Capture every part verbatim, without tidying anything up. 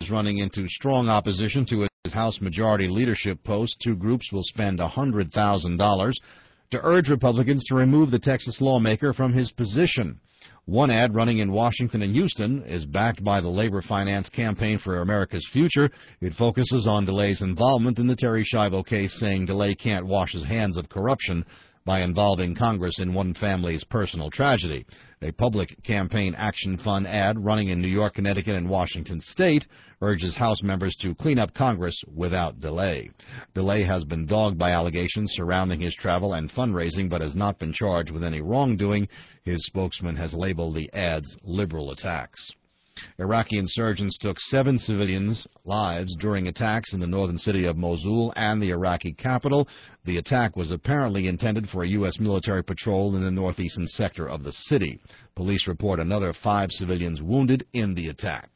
is running into strong opposition to his House Majority Leadership post. Two groups will spend one hundred thousand dollars to urge Republicans to remove the Texas lawmaker from his position. One ad running in Washington and Houston is backed by the Labor Finance Campaign for America's Future. It focuses on DeLay's involvement in the Terri Schiavo case, saying DeLay can't wash his hands of corruption by involving Congress in one family's personal tragedy. A public campaign action fund ad running in New York, Connecticut, and Washington State urges House members to clean up Congress without delay. DeLay has been dogged by allegations surrounding his travel and fundraising, but has not been charged with any wrongdoing. His spokesman has labeled the ads liberal attacks. Iraqi insurgents took seven civilians' lives during attacks in the northern city of Mosul and the Iraqi capital. The attack was apparently intended for a U S military patrol in the northeastern sector of the city. Police report another five civilians wounded in the attack.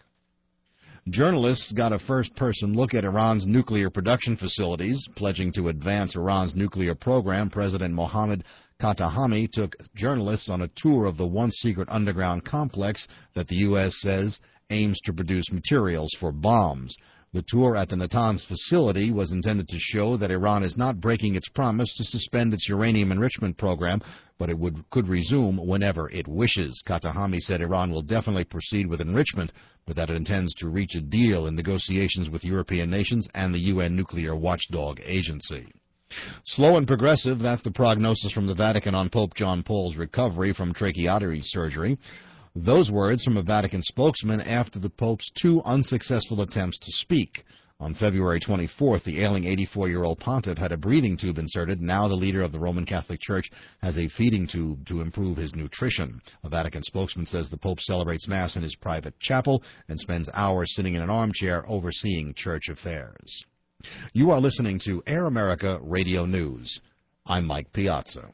Journalists got a first-person look at Iran's nuclear production facilities. Pledging to advance Iran's nuclear program, President Mohammad Khatami took journalists on a tour of the once-secret underground complex that the U S says aims to produce materials for bombs. The tour at the Natanz facility was intended to show that Iran is not breaking its promise to suspend its uranium enrichment program, but it would, could resume whenever it wishes. Khatami said Iran will definitely proceed with enrichment, but that it intends to reach a deal in negotiations with European nations and the U N nuclear watchdog agency. Slow and progressive, that's the prognosis from the Vatican on Pope John Paul's recovery from tracheotomy surgery. Those words from a Vatican spokesman after the Pope's two unsuccessful attempts to speak. On February twenty-fourth, the ailing eighty-four-year-old pontiff had a breathing tube inserted. Now the leader of the Roman Catholic Church has a feeding tube to improve his nutrition. A Vatican spokesman says the Pope celebrates Mass in his private chapel and spends hours sitting in an armchair overseeing church affairs. You are listening to Air America Radio News. I'm Mike Piazza.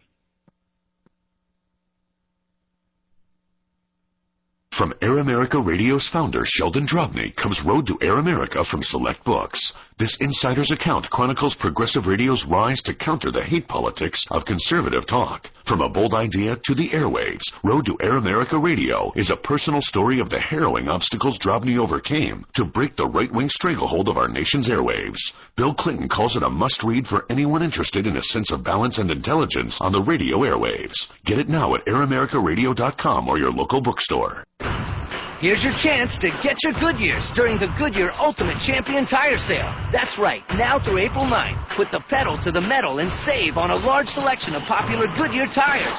From Air America Radio's founder, Sheldon Drobny, comes Road to Air America from Select Books. This insider's account chronicles Progressive Radio's rise to counter the hate politics of conservative talk. From a bold idea to the airwaves, Road to Air America Radio is a personal story of the harrowing obstacles Drobny overcame to break the right-wing stranglehold of our nation's airwaves. Bill Clinton calls it a must-read for anyone interested in a sense of balance and intelligence on the radio airwaves. Get it now at air america radio dot com or your local bookstore. Here's your chance to get your Goodyears during the Goodyear Ultimate Champion Tire Sale. That's right, now through April ninth, put the pedal to the metal and save on a large selection of popular Goodyear tires.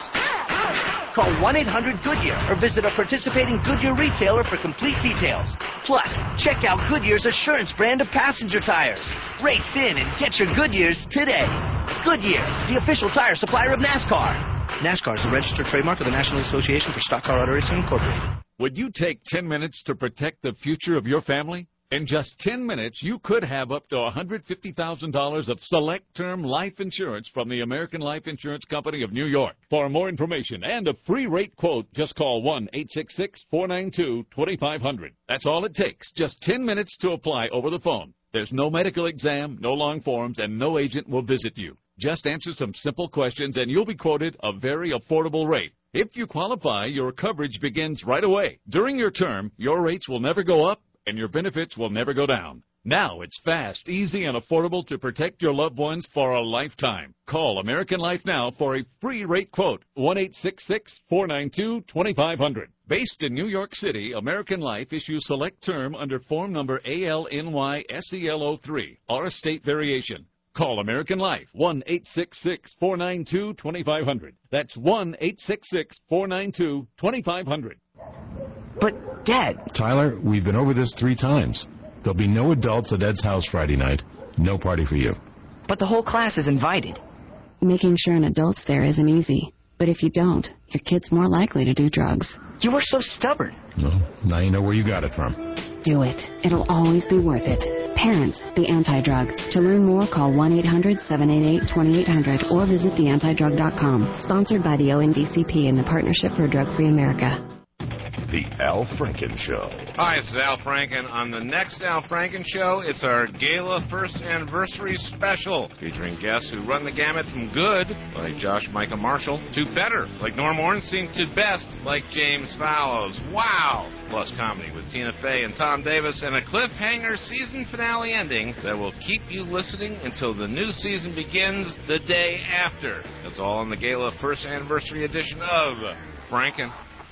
Call one eight hundred Goodyear or visit a participating Goodyear retailer for complete details. Plus, check out Goodyear's Assurance brand of passenger tires. Race in and get your Goodyears today. Goodyear, the official tire supplier of NASCAR. NASCAR is a registered trademark of the National Association for Stock Car Auto Racing, Incorporated. Would you take ten minutes to protect the future of your family? In just ten minutes, you could have up to one hundred fifty thousand dollars of select term life insurance from the American Life Insurance Company of New York. For more information and a free rate quote, just call one eight six six, four nine two, two five zero zero. That's all it takes, just ten minutes to apply over the phone. There's no medical exam, no long forms, and no agent will visit you. Just answer some simple questions and you'll be quoted a very affordable rate. If you qualify, your coverage begins right away. During your term, your rates will never go up and your benefits will never go down. Now it's fast, easy, and affordable to protect your loved ones for a lifetime. Call American Life now for a free rate quote, one eight six six, four nine two, two five zero zero. Based in New York City, American Life issues select term under form number A L N Y S E L O three or a state variation. Call American Life, one eight six six, four nine two, two five zero zero. That's one eight six six, four nine two, two five zero zero. But, Dad... Tyler, we've been over this three times. There'll be no adults at Ed's house Friday night. No party for you. But the whole class is invited. Making sure an adult's there isn't easy. But if you don't, your kid's more likely to do drugs. You were so stubborn. Well, now you know where you got it from. Do it. It'll always be worth it. Parents, the Anti-Drug. To learn more, call one eight hundred, seven eight eight, two eight zero zero or visit the anti drug dot com. Sponsored by the O N D C P and the Partnership for a Drug-Free America. The Al Franken Show. Hi, this is Al Franken. On the next Al Franken Show, it's our Gala First Anniversary Special, featuring guests who run the gamut from good, like Josh Micah Marshall, to better, like Norm Ornstein, to best, like James Fallows. Wow! Plus comedy with Tina Fey and Tom Davis, and a cliffhanger season finale ending that will keep you listening until the new season begins the day after. That's all on the Gala First Anniversary edition of Franken.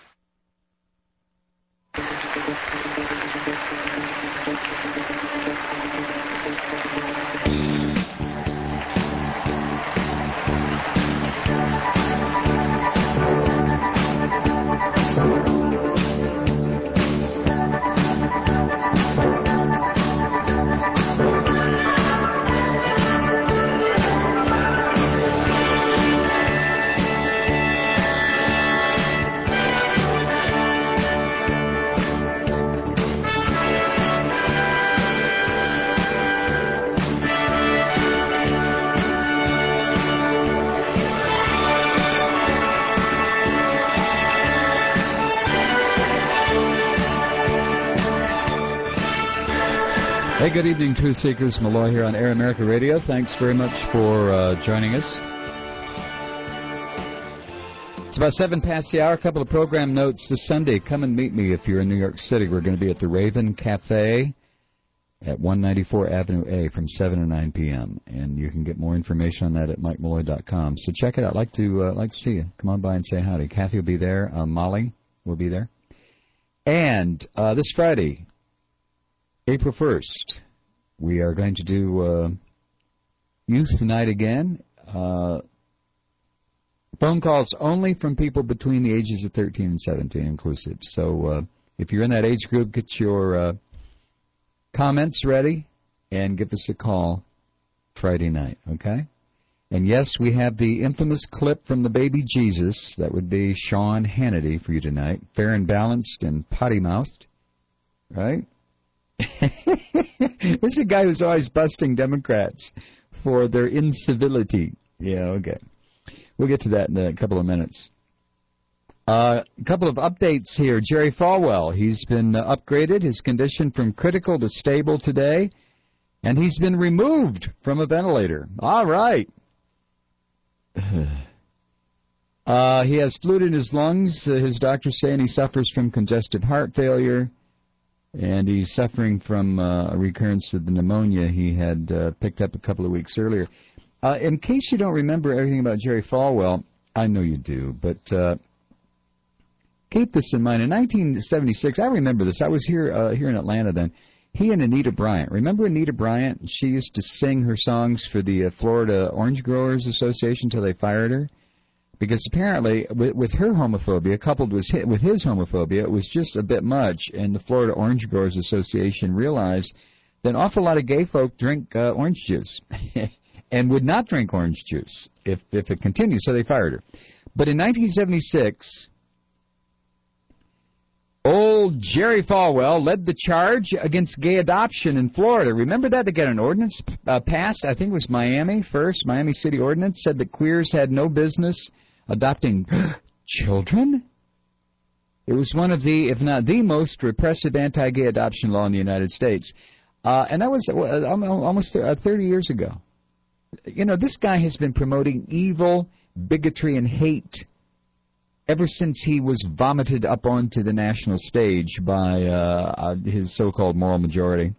Hey, good evening, Truth Seekers. Malloy here on Air America Radio. Thanks very much for uh, joining us. It's about seven past the hour. A couple of program notes this Sunday. Come and meet me if you're in New York City. We're going to be at the Raven Cafe at one ninety-four Avenue A from seven to nine p.m. And you can get more information on that at mike malloy dot com. So check it out. I'd like to, uh, like to see you. Come on by and say howdy. Kathy will be there. Uh, Molly will be there. And uh, this Friday, April first, we are going to do uh, Youth Tonight again. Uh, phone calls only from people between the ages of thirteen and seventeen inclusive. So uh, if you're in that age group, get your uh, comments ready and give us a call Friday night, okay? And yes, we have the infamous clip from the baby Jesus. That would be Sean Hannity for you tonight. Fair and balanced and potty-mouthed, right? There's a guy who's always busting Democrats for their incivility. Yeah, okay. We'll get to that in a couple of minutes. Uh, a couple of updates here. Jerry Falwell, he's been uh, upgraded, his condition from critical to stable today, and he's been removed from a ventilator. All right. uh, he has fluid in his lungs. Uh, his doctor's saying he suffers from congestive heart failure. And he's suffering from uh, a recurrence of the pneumonia he had uh, picked up a couple of weeks earlier. Uh, in case you don't remember everything about Jerry Falwell, I know you do, but uh, keep this in mind. In nineteen seventy-six, I remember this. I was here uh, here in Atlanta then. He and Anita Bryant. Remember Anita Bryant? She used to sing her songs for the uh, Florida Orange Growers Association until they fired her. Because apparently, with, with her homophobia, coupled with his, with his homophobia, it was just a bit much, and the Florida Orange Growers Association realized that an awful lot of gay folk drink uh, orange juice and would not drink orange juice if, if it continued, so they fired her. But in nineteen seventy-six, old Jerry Falwell led the charge against gay adoption in Florida. Remember that? They got an ordinance uh, passed, I think it was Miami first, Miami City Ordinance, said that queers had no business adopting children? It was one of the, if not the most repressive anti-gay adoption law in the United States. Uh, and that was uh, almost uh, thirty years ago. You know, this guy has been promoting evil, bigotry, and hate ever since he was vomited up onto the national stage by uh, uh, his so-called moral majority.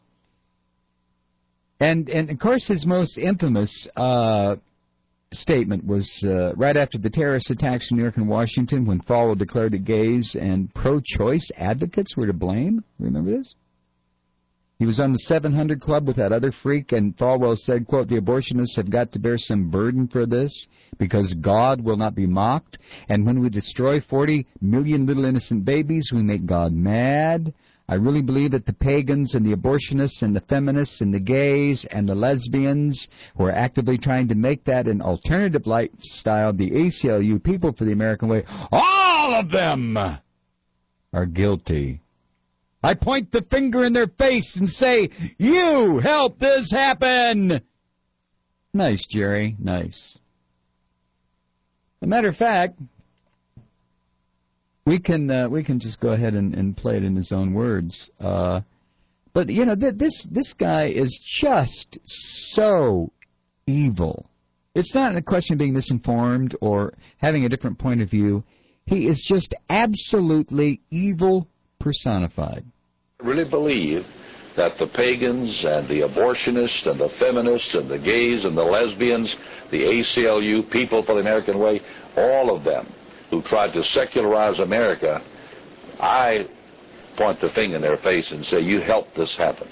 And, and of course, his most infamous uh, statement was uh, right after the terrorist attacks in New York and Washington, when Falwell declared that gays and pro-choice advocates were to blame. Remember this? He was on the seven hundred Club with that other freak, and Falwell said, quote, "The abortionists have got to bear some burden for this, because God will not be mocked. And when we destroy forty million little innocent babies, we make God mad. I really believe that the pagans and the abortionists and the feminists and the gays and the lesbians who are actively trying to make that an alternative lifestyle, the A C L U, People for the American Way, all of them are guilty. I point the finger in their face and say, you helped this happen." Nice, Jerry, nice. As a matter of fact, We can uh, we can just go ahead and, and play it in his own words. Uh, but, you know, th- this this guy is just so evil. It's not a question of being misinformed or having a different point of view. He is just absolutely evil personified. I really believe that the pagans and the abortionists and the feminists and the gays and the lesbians, the A C L U, People for the American Way, all of them who tried to secularize America, I point the finger in their face and say, you helped this happen.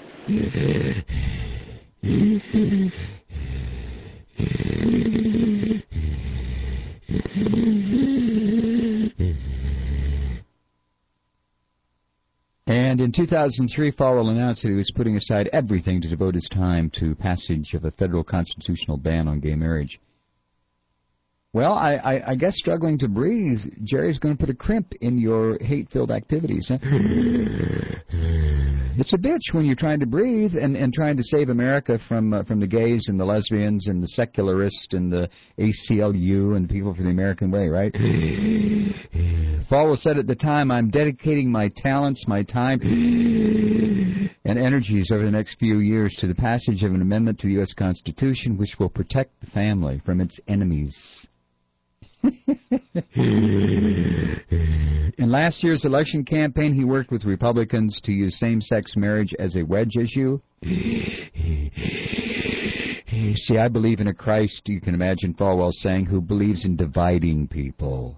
And in two thousand three, Falwell announced that he was putting aside everything to devote his time to passage of a federal constitutional ban on gay marriage. Well, I, I, I guess struggling to breathe, Jerry's going to put a crimp in your hate-filled activities. Huh? It's a bitch when you're trying to breathe and, and trying to save America from uh, from the gays and the lesbians and the secularists and the A C L U and People for the American Way, right? Falwell said at the time, I'm dedicating my talents, my time, and energies over the next few years to the passage of an amendment to the U S Constitution which will protect the family from its enemies. In last year's election campaign, he worked with Republicans to use same-sex marriage as a wedge issue. See, I believe in a Christ, you can imagine Falwell saying, who believes in dividing people.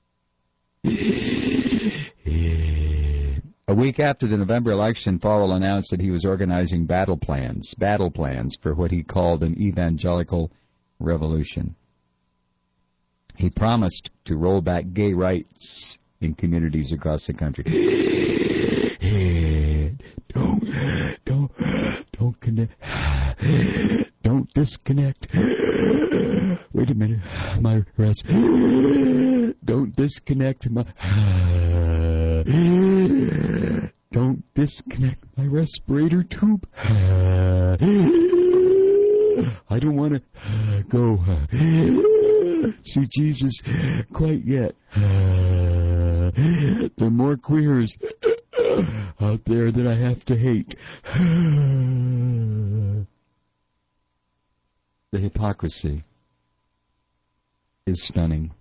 A week after the November election, Falwell announced that he was organizing battle plans, battle plans for what he called an evangelical revolution. He promised to roll back gay rights in communities across the country. Don't, don't, don't connect. Don't disconnect. Wait a minute, my rest. Don't disconnect my. Don't disconnect my respirator tube. I don't want to go see Jesus quite yet. There are more queers out there that I have to hate. The hypocrisy is stunning.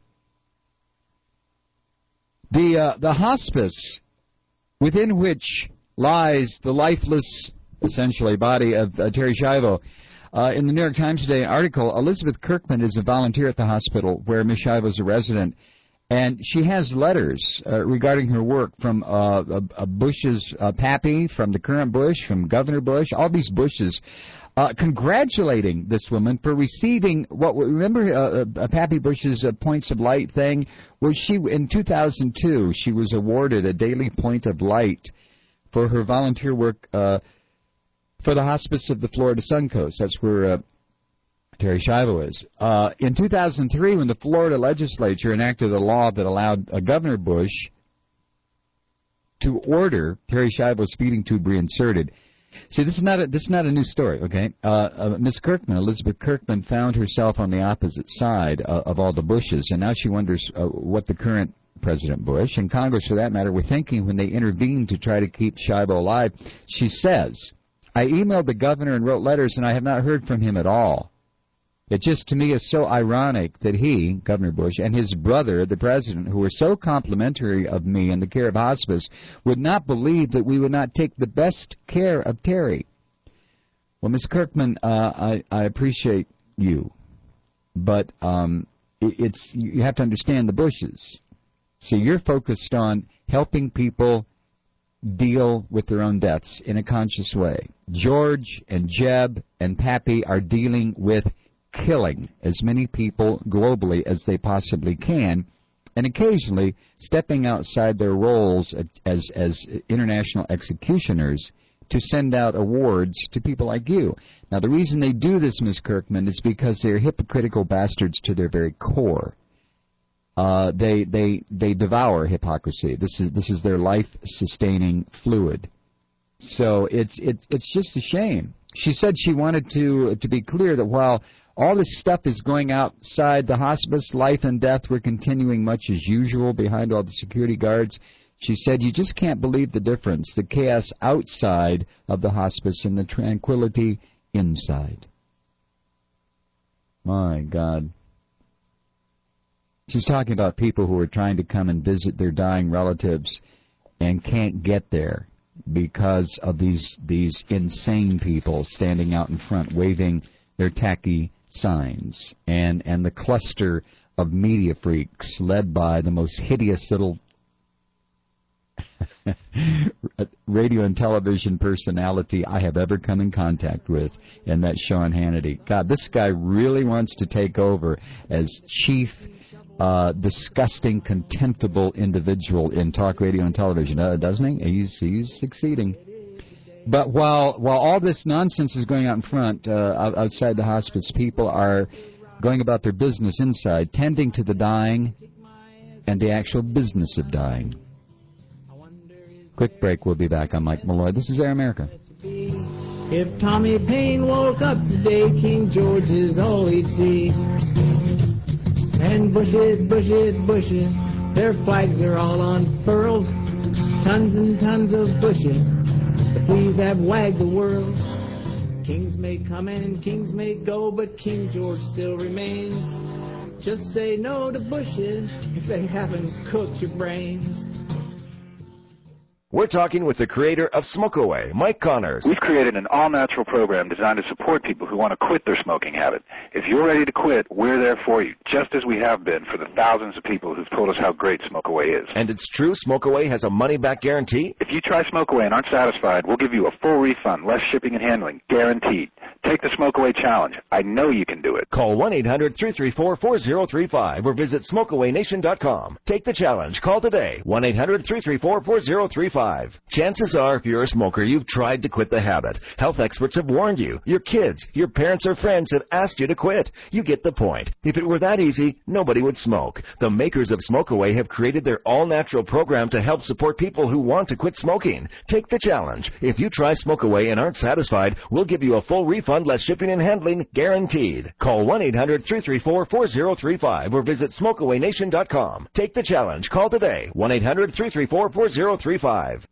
The uh, the hospice within which lies the lifeless, essentially, body of uh, Terri Schiavo. Uh, in the New York Times today article, Elizabeth Kirkman is a volunteer at the hospital where Miz Schiavo is a resident, and she has letters uh, regarding her work from uh, uh, Bush's uh, pappy, from the current Bush, from Governor Bush, all these Bushes, uh, congratulating this woman for receiving what, remember uh, uh, Pappy Bush's uh, Points of Light thing? Well, she, in two thousand two, she was awarded a Daily Point of Light for her volunteer work uh for the hospice of the Florida Suncoast. That's where uh, Terri Schiavo is. Uh, in two thousand three, when the Florida legislature enacted a law that allowed uh, Governor Bush to order Terri Schiavo's feeding tube reinserted. See, this is not a, this is not a new story, okay? Uh, uh, Miz Kirkman, Elizabeth Kirkman, found herself on the opposite side uh, of all the Bushes, and now she wonders uh, what the current President Bush, and Congress for that matter, were thinking when they intervened to try to keep Schiavo alive. She says, I emailed the governor and wrote letters, and I have not heard from him at all. It just, to me, is so ironic that he, Governor Bush, and his brother, the president, who were so complimentary of me in the care of hospice, would not believe that we would not take the best care of Terry. Well, Miz Kirkman, uh, I, I appreciate you, but um, it, it's you have to understand the Bushes. See, you're focused on helping people deal with their own deaths in a conscious way. George and Jeb and Pappy are dealing with killing as many people globally as they possibly can, and occasionally stepping outside their roles as as international executioners to send out awards to people like you. Now, the reason they do this, Miz Kirkman, is because they're hypocritical bastards to their very core. Uh, they they they devour hypocrisy. This is this is their life-sustaining fluid. So it's it, it's just a shame. She said she wanted to to be clear that while All this stuff is going outside the hospice. Life and death were continuing much as usual behind all the security guards. She said, you just can't believe the difference, the chaos outside of the hospice and the tranquility inside. My God. She's talking about people who are trying to come and visit their dying relatives and can't get there because of these these insane people standing out in front waving their tacky signs, and, and the cluster of media freaks led by the most hideous little radio and television personality I have ever come in contact with, and that's Sean Hannity. God, this guy really wants to take over as chief uh, disgusting, contemptible individual in talk radio and television, uh, doesn't he? He's, he's succeeding. But while while all this nonsense is going out in front, uh, outside the hospice, people are going about their business inside, tending to the dying and the actual business of dying. Quick break. We'll be back. I'm Mike Malloy. This is Air America. If Tommy Payne woke up today, King George is all he'd see. And bush it, bush it, bush it, their flags are all unfurled. Tons and tons of bushing. The fleas have wagged the world. Kings may come and kings may go, but King George still remains. Just say no to bushing if they haven't cooked your brains. We're talking with the creator of Smoke Away, Mike Connors. We've created an all-natural program designed to support people who want to quit their smoking habit. If you're ready to quit, we're there for you, just as we have been for the thousands of people who've told us how great Smoke Away is. And it's true, Smoke Away has a money-back guarantee? If you try Smoke Away and aren't satisfied, we'll give you a full refund, less shipping and handling, guaranteed. Take the Smoke Away challenge. I know you can do it. Call one eight hundred three three four four zero three five or visit smoke away nation dot com. Take the challenge. Call today. one eight hundred three three four four zero three five. Chances are, if you're a smoker, you've tried to quit the habit. Health experts have warned you. Your kids, your parents or friends have asked you to quit. You get the point. If it were that easy, nobody would smoke. The makers of Smoke Away have created their all-natural program to help support people who want to quit smoking. Take the challenge. If you try Smoke Away and aren't satisfied, we'll give you a full refund, less shipping and handling, guaranteed. Call one eight hundred three three four four zero three five or visit smoke away nation dot com. Take the challenge. Call today. one eight hundred three three four four zero three five.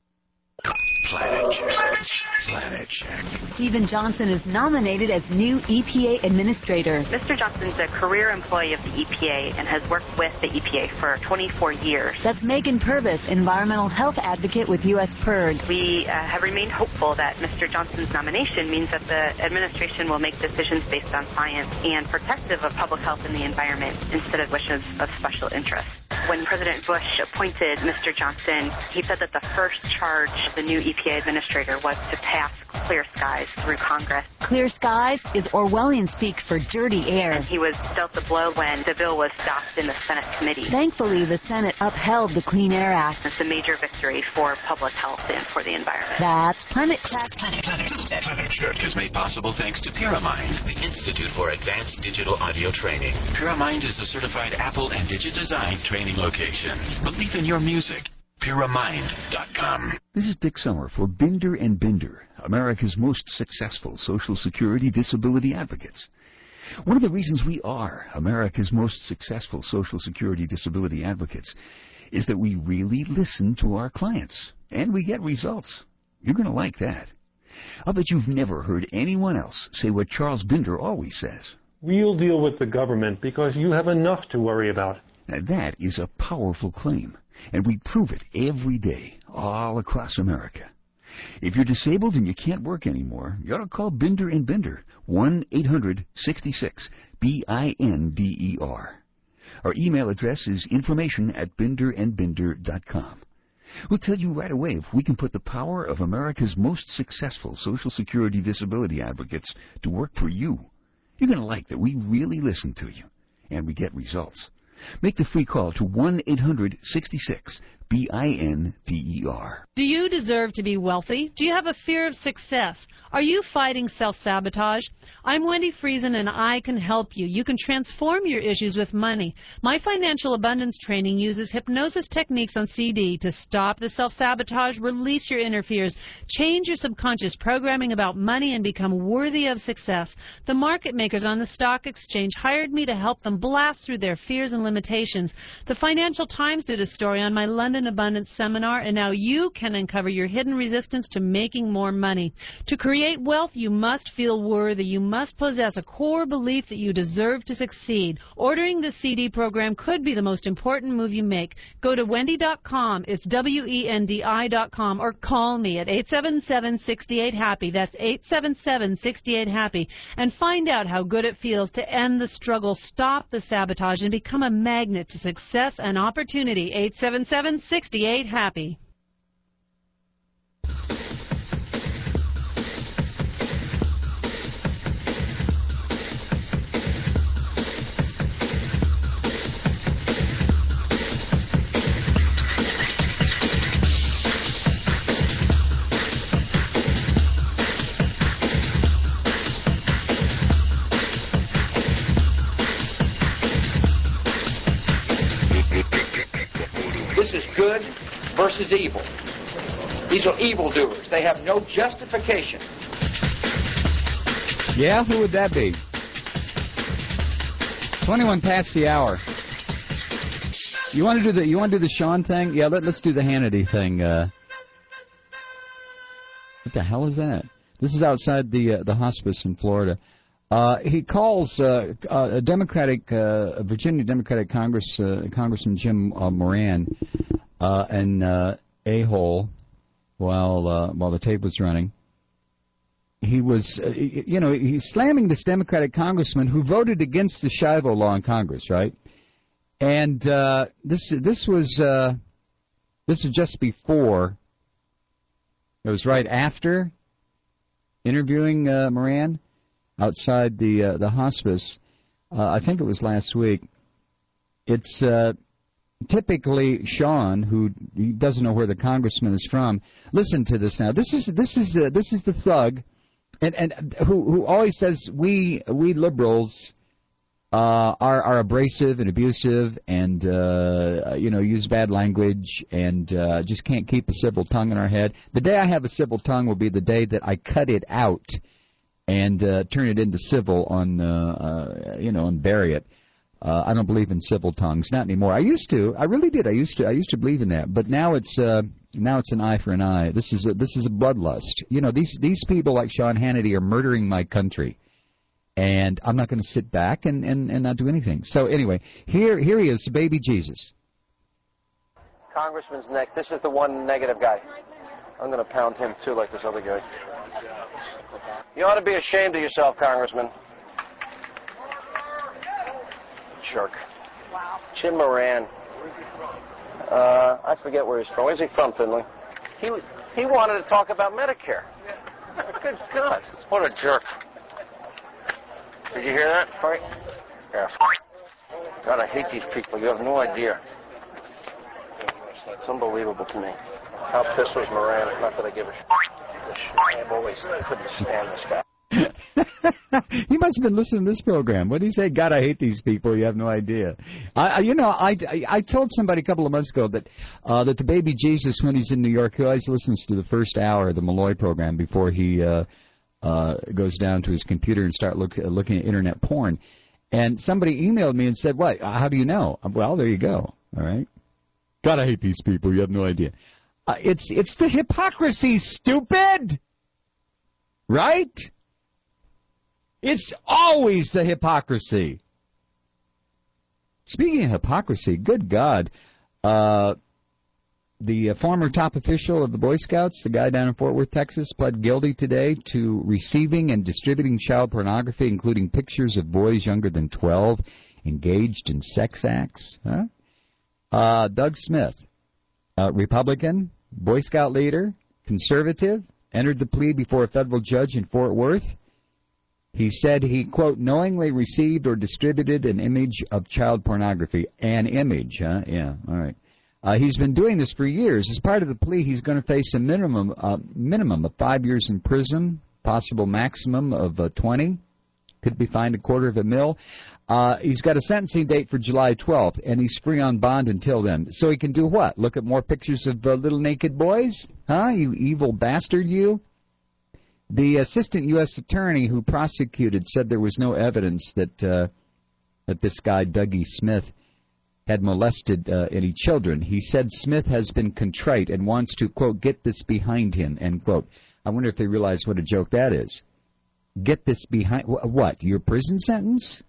Planet Check. Planet Check. Stephen Johnson is nominated as new E P A administrator. Mister Johnson's a career employee of the E P A and has worked with the E P A for twenty-four years. That's Megan Purvis, environmental health advocate with U S P I R G. We uh, have remained hopeful that Mister Johnson's nomination means that the administration will make decisions based on science and protective of public health and the environment instead of wishes of special interest. When President Bush appointed Mister Johnson, he said that the first charge of the new E P A administrator was to pass Clear Skies through Congress. Clear Skies is Orwellian speak for dirty air. And he was dealt the blow when the bill was stopped in the Senate committee. Thankfully, the Senate upheld the Clean Air Act. It's a major victory for public health and for the environment. That's Planet Check. Planet, Planet, Planet Check is made possible thanks to Pyramind, the Institute for Advanced Digital Audio Training. Pyramind is a certified Apple and Digitized training location. Believe in your music. Pyramind dot com. This is Dick Summer for Binder and Binder, America's most successful Social Security disability advocates. One of the reasons we are America's most successful Social Security disability advocates is that we really listen to our clients, and we get results. You're going to like that. I'll bet you've never heard anyone else say what Charles Binder always says. We'll deal with the government because you have enough to worry about. Now, that is a powerful claim, and we prove it every day, all across America. If you're disabled and you can't work anymore, you ought to call Binder and Binder, one eight hundred sixty-six B I N D E R. Our email address is information at binder and binder dot com. We'll tell you right away if we can put the power of America's most successful Social Security disability advocates to work for you. You're going to like that we really listen to you, and we get results. Make the free call to one eight hundred sixty-six B I N D E R. Do you deserve to be wealthy? Do you have a fear of success? Are you fighting self-sabotage? I'm Wendy Friesen, and I can help you. You can transform your issues with money. My financial abundance training uses hypnosis techniques on C D to stop the self-sabotage, release your inner fears, change your subconscious programming about money, and become worthy of success. The market makers on the stock exchange hired me to help them blast through their fears and limitations. The Financial Times did a story on my London Abundance Seminar, and now you can uncover your hidden resistance to making more money. To create wealth, you must feel worthy. You must possess a core belief that you deserve to succeed. Ordering the C D program could be the most important move you make. Go to Wendy dot com, it's W E N D I dot com, or call me at eight seven seven, six eight, happy. That's eight seven seven, six eight, happy. And find out how good it feels to end the struggle, stop the sabotage, and become a magnet to success and opportunity. eight seven seven, six eight, happy. Good versus evil. These are evildoers. They have no justification. Yeah, who would that be? twenty-one past the hour. You want to do the you want to do the Sean thing? Yeah, let, let's do the Hannity thing. Uh, what the hell is that? This is outside the uh, the hospice in Florida. Uh, he calls uh, uh, a Democratic, uh, Virginia Democratic Congress uh, Congressman Jim uh, Moran uh, an uh, a-hole while uh, while the tape was running. He was, uh, you know, he's slamming this Democratic congressman who voted against the Shivo law in Congress, right? And uh, this this was uh, this was just before. It was right after interviewing uh, Moran outside the uh, the hospice. Uh, I think it was last week. It's uh, typically Sean, who he doesn't know where the congressman is from. Listen to this now. This is this is uh, this is the thug, and and who who always says we we liberals uh, are are abrasive and abusive and uh, you know use bad language and uh, just can't keep a civil tongue in our head. The day I have a civil tongue will be the day that I cut it out and uh, turn it into civil on, uh, uh, you know, and bury it. Uh, I don't believe in civil tongues, not anymore. I used to, I really did. I used to, I used to believe in that. But now it's, uh, now it's an eye for an eye. This is, a, this is a bloodlust. You know, these these people like Sean Hannity are murdering my country, and I'm not going to sit back and, and, and not do anything. So anyway, here here he is, baby Jesus. Congressman's next. This is the one negative guy. I'm going to pound him too, like this other guy. You ought to be ashamed of yourself, Congressman. Jerk. Wow. Jim Moran. Uh, I forget where he's from. Where's he from, Finley? He he wanted to talk about Medicare. Good God. What a jerk. Did you hear that, Frank? Yeah. God, I hate these people. You have no idea. It's unbelievable to me. How pissed was Moran? Not that I give a shit. I've always couldn't stand this guy. You must have been listening to this program. What did he say? God, I hate these people. You have no idea. I, you know, I, I, I told somebody a couple of months ago that uh, that the baby Jesus, when he's in New York, he always listens to the first hour of the Malloy program before he uh, uh, goes down to his computer and start look, uh, looking at internet porn. And somebody emailed me and said, "What? How do you know?" Well, there you go. All right. God, I hate these people. You have no idea. Uh, it's it's the hypocrisy, stupid. Right? It's always the hypocrisy. Speaking of hypocrisy, good God, uh, the uh, former top official of the Boy Scouts, the guy down in Fort Worth, Texas, pled guilty today to receiving and distributing child pornography, including pictures of boys younger than twelve engaged in sex acts. Huh? Uh, Doug Smith, uh, Republican, Boy Scout leader, conservative, entered the plea before a federal judge in Fort Worth. He said he, quote, knowingly received or distributed an image of child pornography. An image, huh? Yeah, all right. Uh, he's been doing this for years. As part of the plea, he's going to face a minimum uh, minimum of five years in prison, possible maximum of uh, twenty. Could be fined a quarter of a mil. Uh, he's got a sentencing date for July twelfth, and he's free on bond until then. So he can do what? Look at more pictures of uh, little naked boys? Huh, you evil bastard, you? The assistant U S attorney who prosecuted said there was no evidence that uh, that this guy, Dougie Smith, had molested uh, any children. He said Smith has been contrite and wants to, quote, get this behind him, end quote. I wonder if they realize what a joke that is. Get this behind, wh- what, your prison sentence?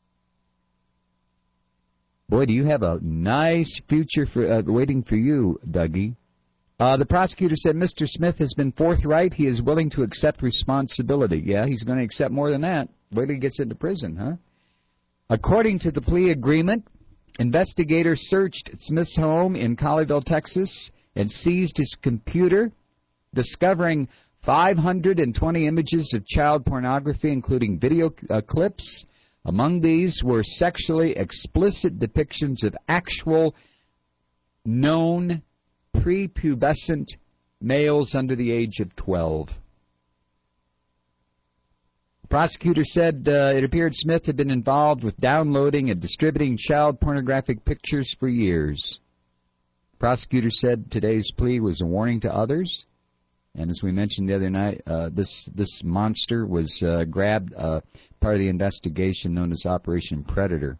Boy, do you have a nice future for uh, waiting for you, Dougie. Uh, the prosecutor said Mister Smith has been forthright. He is willing to accept responsibility. Yeah, he's going to accept more than that. Wait till he gets into prison, huh? According to the plea agreement, investigators searched Smith's home in Colleyville, Texas, and seized his computer, discovering five hundred twenty images of child pornography, including video uh, clips. Among these were sexually explicit depictions of actual known prepubescent males under the age of twelve. The prosecutor said uh, it appeared Smith had been involved with downloading and distributing child pornographic pictures for years. The prosecutor said today's plea was a warning to others. And as we mentioned the other night, uh, this this monster was uh, grabbed, uh, part of the investigation known as Operation Predator.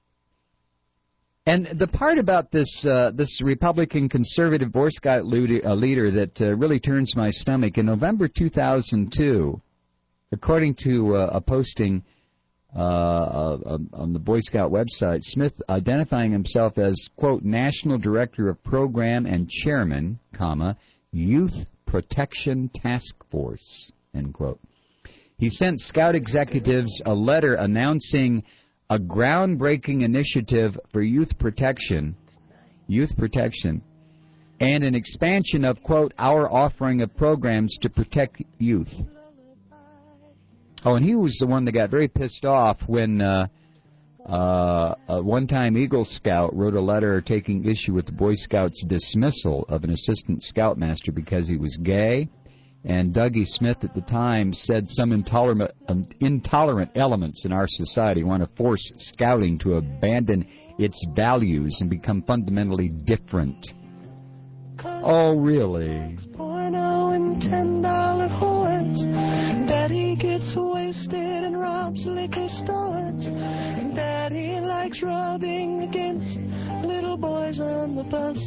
And the part about this uh, this Republican conservative Boy Scout leader, uh, leader that uh, really turns my stomach, in November two thousand two, according to uh, a posting uh, uh, on the Boy Scout website, Smith identifying himself as, quote, National Director of Program and Chairman, comma, Youth Protection Task Force, end quote. He sent Scout executives a letter announcing a groundbreaking initiative for youth protection, youth protection, and an expansion of, quote, our offering of programs to protect youth. Oh, and he was the one that got very pissed off when uh, uh, a one-time Eagle Scout wrote a letter taking issue with the Boy Scouts' dismissal of an assistant scoutmaster because he was gay. And Dougie Smith at the time said some intolerant, um, intolerant elements in our society want to force scouting to abandon its values and become fundamentally different. Oh, really? And ten dollar whores. Daddy gets wasted and robs liquor stores. Daddy likes rubbing against little boys on the bus.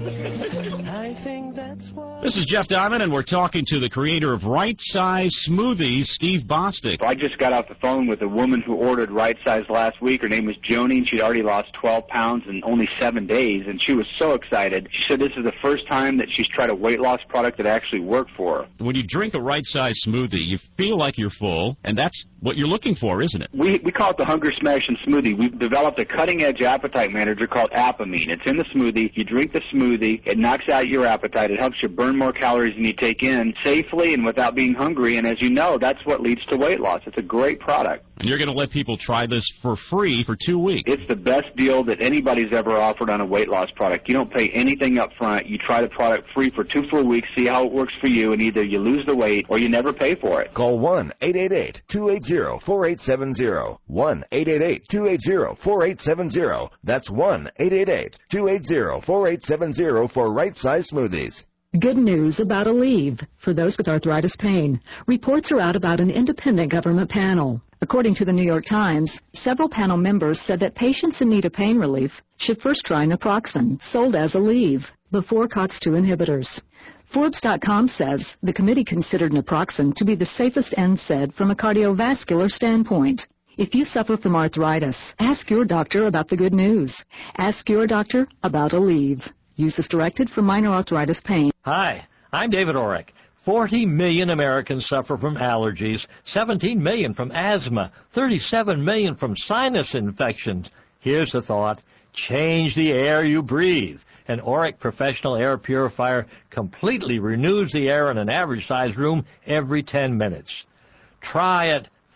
I think that's why. This is Jeff Diamond, and we're talking to the creator of Right Size Smoothies, Steve Bostic. I just got off the phone with a woman who ordered Right Size last week. Her name was Joni, and she'd already lost twelve pounds in only seven days, and she was so excited. She said this is the first time that she's tried a weight loss product that actually worked for her. When you drink a Right Size Smoothie, you feel like you're full, and that's what you're looking for, isn't it? We we call it the Hunger Smashing Smoothie. We've developed a cutting-edge appetite manager called Apamine. It's in the smoothie. You drink the smoothie. It knocks out your appetite. It helps you burn more calories than you take in safely and without being hungry. And as you know, that's what leads to weight loss. It's a great product. And you're going to let people try this for free for two weeks. It's the best deal that anybody's ever offered on a weight loss product. You don't pay anything up front. You try the product free for two full weeks, see how it works for you, and either you lose the weight or you never pay for it. Call one eight eight eight, two eight zero, four eight seven zero. one eight eight eight, two eight zero, four eight seven zero. That's one eight eight eight, two eight zero, four eight seven zero for Right Size Smoothies. Good news about Aleve for those with arthritis pain. Reports are out about an independent government panel. According to the New York Times, several panel members said that patients in need of pain relief should first try naproxen, sold as Aleve, before COX two inhibitors. Forbes dot com says the committee considered naproxen to be the safest N SAID from a cardiovascular standpoint. If you suffer from arthritis, ask your doctor about the good news. Ask your doctor about Aleve. Use as directed for minor arthritis pain. Hi, I'm David Orrick. forty million Americans suffer from allergies, seventeen million from asthma, thirty-seven million from sinus infections. Here's the thought. Change the air you breathe. An Orrick Professional Air Purifier completely renews the air in an average-sized room every ten minutes. Try it,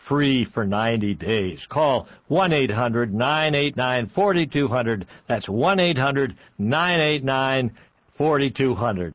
free for ninety days. Call one eight hundred nine eight nine four two zero zero. That's one eight hundred nine eight nine four two zero zero.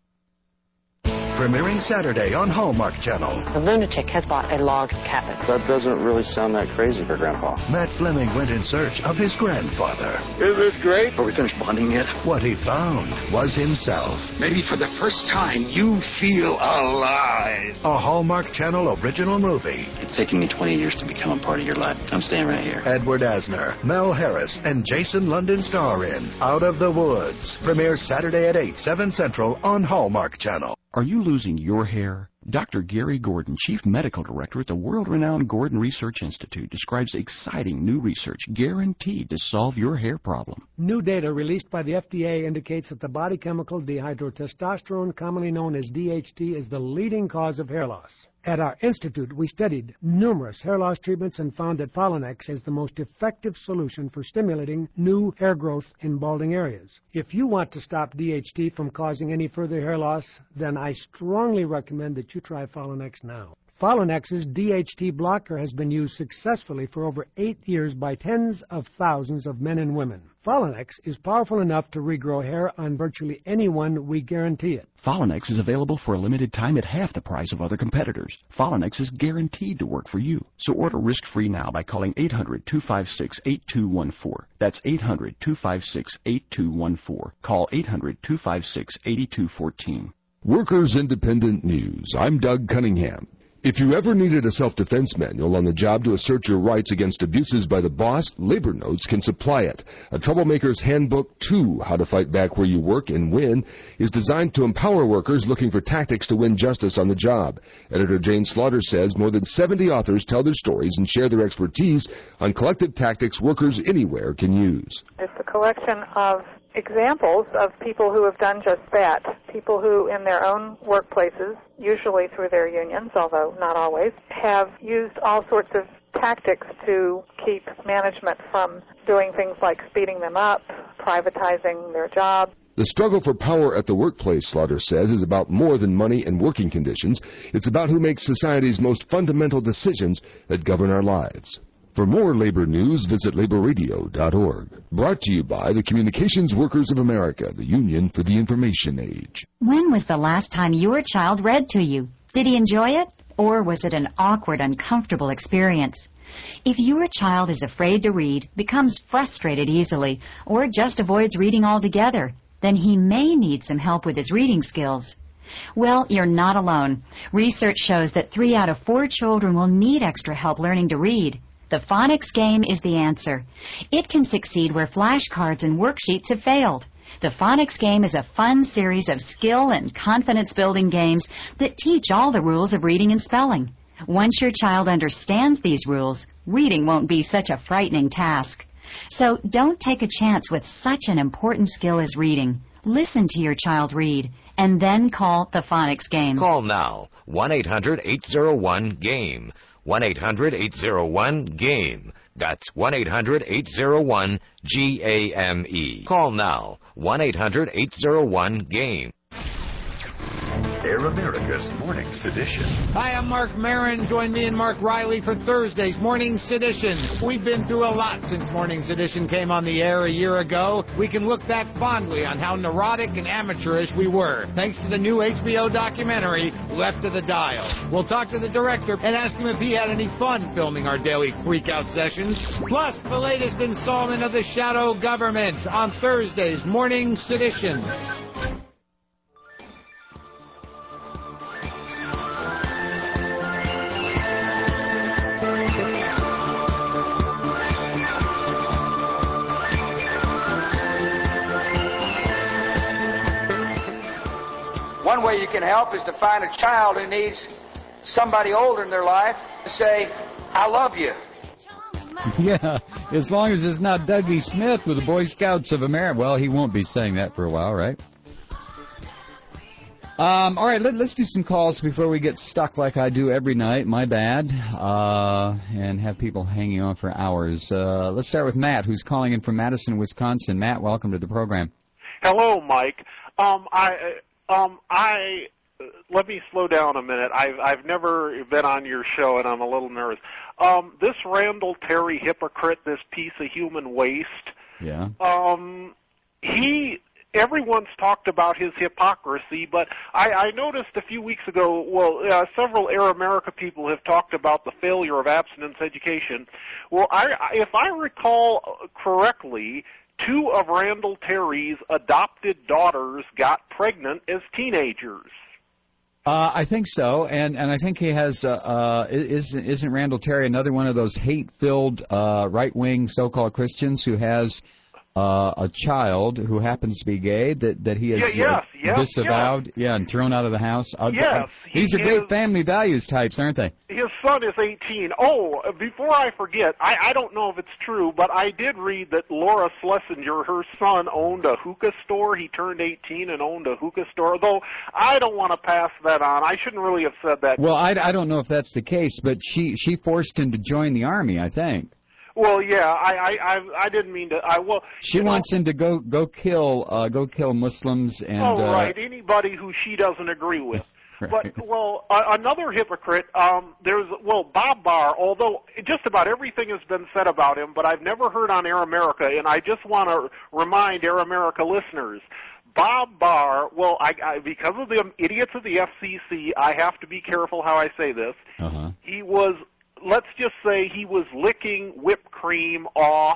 Premiering Saturday on Hallmark Channel. The lunatic has bought a log cabin. That doesn't really sound that crazy for Grandpa. Matt Fleming went in search of his grandfather. Isn't this great? Are we finished bonding yet? What he found was himself. Maybe for the first time, you feel alive. A Hallmark Channel original movie. It's taking me twenty years to become a part of your life. I'm staying right here. Edward Asner, Mel Harris, and Jason London star in Out of the Woods. Premieres Saturday at eight, seven Central on Hallmark Channel. Are you losing your hair? Doctor Gary Gordon, Chief Medical Director at the world-renowned Gordon Research Institute, describes exciting new research guaranteed to solve your hair problem. New data released by the F D A indicates that the body chemical dihydrotestosterone, commonly known as D H T, is the leading cause of hair loss. At our institute, we studied numerous hair loss treatments and found that Folinex is the most effective solution for stimulating new hair growth in balding areas. If you want to stop D H T from causing any further hair loss, then I strongly recommend that you try Folinex now. Folinex's D H T blocker has been used successfully for over eight years by tens of thousands of men and women. Folinex is powerful enough to regrow hair on virtually anyone, we guarantee it. Folinex is available for a limited time at half the price of other competitors. Folinex is guaranteed to work for you. So order risk-free now by calling eight hundred two five six eight two one four. That's eight hundred two five six eight two one four. Call eight hundred two five six eight two one four. Workers Independent News. I'm Doug Cunningham. If you ever needed a self-defense manual on the job to assert your rights against abuses by the boss, Labor Notes can supply it. A Troublemaker's Handbook two, How to Fight Back Where You Work and Win, is designed to empower workers looking for tactics to win justice on the job. Editor Jane Slaughter says more than seventy authors tell their stories and share their expertise on collective tactics workers anywhere can use. It's a collection of examples of people who have done just that, people who in their own workplaces, usually through their unions, although not always, have used all sorts of tactics to keep management from doing things like speeding them up, privatizing their job. The struggle for power at the workplace, Slaughter says, is about more than money and working conditions. It's about who makes society's most fundamental decisions that govern our lives. For more labor news, visit labor radio dot org. Brought to you by the Communications Workers of America, the Union for the Information Age. When was the last time your child read to you? Did he enjoy it? Or was it an awkward, uncomfortable experience? If your child is afraid to read, becomes frustrated easily, or just avoids reading altogether, then he may need some help with his reading skills. Well, you're not alone. Research shows that three out of four children will need extra help learning to read. The phonics game is the answer. It can succeed where flashcards and worksheets have failed. The phonics game is a fun series of skill and confidence-building games that teach all the rules of reading and spelling. Once your child understands these rules, reading won't be such a frightening task. So don't take a chance with such an important skill as reading. Listen to your child read, and then call the phonics game. Call now, one eight hundred eight oh one GAME. one eight hundred eight oh one GAME. That's one eight hundred eight oh one G A M E. Call now, one eight hundred eight oh one GAME. Air America's Morning Sedition. Hi, I'm Mark Maron. Join me and Mark Riley for Thursday's Morning Sedition. We've been through a lot since Morning Sedition came on the air a year ago. We can look back fondly on how neurotic and amateurish we were, thanks to the new H B O documentary, Left of the Dial. We'll talk to the director and ask him if he had any fun filming our daily freak-out sessions. Plus, the latest installment of The Shadow Government on Thursday's Morning Sedition. One way you can help is to find a child who needs somebody older in their life to say, I love you. Yeah, as long as it's not Dougie Smith with the Boy Scouts of America. Well, he won't be saying that for a while, right? Um, all right, let, let's do some calls before we get stuck like I do every night. My bad. Uh, and have people hanging on for hours. Uh, let's start with Matt, who's calling in from Madison, Wisconsin. Matt, welcome to the program. Hello, Mike. Um, I... Um, I let me slow down a minute. I've I've never been on your show, and I'm a little nervous. Um, this Randall Terry hypocrite, this piece of human waste. Yeah. Um, he. Everyone's talked about his hypocrisy, but I, I noticed a few weeks ago, well, uh, several Air America people have talked about the failure of abstinence education. Well, I, if I recall correctly, two of Randall Terry's adopted daughters got pregnant as teenagers. Uh, I think so, and and I think he has. Uh, uh, isn't isn't Randall Terry another one of those hate-filled uh, right-wing so-called Christians who has uh, a child who happens to be gay that that he has yeah, yes, uh, yes, disavowed, yes. yeah, and thrown out of the house? Uh, yes, these are is, great family values types, aren't they? His son is eighteen. Oh, before I forget, I, I don't know if it's true, but I did read that Laura Schlesinger, her son, owned a hookah store. He turned eighteen and owned a hookah store, though I don't want to pass that on. I shouldn't really have said that. Well, I, I don't know if that's the case, but she, she forced him to join the Army, I think. Well, yeah, I I I, I didn't mean to. I well. She wants know, him to go go kill uh, go kill Muslims and. Oh uh, right, anybody who she doesn't agree with. Right. But well, uh, another hypocrite. Um, there's well Bob Barr. Although just about everything has been said about him, but I've never heard on Air America, and I just want to remind Air America listeners. Bob Barr, well, I, I, because of the idiots of the F C C, I have to be careful how I say this. Uh-huh. He was. Let's just say he was licking whipped cream off,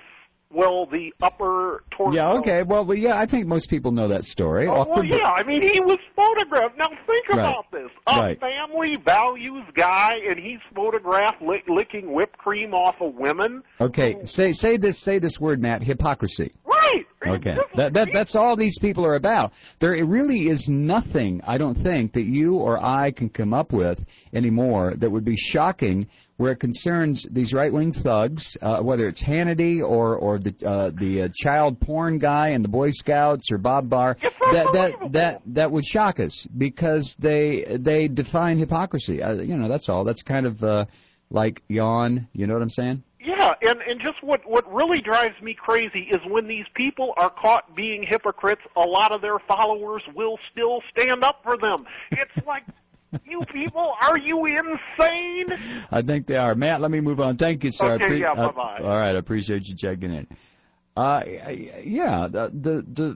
well, the upper torso. Yeah, okay. Well, well, yeah, I think most people know that story. Oh, off well, the... yeah, I mean, he was photographed. Now, think right. about this. A right. family values guy, and he's photographed lick, licking whipped cream off of women. Okay, say say this say this word, Matt, hypocrisy. Right. Okay, that, that that's all these people are about. There really is nothing, I don't think, that you or I can come up with anymore that would be shocking where it concerns these right-wing thugs, uh, whether it's Hannity or or the uh, the uh, child porn guy in the Boy Scouts or Bob Barr. That that that that would shock us because they they define hypocrisy. Uh, you know, that's all. That's kind of uh, like yawn. You know what I'm saying? Yeah, and, and just what, what really drives me crazy is when these people are caught being hypocrites, a lot of their followers will still stand up for them. It's like, you people, are you insane? I think they are. Matt, let me move on. Thank you, sir. Okay, Pre- yeah, bye-bye. Uh, all right, I appreciate you checking in. Uh, yeah, the the... the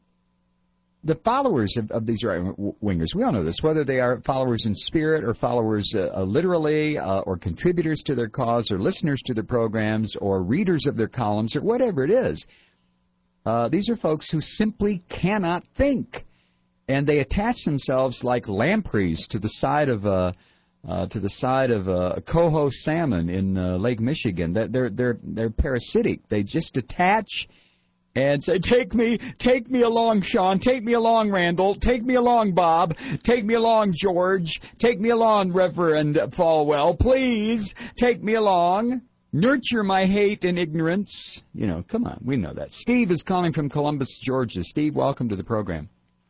The followers of, of these right-wingers, we all know this, whether they are followers in spirit or followers uh, uh, literally uh, or contributors to their cause or listeners to their programs or readers of their columns or whatever it is, uh, these are folks who simply cannot think. And they attach themselves like lampreys to the side of a, uh, to the side of a coho salmon in uh, Lake Michigan. They're, they're, they're parasitic. They just attach and say, take me, take me along, Sean, take me along, Randall, take me along, Bob, take me along, George, take me along, Reverend Falwell, please, take me along, nurture my hate and ignorance. You know, come on, we know that. Steve is calling from Columbus, Georgia. Steve, welcome to the program.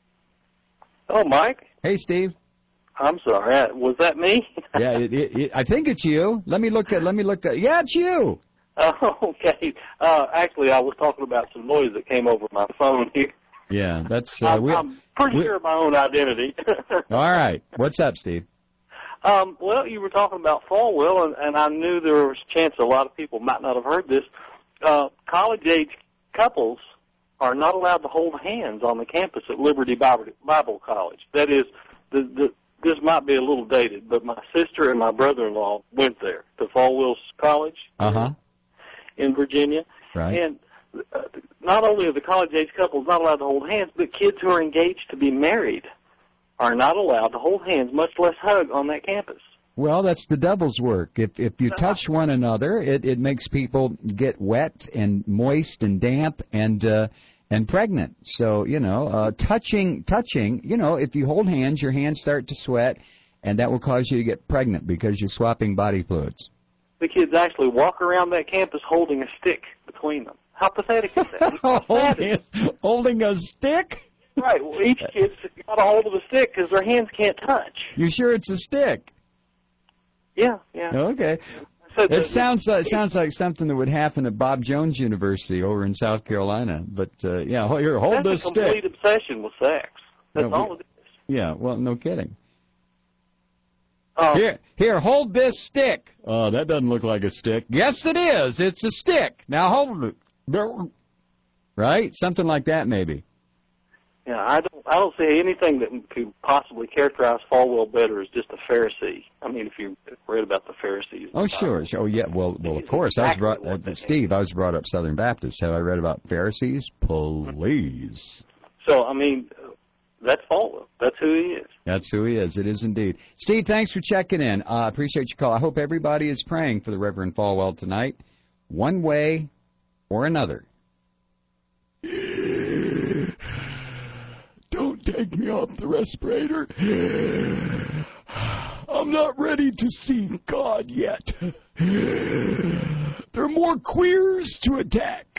Hello, Mike. Hey, Steve. I'm sorry, was that me? yeah, it, it, it, I think it's you. Let me look at, let me look at, yeah, it's you. Oh, okay. Uh, actually, I was talking about some noise that came over my phone here. Yeah, that's... Uh, I'm, we, I'm pretty we, sure of my own identity. All right. What's up, Steve? Um, well, you were talking about Falwell, and, and I knew there was a chance a lot of people might not have heard this. Uh, college-age couples are not allowed to hold hands on the campus at Liberty Bible College. That is, the, the, this might be a little dated, but my sister and my brother-in-law went there to Falwell's College. Uh-huh. In Virginia, right. And uh, not only are the college-age couples not allowed to hold hands, but kids who are engaged to be married are not allowed to hold hands, much less hug on that campus. Well, that's the devil's work. If if you touch one another, it, it makes people get wet and moist and damp and uh, and pregnant. So you know, uh, touching touching. You know, if you hold hands, your hands start to sweat, and that will cause you to get pregnant because you're swapping body fluids. The kids actually walk around that campus holding a stick between them. How pathetic is that? holding, holding a stick? Right. Well, each kid's got a hold of a stick because their hands can't touch. You sure it's a stick? Yeah, yeah. Okay. So it the, sounds like, sounds like something that would happen at Bob Jones University over in South Carolina. But, uh, yeah, here, hold this this stick. That's a complete stick. obsession with sex. That's no, all we, it is. Yeah, well, no kidding. Um, Here, here, hold this stick. Oh, that doesn't look like a stick. Yes, it is. It's a stick. Now hold it. Right? Something like that, maybe. Yeah, I don't. I don't see anything that could possibly characterize Falwell better as just a Pharisee. I mean, if you read about the Pharisees. Oh, sure. Oh, yeah. Well, well, of course. I was brought, uh, Steve, I was brought up Southern Baptist. Have I read about Pharisees? Please. So, I mean, that's Falwell. That's who he is. That's who he is. It is indeed. Steve, thanks for checking in. I uh, appreciate your call. I hope everybody is praying for the Reverend Falwell tonight, one way or another. Don't take me off the respirator. I'm not ready to see God yet. There are more queers to attack.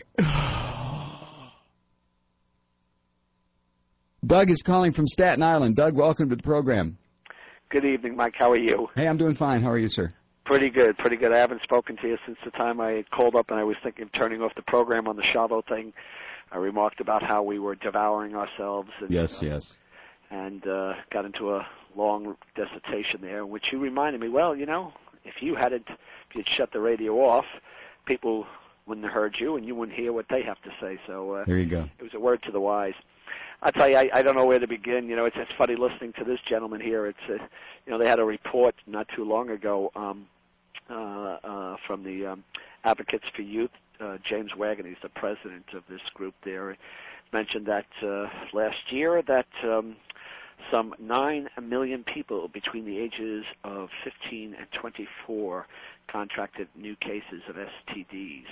Doug is calling from Staten Island. Doug, welcome to the program. Good evening, Mike. How are you? Hey, I'm doing fine. How are you, sir? Pretty good, pretty good. I haven't spoken to you since the time I had called up and I was thinking of turning off the program on the Chavo thing. I remarked about how we were devouring ourselves. And, yes, uh, yes. And uh, got into a long dissertation there, in which you reminded me, well, you know, if you hadn't, if you'd shut the radio off, people wouldn't have heard you and you wouldn't hear what they have to say. So uh, there you go. It was a word to the wise. I tell you, I, I don't know where to begin. You know, it's, it's funny listening to this gentleman here. It's, uh, you know, they had a report not too long ago um, uh, uh, from the um, Advocates for Youth. Uh, James Wagon, he's the president of this group there, mentioned that uh, last year that um, some nine million people between the ages of fifteen and twenty-four contracted new cases of S T Ds.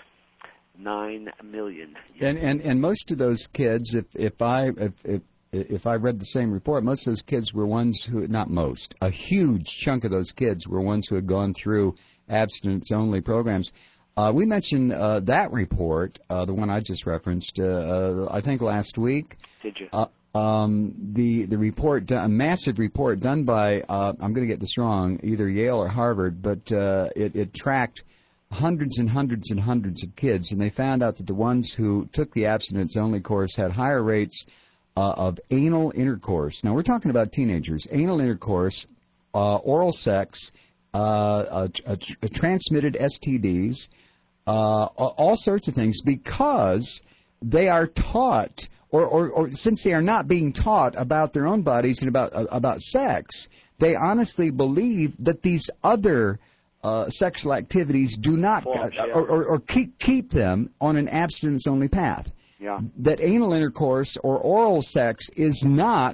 Nine million. And and and most of those kids, if if I if if if I read the same report, most of those kids were ones who, not most, a huge chunk of those kids were ones who had gone through abstinence-only programs. Uh, we mentioned uh, that report, uh, the one I just referenced, uh, uh, I think last week. Did you? Uh, um, the the report, a massive report done by, uh, I'm going to get this wrong, either Yale or Harvard, but uh, it, it tracked hundreds and hundreds and hundreds of kids, and they found out that the ones who took the abstinence-only course had higher rates uh, of anal intercourse. Now, we're talking about teenagers. Anal intercourse, uh, oral sex, uh, uh, uh, uh, transmitted S T Ds, uh, all sorts of things, because they are taught, or, or, or since they are not being taught about their own bodies and about uh, about sex, they honestly believe that these other uh, sexual activities do not, Forms, uh, yeah. or, or, or keep keep them on an abstinence-only path. Yeah. That anal intercourse or oral sex is not.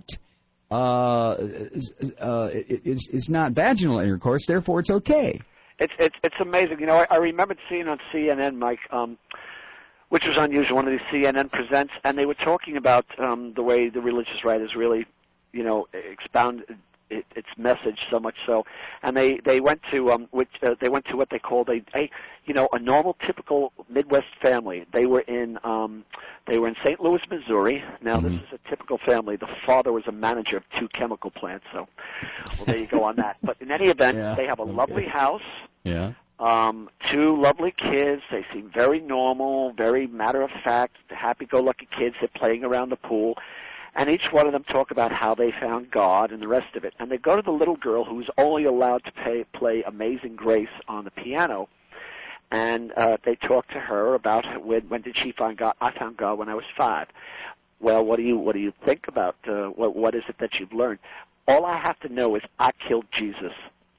Uh, is, uh, is, is not vaginal intercourse, therefore it's okay. It's it's it's amazing. You know, I, I remembered seeing on C N N, Mike, um, which was unusual, one of these C N N presents, and they were talking about um, the way the religious right has really, you know, expounded it, its message so much so, and they they went to um, which uh, they went to what they called a, a you know a normal typical Midwest family. They were in um, they were in Saint Louis, Missouri. Now Mm-hmm. this is a typical family. The father was a manager of two chemical plants, so well there you go on that. But in any event, Yeah, they have a okay. lovely house. Yeah. Um, two lovely kids. They seem very normal, very matter of fact, happy-go-lucky kids. They're playing around the pool. And each one of them talk about how they found God and the rest of it. And they go to the little girl who's only allowed to pay, play Amazing Grace on the piano. And uh, they talk to her about when, when did she find God? I found God when I was five. Well, what do you what do you think about uh, what what is it that you've learned? All I have to know is I killed Jesus.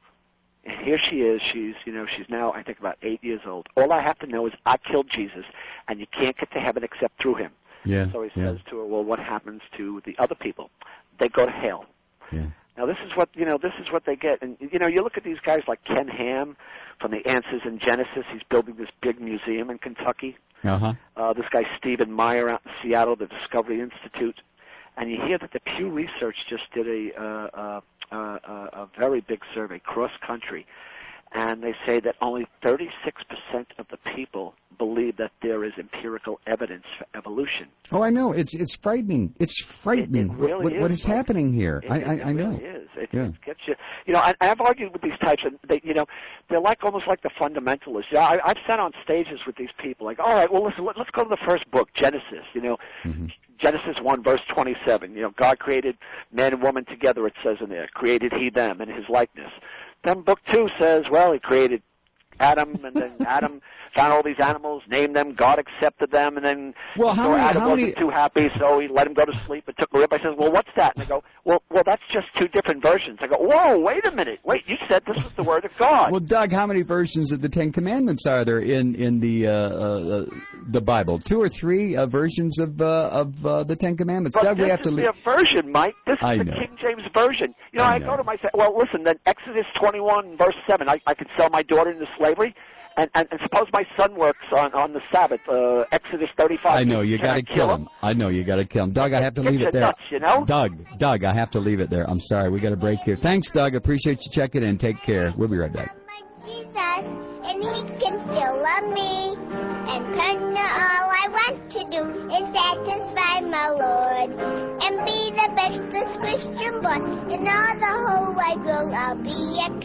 And here she is. She's, you know, she's now, I think, about eight years old. All I have to know is I killed Jesus, and you can't get to heaven except through him. Yeah. So he yeah. says to her, well, what happens to the other people? They go to hell. Yeah. Now, this is what, you know, this is what they get. And, you know, you look at these guys like Ken Ham from the Answers in Genesis. He's building this big museum in Kentucky. Uh-huh. Uh, this guy Stephen Meyer out in Seattle, the Discovery Institute. And you hear that the Pew Research just did a, uh, uh, uh, uh, a very big survey, cross-country, and they say that only thirty-six percent of the people believe that there is empirical evidence for evolution. Oh, I know. It's it's frightening. It's frightening. It, it really what, is, what is Mike. happening here? It, I, it, I, it I know. really is. It, Yeah. it gets you. You know, I, I've argued with these types, and they, you know, they're like almost like the fundamentalists. Yeah, I, I've sat on stages with these people, like, all right, well, listen, let, let's go to the first book, Genesis. You know, Mm-hmm. Genesis one, verse twenty-seven. You know, God created man and woman together, it says in there. Created he them in his likeness. Then book two says, well, he created Adam, and then Adam found all these animals, named them, God accepted them, and then well, how so many, Adam how wasn't many... too happy, so he let him go to sleep and took a rib. I said, well, what's that? And they go, well, well, that's just two different versions. I go, whoa, wait a minute. Wait, you said this was the word of God. Well, Doug, how many versions of the Ten Commandments are there in, in the uh, uh, the Bible? Two or three uh, versions of uh, of uh, the Ten Commandments? But Doug, this we have is to their version, Mike. This is I the know. King James Version. You know, I I, know. go to my, well, listen, then Exodus twenty-one, verse seven, I, I could sell my daughter into slavery. And, and, and suppose my son works on, on the Sabbath, uh, Exodus thirty-five. I know, you got to kill him. him. I know, you got to kill him. Doug, I have to leave it there. Nuts, you know? Doug, Doug, I have to leave it there. I'm sorry, we got a break here. Thanks, Doug. Appreciate you checking in. Take care. We'll be right back. Jesus, and he can still love me. And partner, all I want to do is satisfy my Lord and be the bestest Christian boy in all the whole wide world. I'll be a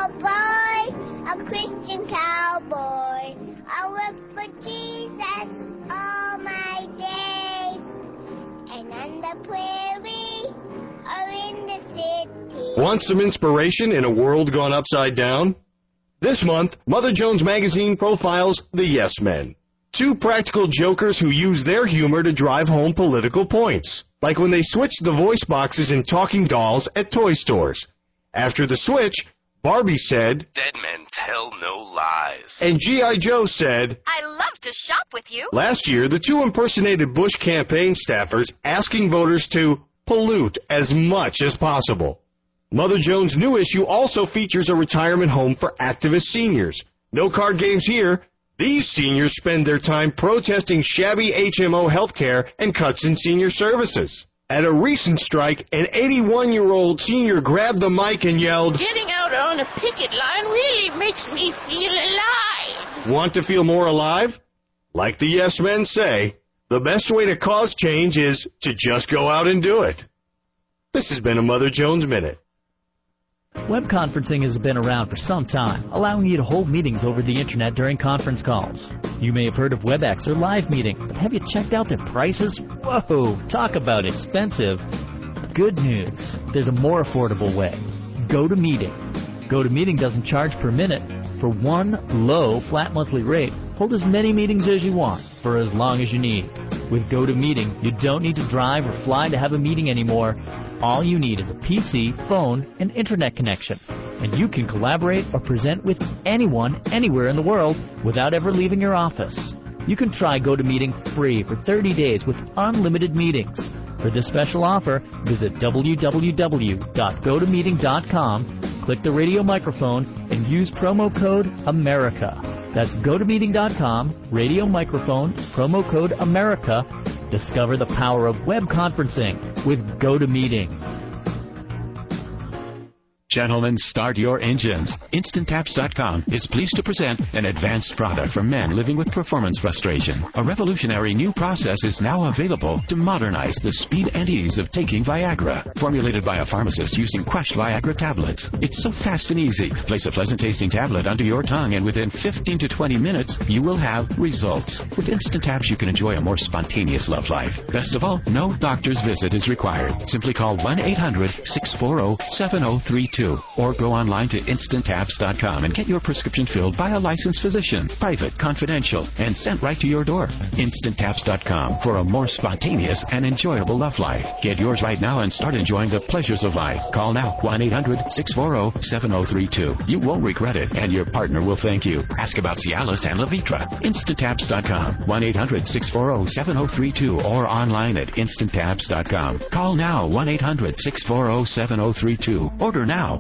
cowboy, a Christian cowboy. I'll work for Jesus all my days, and on the prairie or in the city. Want some inspiration in a world gone upside down? This month, Mother Jones Magazine profiles the Yes Men. Two practical jokers who use their humor to drive home political points, like when they switched the voice boxes in talking dolls at toy stores. After the switch, Barbie said, "Dead men tell no lies." And G I. Joe said, "I love to shop with you." Last year, the two impersonated Bush campaign staffers asking voters to pollute as much as possible. Mother Jones' new issue also features a retirement home for activist seniors. No card games here. These seniors spend their time protesting shabby H M O health care and cuts in senior services. At a recent strike, an eighty-one-year-old senior grabbed the mic and yelled, "Getting out on a picket line really makes me feel alive." Want to feel more alive? Like the Yes Men say, the best way to cause change is to just go out and do it. This has been a Mother Jones Minute. Web conferencing has been around for some time, allowing you to hold meetings over the internet during conference calls. You may have heard of WebEx or Live Meeting, but have you checked out their prices? Whoa, talk about expensive. Good news, there's a more affordable way. GoToMeeting. GoToMeeting doesn't charge per minute. For one low, flat monthly rate, hold as many meetings as you want for as long as you need. With GoToMeeting, you don't need to drive or fly to have a meeting anymore. All you need is a P C, phone, and internet connection, and you can collaborate or present with anyone, anywhere in the world without ever leaving your office. You can try GoToMeeting free for thirty days with unlimited meetings. For this special offer, visit w w w dot go to meeting dot com, click the radio microphone, and use promo code AMERICA. That's go to meeting dot com, radio microphone, promo code AMERICA. Discover the power of web conferencing with GoToMeeting. Gentlemen, start your engines. Instant Taps dot com is pleased to present an advanced product for men living with performance frustration. A revolutionary new process is now available to modernize the speed and ease of taking Viagra. Formulated by a pharmacist using Quest Viagra tablets. It's so fast and easy. Place a pleasant-tasting tablet under your tongue, and within fifteen to twenty minutes, you will have results. With Instant Taps, you can enjoy a more spontaneous love life. Best of all, no doctor's visit is required. Simply call one eight hundred, six four zero, seven zero three two. Or go online to Instant Taps dot com and get your prescription filled by a licensed physician, private, confidential, and sent right to your door. Instant Taps dot com for a more spontaneous and enjoyable love life. Get yours right now and start enjoying the pleasures of life. Call now, one eight hundred, six four zero, seven zero three two. You won't regret it, and your partner will thank you. Ask about Cialis and Levitra. Instant Taps dot com, one eight hundred, six four zero, seven zero three two, or online at Instant Taps dot com. Call now, one eight hundred, six four zero, seven zero three two. Order now.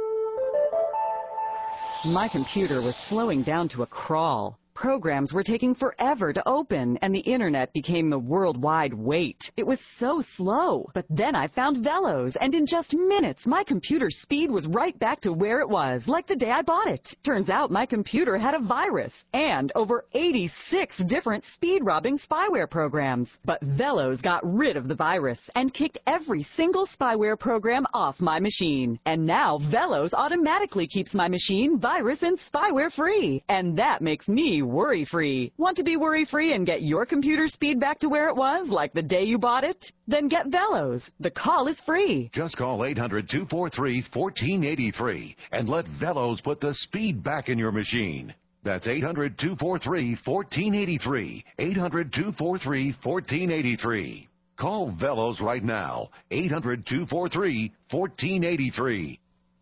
My computer was slowing down to a crawl. Programs were taking forever to open, and the internet became the worldwide wait. It was so slow. But then I found Velos, and in just minutes, my computer's speed was right back to where it was, like the day I bought it. Turns out my computer had a virus, and over eighty-six different speed-robbing spyware programs. But Velos got rid of the virus, and kicked every single spyware program off my machine. And now Velos automatically keeps my machine virus and spyware-free. And that makes me worry-free. Want to be worry-free and get your computer speed back to where it was, like the day you bought it? Then get Velos. The call is free. Just call eight hundred, two four three, one four eight three and let Velos put the speed back in your machine. That's eight hundred, two four three, one four eight three. eight hundred, two four three, one four eight three. Call Velos right now. eight hundred, two four three, one four eight three.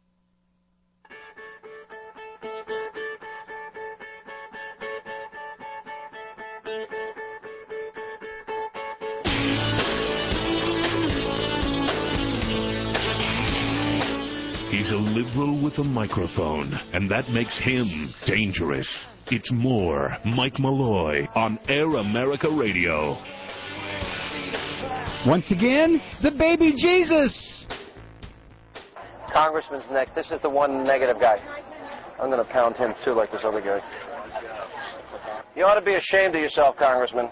He's a liberal with a microphone, and that makes him dangerous. It's more Mike Malloy on Air America Radio. Once again, the baby Jesus. Congressman's neck. This is the one negative guy. I'm going to pound him, too, like this other guy. You ought to be ashamed of yourself, Congressman.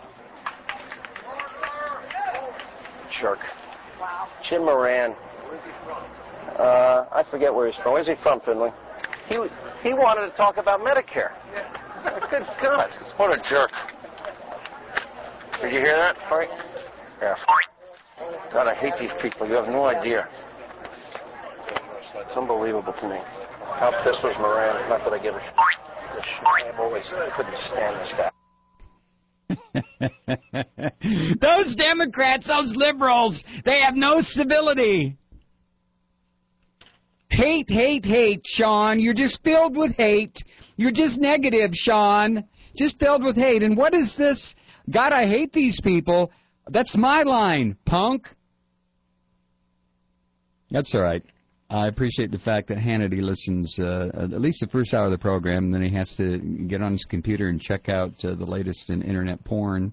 Jerk. Wow. Jim Moran. Uh, I forget where he's from. Where's he from, Finley? He he wanted to talk about Medicare. Good God. What a jerk. Did you hear that, Frank? Yeah. God, I hate these people. You have no idea. It's unbelievable to me. How pissed was Moran? Not that I give a shit. I've always couldn't stand this guy. Those Democrats, those liberals, they have no civility. Hate, hate, hate, Sean. You're just filled with hate. You're just negative, Sean. Just filled with hate. And what is this? God, I hate these people. That's my line, punk. That's all right. I appreciate the fact that Hannity listens uh, at least the first hour of the program, and then he has to get on his computer and check out uh, the latest in internet porn.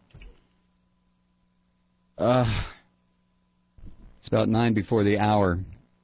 Uh, it's about nine before the hour.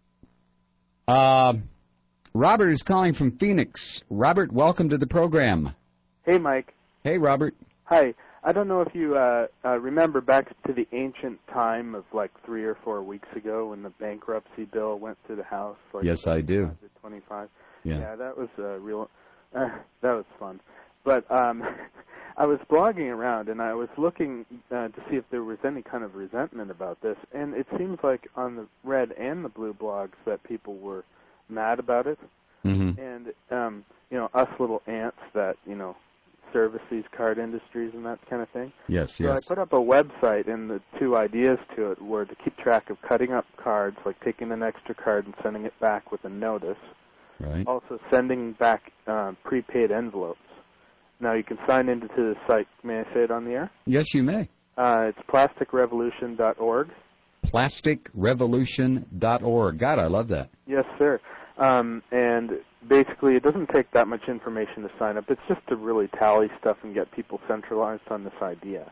Uh, Robert is calling from Phoenix. Robert, welcome to the program. Hey, Mike. Hey, Robert. Hi. I don't know if you uh, uh, remember back to the ancient time of like three or four weeks ago when the bankruptcy bill went through the House. Like yes, I do. twenty-five. Yeah. Yeah, that was uh, real. Uh, that was fun. But um, I was blogging around and I was looking uh, to see if there was any kind of resentment about this, and it seems like on the red and the blue blogs that people were mad about it. Mm-hmm. And um, you know, us little ants that you know service these card industries and that kind of thing. Yes, so yes. I put up a website, and the two ideas to it were to keep track of cutting up cards, like taking an extra card and sending it back with a notice. Right. Also sending back uh, prepaid envelopes. Now you can sign into the site. May I say it on the air? Yes, you may. Uh, it's plastic revolution dot org. plastic revolution dot org. God, I love that. Yes, sir. Um, and basically, it doesn't take that much information to sign up. It's just to really tally stuff and get people centralized on this idea.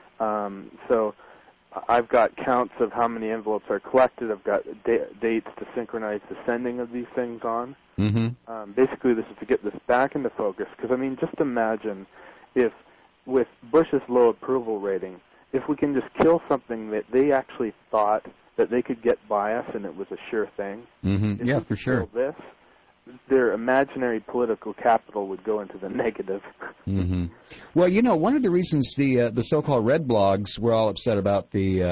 Um, so I've got counts of how many envelopes are collected. I've got da- dates to synchronize the sending of these things on. Mm-hmm. Um, basically, this is to get this back into focus. Because, I mean, just imagine if, with Bush's low approval rating, if we can just kill something that they actually thought that they could get by us and it was a sure thing. Mm-hmm. Yeah, for sure. This, their imaginary political capital would go into the negative. Mm-hmm. Well, you know, one of the reasons the uh, the so-called red blogs were all upset about the uh,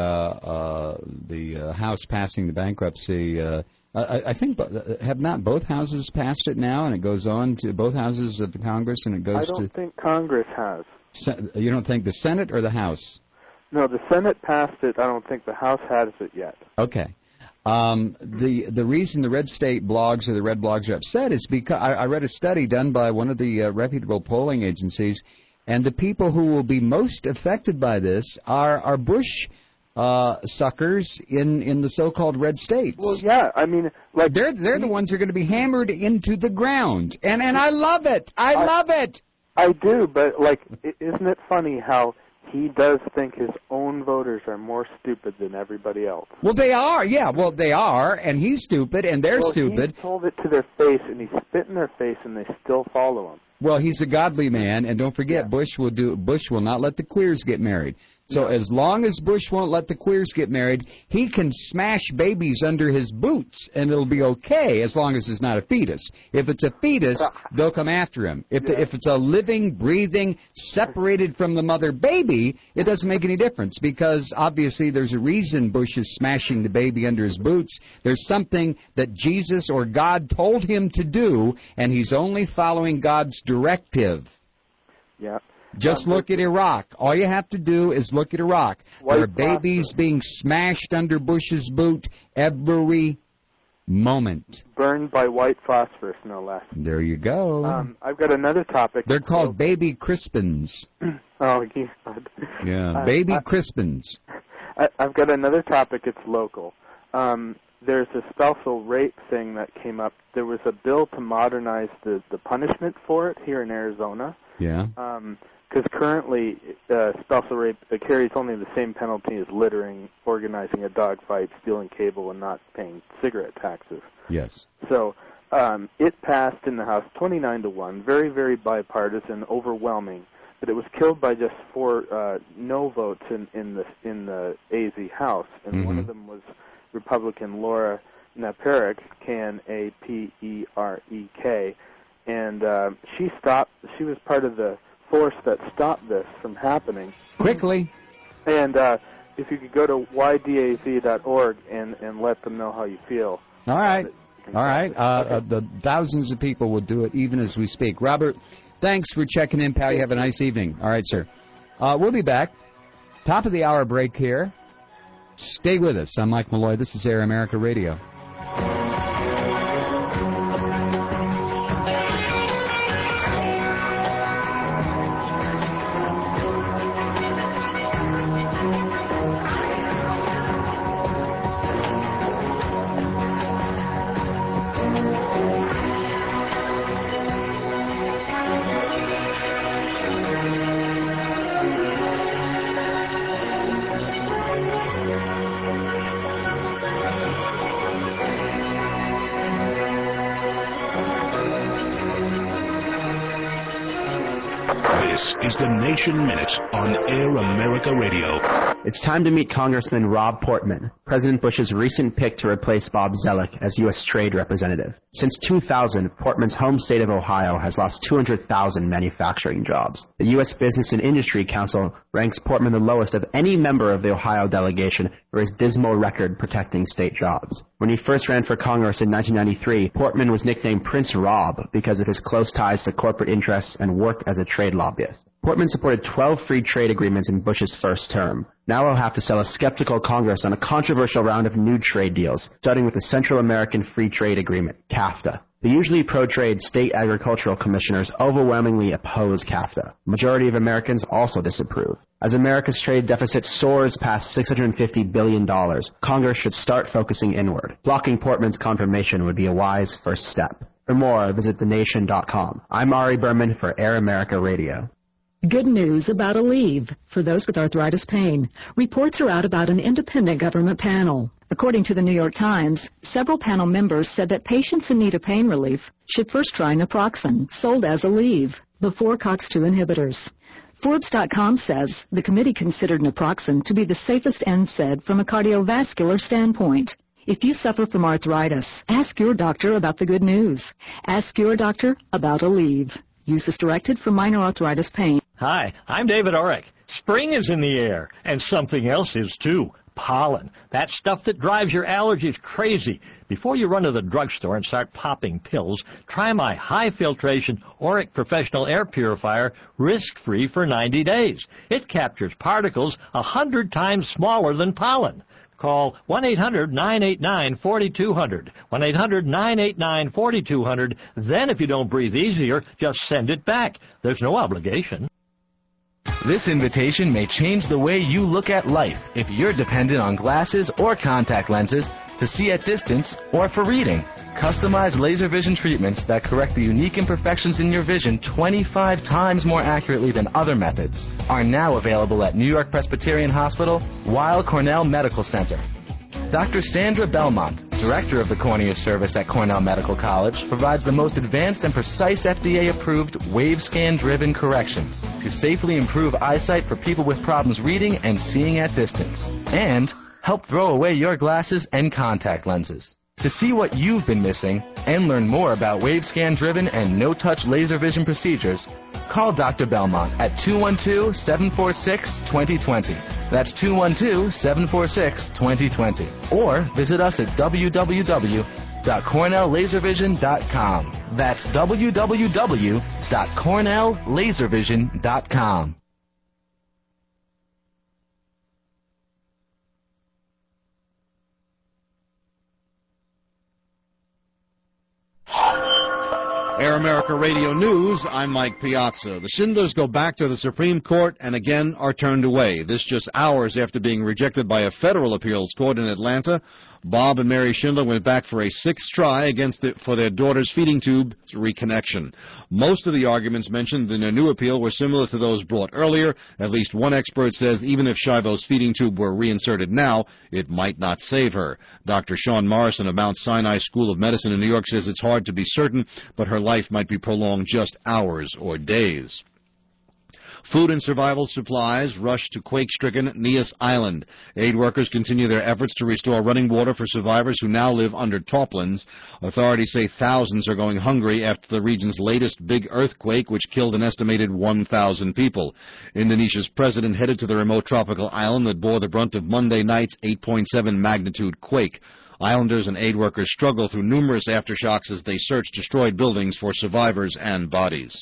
uh, the uh, House passing the bankruptcy. Uh, I, I think have not both houses passed it now, and it goes on to both houses of the Congress, and it goes to. I don't to, think Congress has. You don't think the Senate or the House? No, the Senate passed it. I don't think the House has it yet. Okay. Um, the the reason the red state blogs or the red blogs are upset is because I, I read a study done by one of the uh, reputable polling agencies, and the people who will be most affected by this are are Bush uh, suckers in, in the so-called red states. Well, yeah, I mean, like they're they're the ones who are going to be hammered into the ground, and and I love it. I, I love it. I do, but like, isn't it funny how he does think his own voters are more stupid than everybody else? Well, they are, yeah. Well, they are, and he's stupid, and they're well, stupid. He told it to their face, and he spit in their face, and they still follow him. Well, he's a godly man, and don't forget, yeah. Bush will do. Bush will not let the queers get married. So as long as Bush won't let the queers get married, he can smash babies under his boots, and it'll be okay as long as it's not a fetus. If it's a fetus, they'll come after him. If, the, if it's a living, breathing, separated from the mother baby, it doesn't make any difference because obviously there's a reason Bush is smashing the baby under his boots. There's something that Jesus or God told him to do, and he's only following God's directive. Yeah. Just um, look at Iraq. All you have to do is look at Iraq. There are babies phosphorus. being smashed under Bush's boot every moment. Burned by white phosphorus, no less. There you go. Um, I've got another topic. They're called so, baby Crispins. Oh, God. Yeah, uh, baby I, Crispins. I, I've got another topic. It's local. Um, there's a spousal rape thing that came up. There was a bill to modernize the, the punishment for it here in Arizona. Yeah. Um, Because currently, uh, spousal rape uh, carries only the same penalty as littering, organizing a dog fight, stealing cable, and not paying cigarette taxes. Yes. So um, it passed in the House twenty-nine to one, very, very bipartisan, overwhelming. But it was killed by just four uh, no votes in, in the in the A Z House, and mm-hmm. one of them was Republican Laura Naparek, K N A P E R E K, and uh, she stopped. She was part of the force that stopped this from happening quickly. And uh, if you could go to y d a z dot org and, and let them know how you feel. All right. All right. Uh, okay. uh, the thousands of people will do it even as we speak. Robert, thanks for checking in, pal. You have a nice evening. All right, sir. Uh, we'll be back. Top of the hour break here. Stay with us. I'm Mike Malloy. This is Air America Radio. This is the Nation Minute on Air America Radio. It's time to meet Congressman Rob Portman, President Bush's recent pick to replace Bob Zoellick as U S Trade Representative. Since two thousand, Portman's home state of Ohio has lost two hundred thousand manufacturing jobs. The U S Business and Industry Council ranks Portman the lowest of any member of the Ohio delegation for his dismal record protecting state jobs. When he first ran for Congress in nineteen ninety-three, Portman was nicknamed Prince Rob because of his close ties to corporate interests and work as a trade lobbyist. Portman supported twelve free trade agreements in Bush's first term. Now he'll have to sell a skeptical Congress on a controversial round of new trade deals, starting with the Central American Free Trade Agreement, CAFTA. The usually pro-trade state agricultural commissioners overwhelmingly oppose CAFTA. The majority of Americans also disapprove. As America's trade deficit soars past six hundred fifty billion dollars, Congress should start focusing inward. Blocking Portman's confirmation would be a wise first step. For more, visit the nation dot com. I'm Ari Berman for Air America Radio. Good news about Aleve for those with arthritis pain. Reports are out about an independent government panel. According to the New York Times, several panel members said that patients in need of pain relief should first try naproxen, sold as Aleve, before COX two inhibitors. Forbes dot com says the committee considered naproxen to be the safest N SAID from a cardiovascular standpoint. If you suffer from arthritis, ask your doctor about the good news. Ask your doctor about Aleve. Use as directed for minor arthritis pain. Hi, I'm David Orrick. Spring is in the air, and something else is too. Pollen. That stuff that drives your allergies crazy. Before you run to the drugstore and start popping pills, try my high-filtration Orrick Professional Air Purifier risk-free for ninety days. It captures particles a hundred times smaller than pollen. Call one eight hundred nine eight nine four two zero zero. one eight hundred nine eight nine four two zero zero. Then if you don't breathe easier, just send it back. There's no obligation. This invitation may change the way you look at life if you're dependent on glasses or contact lenses to see at distance or for reading. Customized laser vision treatments that correct the unique imperfections in your vision twenty-five times more accurately than other methods are now available at New York Presbyterian Hospital, Weill Cornell Medical Center. Doctor Sandra Belmont, director of the cornea service at Cornell Medical College, provides the most advanced and precise F D A-approved wave scan-driven corrections to safely improve eyesight for people with problems reading and seeing at distance, and help throw away your glasses and contact lenses. To see what you've been missing and learn more about wave scan-driven and no-touch laser vision procedures, call Doctor Belmont at two one two, seven four six, two zero two zero. That's two one two, seven four six, two zero two zero. Or visit us at w w w dot cornell laser vision dot com. That's w w w dot cornell laser vision dot com. Air America Radio News, I'm Mike Piazza. The Schindlers go back to the Supreme Court and again are turned away. This just hours after being rejected by a federal appeals court in Atlanta. Bob and Mary Schindler went back for a sixth try against the, for their daughter's feeding tube reconnection. Most of the arguments mentioned in their new appeal were similar to those brought earlier. At least one expert says even if Schiavo's feeding tube were reinserted now, it might not save her. Doctor Sean Morrison of Mount Sinai School of Medicine in New York says it's hard to be certain, but her life might be prolonged just hours or days. Food and survival supplies rush to quake-stricken Nias Island. Aid workers continue their efforts to restore running water for survivors who now live under tarpaulins. Authorities say thousands are going hungry after the region's latest big earthquake, which killed an estimated one thousand people. Indonesia's president headed to the remote tropical island that bore the brunt of Monday night's eight point seven magnitude quake. Islanders and aid workers struggle through numerous aftershocks as they search destroyed buildings for survivors and bodies.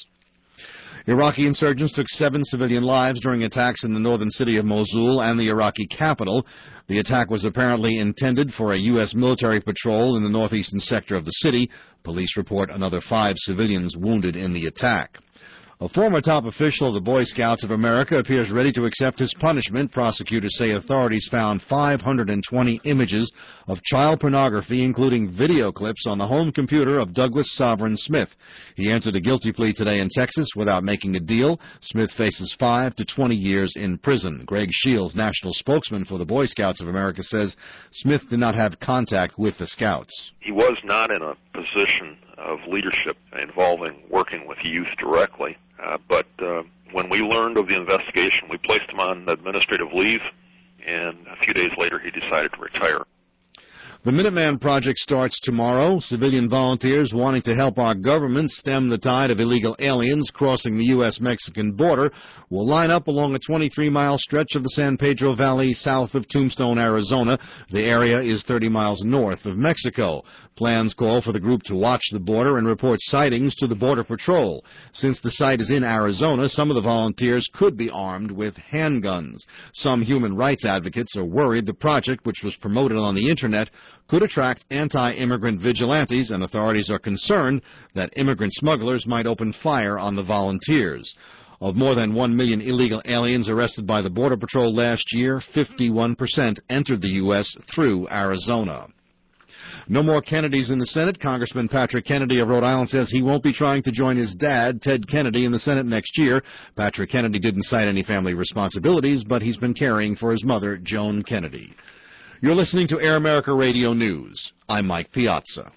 Iraqi insurgents took seven civilian lives during attacks in the northern city of Mosul and the Iraqi capital. The attack was apparently intended for a U S military patrol in the northeastern sector of the city. Police report another five civilians wounded in the attack. A former top official of the Boy Scouts of America appears ready to accept his punishment. Prosecutors say authorities found five hundred twenty images of child pornography, including video clips, on the home computer of Douglas Sovereign Smith. He entered a guilty plea today in Texas without making a deal. Smith faces five to twenty years in prison. Greg Shields, national spokesman for the Boy Scouts of America, says Smith did not have contact with the Scouts. He was not in a position of leadership involving working with youth directly. Uh, but uh, when we learned of the investigation, we placed him on administrative leave, and a few days later he decided to retire. The Minuteman Project starts tomorrow. Civilian volunteers wanting to help our government stem the tide of illegal aliens crossing the U S Mexican border will line up along a twenty-three mile stretch of the San Pedro Valley south of Tombstone, Arizona. The area is thirty miles north of Mexico. Plans call for the group to watch the border and report sightings to the Border Patrol. Since the site is in Arizona, some of the volunteers could be armed with handguns. Some human rights advocates are worried the project, which was promoted on the Internet, could attract anti-immigrant vigilantes, and authorities are concerned that immigrant smugglers might open fire on the volunteers. Of more than one million illegal aliens arrested by the Border Patrol last year, fifty-one percent entered the U S through Arizona. No more Kennedys in the Senate. Congressman Patrick Kennedy of Rhode Island says he won't be trying to join his dad, Ted Kennedy, in the Senate next year. Patrick Kennedy didn't cite any family responsibilities, but he's been caring for his mother, Joan Kennedy. You're listening to Air America Radio News. I'm Mike Piazza.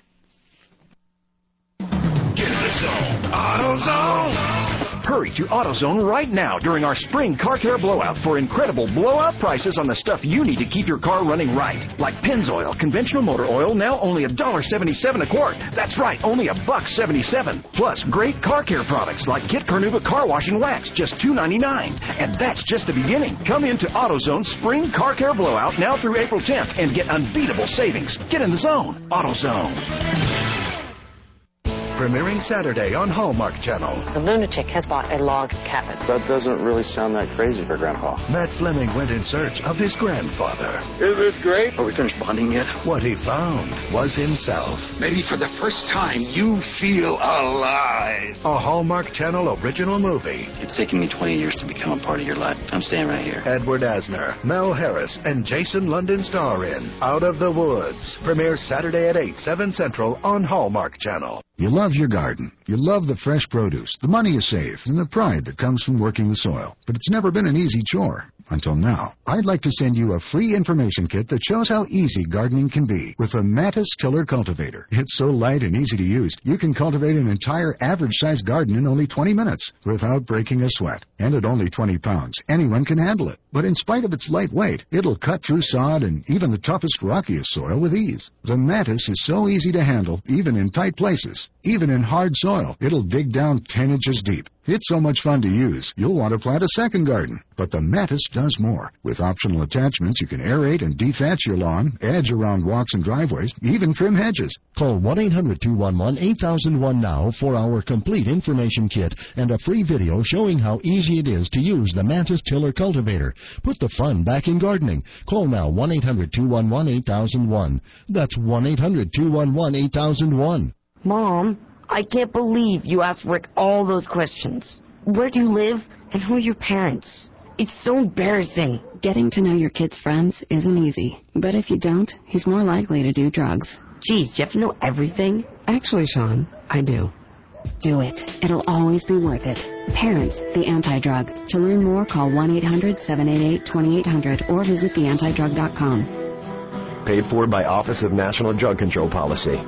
Get in the zone. AutoZone. Hurry to AutoZone right now during our spring car care blowout for incredible blowout prices on the stuff you need to keep your car running right. Like Pennzoil, conventional motor oil, now only one dollar seventy-seven a quart. That's right, only a buck seventy-seven. Plus great car care products like Kit Carnuva car wash and wax, just two ninety-nine. And that's just the beginning. Come into AutoZone's spring car care blowout now through April tenth and get unbeatable savings. Get in the zone. AutoZone. Premiering Saturday on Hallmark Channel. The lunatic has bought a log cabin. That doesn't really sound that crazy for Grandpa. Matt Fleming went in search of his grandfather. Isn't this great? Are we finished bonding yet? What he found was himself. Maybe for the first time, you feel alive. A Hallmark Channel original movie. It's taken me twenty years to become a part of your life. I'm staying right here. Edward Asner, Mel Harris, and Jason London star in Out of the Woods. Premieres Saturday at eight, seven Central on Hallmark Channel. You love your garden. You love the fresh produce, the money you save, and the pride that comes from working the soil. But it's never been an easy chore. Until now. I'd like to send you a free information kit that shows how easy gardening can be with the Matis Tiller Cultivator. It's so light and easy to use, you can cultivate an entire average-sized garden in only twenty minutes without breaking a sweat. And at only twenty pounds, anyone can handle it. But in spite of its light weight, it'll cut through sod and even the toughest, rockiest soil with ease. The Matis is so easy to handle, even in tight places. Even in hard soil, it'll dig down ten inches deep. It's so much fun to use, you'll want to plant a second garden. But the Matis does more. With optional attachments, you can aerate and dethatch your lawn, edge around walks and driveways, even trim hedges. Call one eight hundred two one one eight thousand one now for our complete information kit and a free video showing how easy it is to use the Matis Tiller Cultivator. Put the fun back in gardening. Call now one eight hundred two one one eight thousand one. That's one eight hundred two one one eight thousand one. Mom, I can't believe you asked Rick all those questions. Where do you live and who are your parents? It's so embarrassing. Getting to know your kid's friends isn't easy, but if you don't, he's more likely to do drugs. Geez, you have to know everything? Actually, Sean, I do. Do it. It'll always be worth it. Parents, the Anti-Drug. To learn more, call one eight hundred seven eight eight two eight zero zero or visit the anti drug dot com. Paid for by Office of National Drug Control Policy.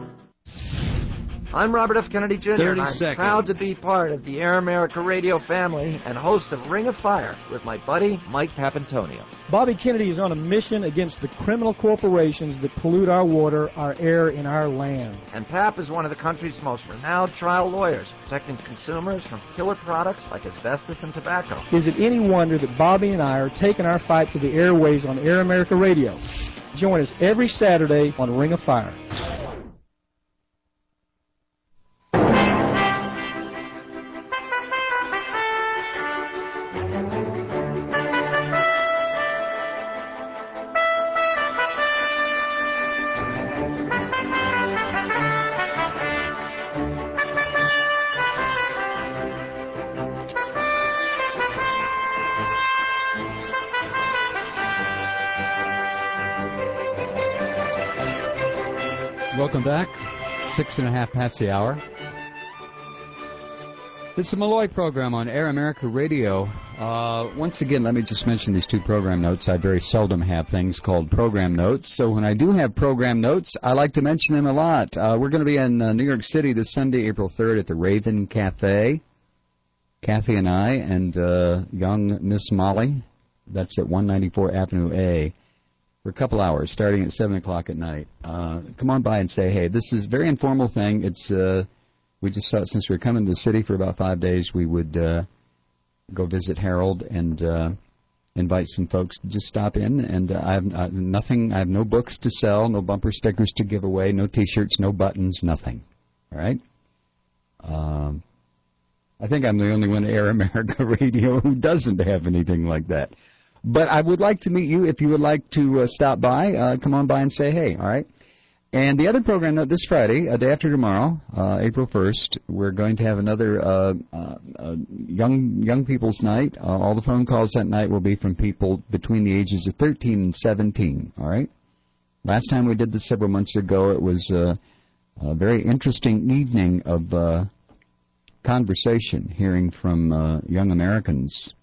I'm Robert F. Kennedy Junior and I'm seconds. proud to be part of the Air America radio family and host of Ring of Fire with my buddy Mike Papantonio. Bobby Kennedy is on a mission against the criminal corporations that pollute our water, our air, and our land. And Pap is one of the country's most renowned trial lawyers, protecting consumers from killer products like asbestos and tobacco. Is it any wonder that Bobby and I are taking our fight to the airways on Air America Radio? Join us every Saturday on Ring of Fire. Welcome back. Six and a half past the hour. It's the Malloy program on Air America Radio. Uh, once again, let me just mention these two program notes. I very seldom have things called program notes, so when I do have program notes, I like to mention them a lot. Uh, we're going to be in uh, New York City this Sunday, April third, at the Raven Cafe. Kathy and I and uh, young Miss Molly. That's at one ninety-four Avenue A. For a couple hours, starting at seven o'clock at night. Uh, come on by and say, hey, this is a very informal thing. It's uh, we just thought since we were coming to the city for about five days, we would uh, go visit Harold and uh, invite some folks to just stop in. And uh, I have uh, nothing. I have no books to sell, no bumper stickers to give away, no T-shirts, no buttons, nothing. All right. Um, I think I'm the only one at Air America Radio who doesn't have anything like that. But I would like to meet you if you would like to uh, stop by. Uh, come on by and say hey, all right? And the other program, uh, this Friday, a day after tomorrow, uh, April first, we're going to have another uh, uh, uh, young young people's night. Uh, all the phone calls that night will be from people between the ages of thirteen and seventeen, all right? Last time we did this several months ago, it was uh, a very interesting evening of uh, conversation, hearing from uh, young Americans,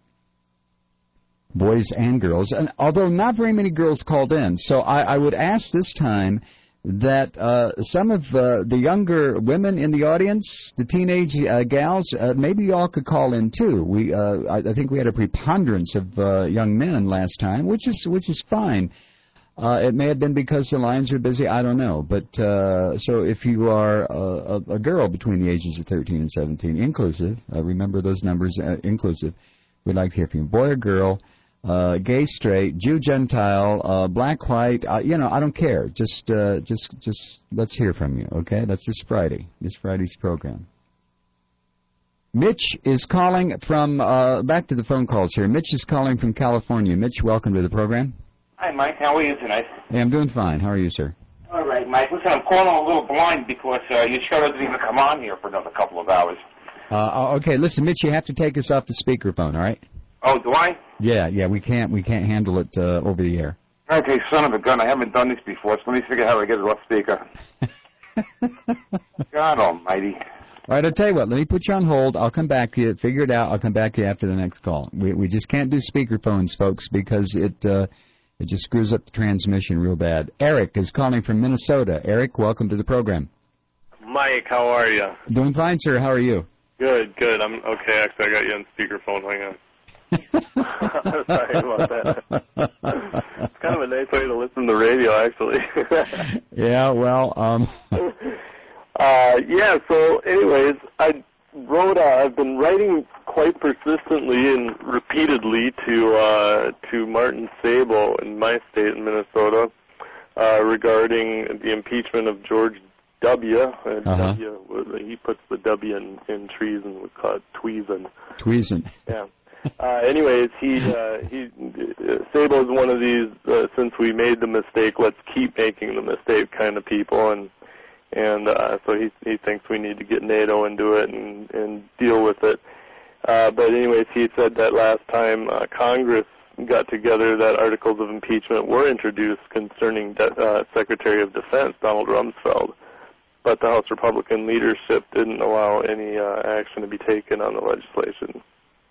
boys and girls, and although not very many girls called in. So I, I would ask this time that uh, some of uh, the younger women in the audience, the teenage uh, gals, uh, maybe y'all could call in too. We, uh, I, I think we had a preponderance of uh, young men last time, which is which is fine. Uh, it may have been because the lines are busy, I don't know. But uh, so if you are a, a, a girl between the ages of thirteen and seventeen, inclusive, uh, remember those numbers, uh, inclusive, we'd like to hear from you. Boy or girl, uh, gay, straight, Jew, Gentile, uh, black, white, uh, you know, I don't care. Just, uh, just, just let's hear from you, okay? That's this Friday, this Friday's program. Mitch is calling from, uh, back to the phone calls here. Mitch is calling from California. Mitch, welcome to the program. Hi, Mike. How are you tonight? Hey, I'm doing fine. How are you, sir? All right, Mike. Listen, I'm calling a little blind because uh, your show doesn't even come on here for another couple of hours. Uh, okay, listen, Mitch, you have to take us off the speakerphone, all right? Oh, do I? Yeah, yeah, we can't we can't handle it uh, over the air. Okay, son of a gun. I haven't done this before, so let me figure out how to get it off speaker. God almighty. All right, I'll tell you what. Let me put you on hold. I'll come back to you. Figure it out. I'll come back to you after the next call. We we just can't do speakerphones, folks, because it uh, it just screws up the transmission real bad. Eric is calling from Minnesota. Eric, welcome to the program. Mike, how are you? Doing fine, sir. How are you? Good, good. I'm okay. Actually, I got you on speakerphone. Hang on. Sorry about that. It's kind of a nice way to listen to radio, actually. Yeah, well, um... uh, yeah, so anyways, I wrote, uh, I've been writing quite persistently and repeatedly to, uh, to Martin Sabo in my state in Minnesota, uh, regarding the impeachment of George W. And uh-huh. W, he puts the W in, in treason, we call it tweezen. Tweezen. Yeah. Uh, anyways, he, uh, he, uh, Sabo's one of these, uh, since we made the mistake, let's keep making the mistake kind of people, and, and, uh, so he, he thinks we need to get NATO into it and, and deal with it. Uh, but anyways, he said that last time, uh, Congress got together that articles of impeachment were introduced concerning, de- uh, Secretary of Defense, Donald Rumsfeld. But the House Republican leadership didn't allow any, uh, action to be taken on the legislation.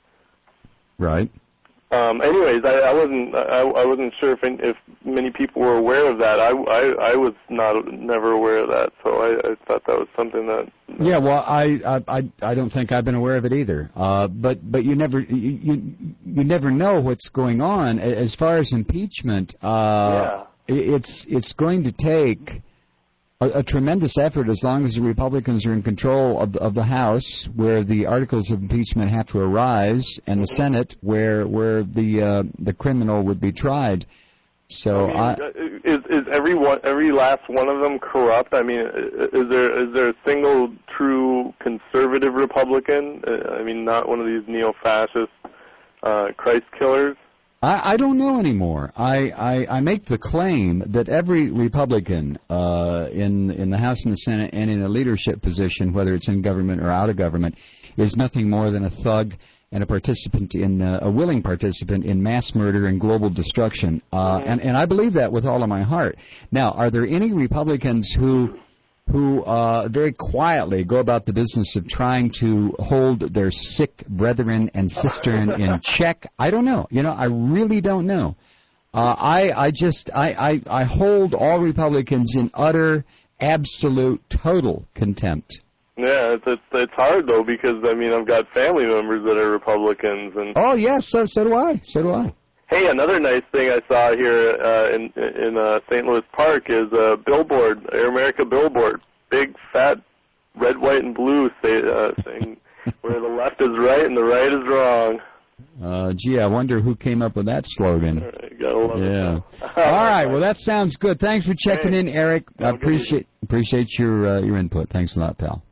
Right. Um, anyways, I, I wasn't I, I wasn't sure if if many people were aware of that. I, I, I was not never aware of that, so I, I thought that was something that. Yeah, well, I I I don't think I've been aware of it either. Uh, but but you never you, you you never know what's going on as far as impeachment. Uh, yeah. It's it's going to take a, a tremendous effort as long as the Republicans are in control of, of the House, where the articles of impeachment have to arise, and the Senate, where where the uh, the criminal would be tried. So, I mean, I, is is every one, every last one of them corrupt? I mean, is there is there a single true conservative Republican? I mean, not one of these neo-fascist uh, Christ killers. I, I don't know anymore. I, I, I make the claim that every Republican uh, in in the House and the Senate and in a leadership position, whether it's in government or out of government, is nothing more than a thug and a participant in uh, a willing participant in mass murder and global destruction. Uh, and, and I believe that with all of my heart. Now, are there any Republicans who who uh, very quietly go about the business of trying to hold their sick brethren and sistern in check? I don't know. You know, I really don't know. Uh, I I just I, I I hold all Republicans in utter, absolute, total contempt. Yeah, it's, it's it's hard though, because I mean I've got family members that are Republicans, and oh yes, so so do I, so do I. Hey, another nice thing I saw here uh, in in uh, Saint Louis Park is a billboard, Air America billboard, big fat red, white, and blue, say, uh, saying where the left is right and the right is wrong. Uh, gee, I wonder who came up with that slogan. All right, gotta love yeah. it. All right, well that sounds good. Thanks for checking hey, in, Eric. I appreciate appreciate your uh, your input. Thanks a lot, pal.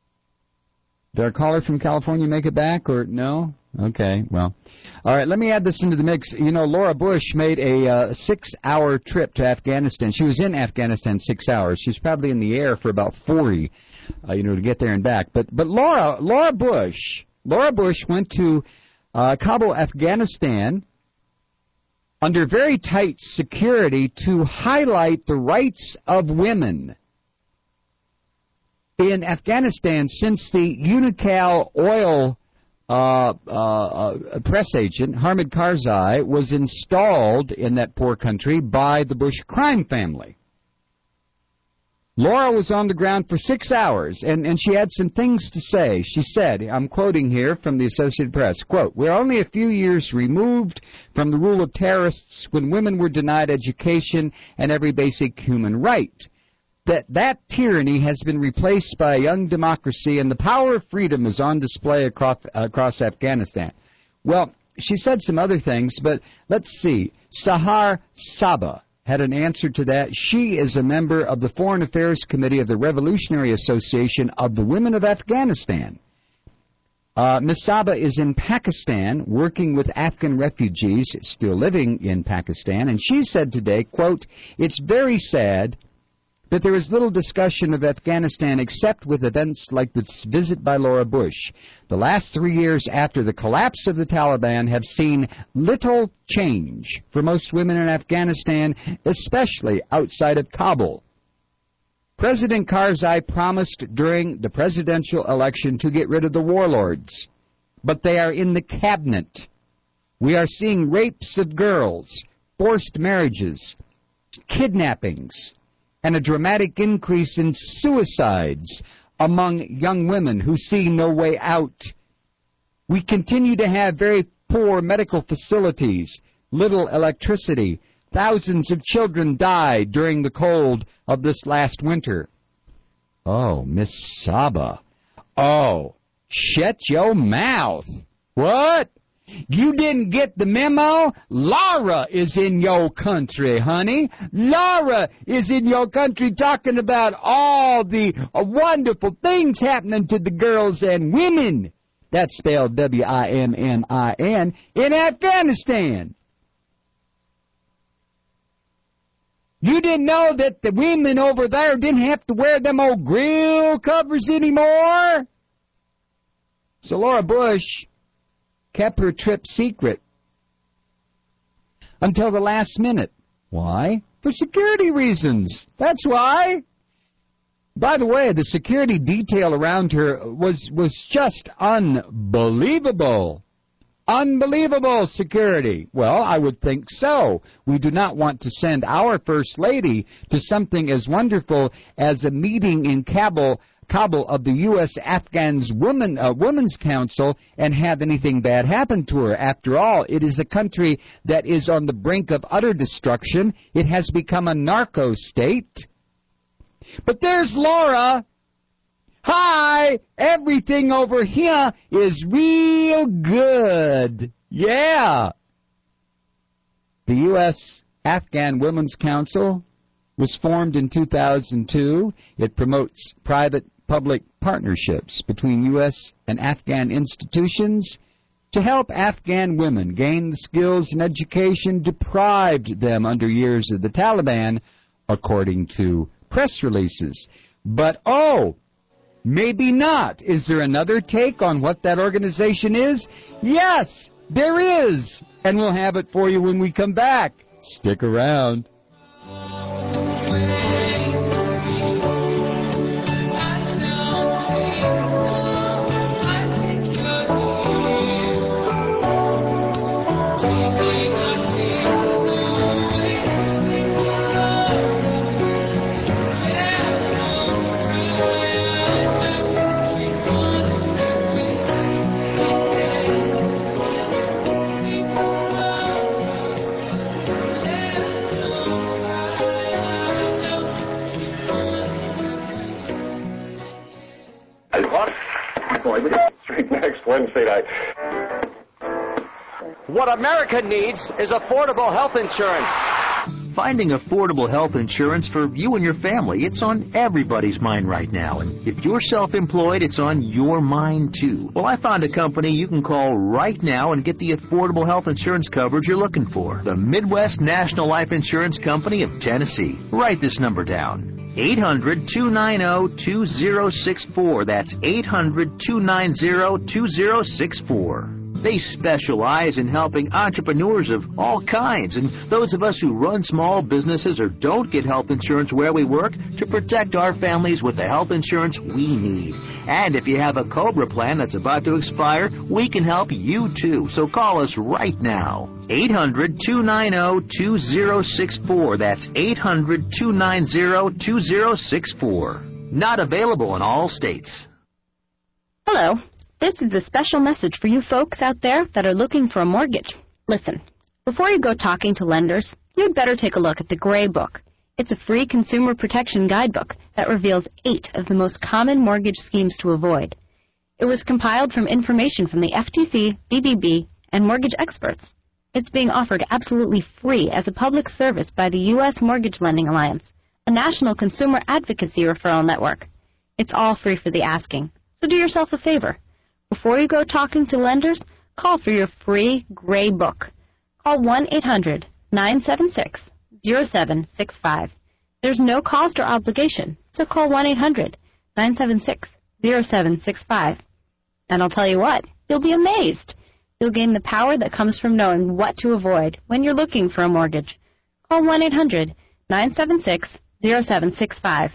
Did our caller from California make it back, or no? Okay, well. All right, let me add this into the mix. You know, Laura Bush made a uh, six-hour trip to Afghanistan. She was in Afghanistan six hours. She's probably in the air for about forty, uh, you know, to get there and back. But but Laura Laura Bush, Laura Bush went to uh, Kabul, Afghanistan, under very tight security to highlight the rights of women. In Afghanistan, since the Unocal oil uh, uh, uh, press agent, Hamid Karzai, was installed in that poor country by the Bush crime family. Laura was on the ground for six hours, and, and she had some things to say. She said, I'm quoting here from the Associated Press, quote, we're only a few years removed from the rule of terrorists when women were denied education and every basic human right. That that tyranny has been replaced by a young democracy, and the power of freedom is on display across, across Afghanistan. Well, she said some other things, but let's see. Sahar Sabah had an answer to that. She is a member of the Foreign Affairs Committee of the Revolutionary Association of the Women of Afghanistan. Uh, Miz Sabah is in Pakistan working with Afghan refugees still living in Pakistan, and she said today, quote, it's very sad that there is little discussion of Afghanistan except with events like this visit by Laura Bush. The last three years after the collapse of the Taliban have seen little change for most women in Afghanistan, especially outside of Kabul. President Karzai promised during the presidential election to get rid of the warlords, but they are in the cabinet. We are seeing rapes of girls, forced marriages, kidnappings, and a dramatic increase in suicides among young women who see no way out. We continue to have very poor medical facilities, little electricity. Thousands of children died during the cold of this last winter. Oh, Miss Saba. Oh, shut your mouth. What? You didn't get the memo? Laura is in your country, honey. Laura is in your country talking about all the uh, wonderful things happening to the girls and women. That's spelled W I M M I N in Afghanistan. You didn't know that the women over there didn't have to wear them old grill covers anymore? So Laura Bush kept her trip secret until the last minute. Why? For security reasons. That's why. By the way, the security detail around her was, was just unbelievable. Unbelievable security. Well, I would think so. We do not want to send our First Lady to something as wonderful as a meeting in Kabul, Kabul of the U S Afghans Women, uh, Women's Council and have anything bad happen to her. After all, it is a country that is on the brink of utter destruction. It has become a narco state. But there's Laura. Hi, everything over here is real good. Yeah. The U S Afghan Women's Council was formed in two thousand two. It promotes private-public partnerships between U S and Afghan institutions to help Afghan women gain the skills and education deprived them under years of the Taliban, according to press releases. But, oh, maybe not. Is there another take on what that organization is? Yes, there is. And we'll have it for you when we come back. Stick around. Street next Wednesday night. What America needs is affordable health insurance. Finding affordable health insurance for you and your family, it's on everybody's mind right now. And if you're self-employed, it's on your mind too. Well, I found a company you can call right now and get the affordable health insurance coverage you're looking for. The Midwest National Life Insurance Company of Tennessee. Write this number down. eight hundred, two nine zero, two zero six four. That's eight hundred, two nine zero, two zero six four. They specialize in helping entrepreneurs of all kinds and those of us who run small businesses or don't get health insurance where we work to protect our families with the health insurance we need. And if you have a COBRA plan that's about to expire, we can help you too. So call us right now. eight hundred, two nine zero, two zero six four. That's eight hundred, two nine zero, two zero six four. Not available in all states. Hello. This is a special message for you folks out there that are looking for a mortgage. Listen, before you go talking to lenders, you'd better take a look at the Gray Book. It's a free consumer protection guidebook that reveals eight of the most common mortgage schemes to avoid. It was compiled from information from the F T C, B B B, and mortgage experts. It's being offered absolutely free as a public service by the U S Mortgage Lending Alliance, a national consumer advocacy referral network. It's all free for the asking, so do yourself a favor. Before you go talking to lenders, call for your free Gray Book. Call one eight hundred, nine seven six, zero seven six five. There's no cost or obligation, so call one eight hundred, nine seven six, zero seven six five. And I'll tell you what, you'll be amazed. You'll gain the power that comes from knowing what to avoid when you're looking for a mortgage. Call one eight hundred, nine seven six, zero seven six five.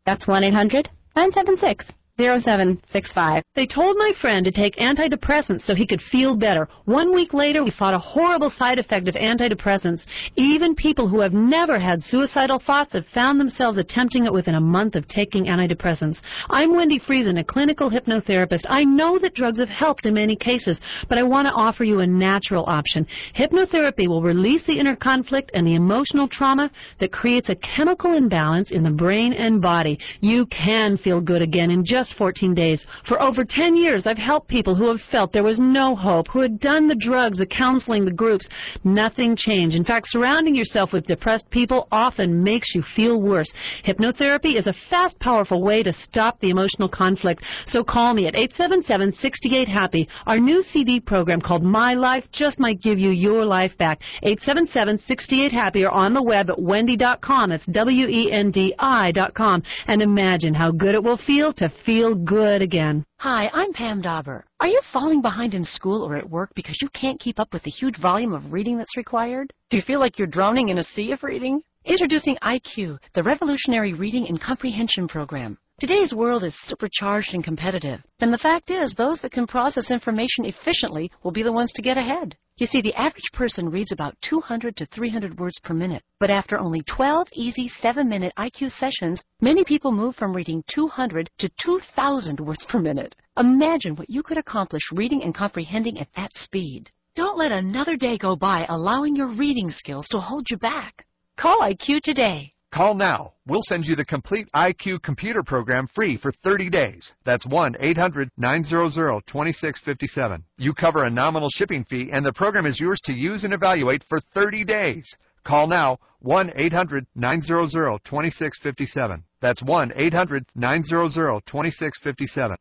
That's one eight hundred nine seven six zero seven six five. They told my friend to take antidepressants so he could feel better. One week later, we fought a horrible side effect of antidepressants. Even people who have never had suicidal thoughts have found themselves attempting it within a month of taking antidepressants. I'm Wendy Friesen, a clinical hypnotherapist. I know that drugs have helped in many cases, but I want to offer you a natural option. Hypnotherapy will release the inner conflict and the emotional trauma that creates a chemical imbalance in the brain and body. You can feel good again in just fourteen days. For over ten years, I've helped people who have felt there was no hope, who had done the drugs, the counseling, the groups. Nothing changed. In fact, surrounding yourself with depressed people often makes you feel worse. Hypnotherapy is a fast, powerful way to stop the emotional conflict. So call me at eight seven seven, six eight, HAPPY. Our new C D program called My Life just might give you your life back. eight seven seven, six eight, HAPPY or on the web at wendy dot com. That's W E N D I dot com. And imagine how good it will feel to feel Feel good again. Hi, I'm Pam Dauber. Are you falling behind in school or at work because you can't keep up with the huge volume of reading that's required? Do you feel like you're drowning in a sea of reading? Introducing I Q, the revolutionary reading and comprehension program. Today's world is supercharged and competitive, and the fact is those that can process information efficiently will be the ones to get ahead. You see, the average person reads about two hundred to three hundred words per minute, but after only twelve easy seven-minute I Q sessions, many people move from reading two hundred to two thousand words per minute. Imagine what you could accomplish reading and comprehending at that speed. Don't let another day go by allowing your reading skills to hold you back. Call I Q today. Call now. We'll send you the complete I Q computer program free for thirty days. That's one eight hundred nine hundred twenty-six fifty-seven. You cover a nominal shipping fee, and the program is yours to use and evaluate for thirty days. Call now, one eight hundred nine hundred twenty-six fifty-seven. That's one eight hundred nine hundred twenty-six fifty-seven.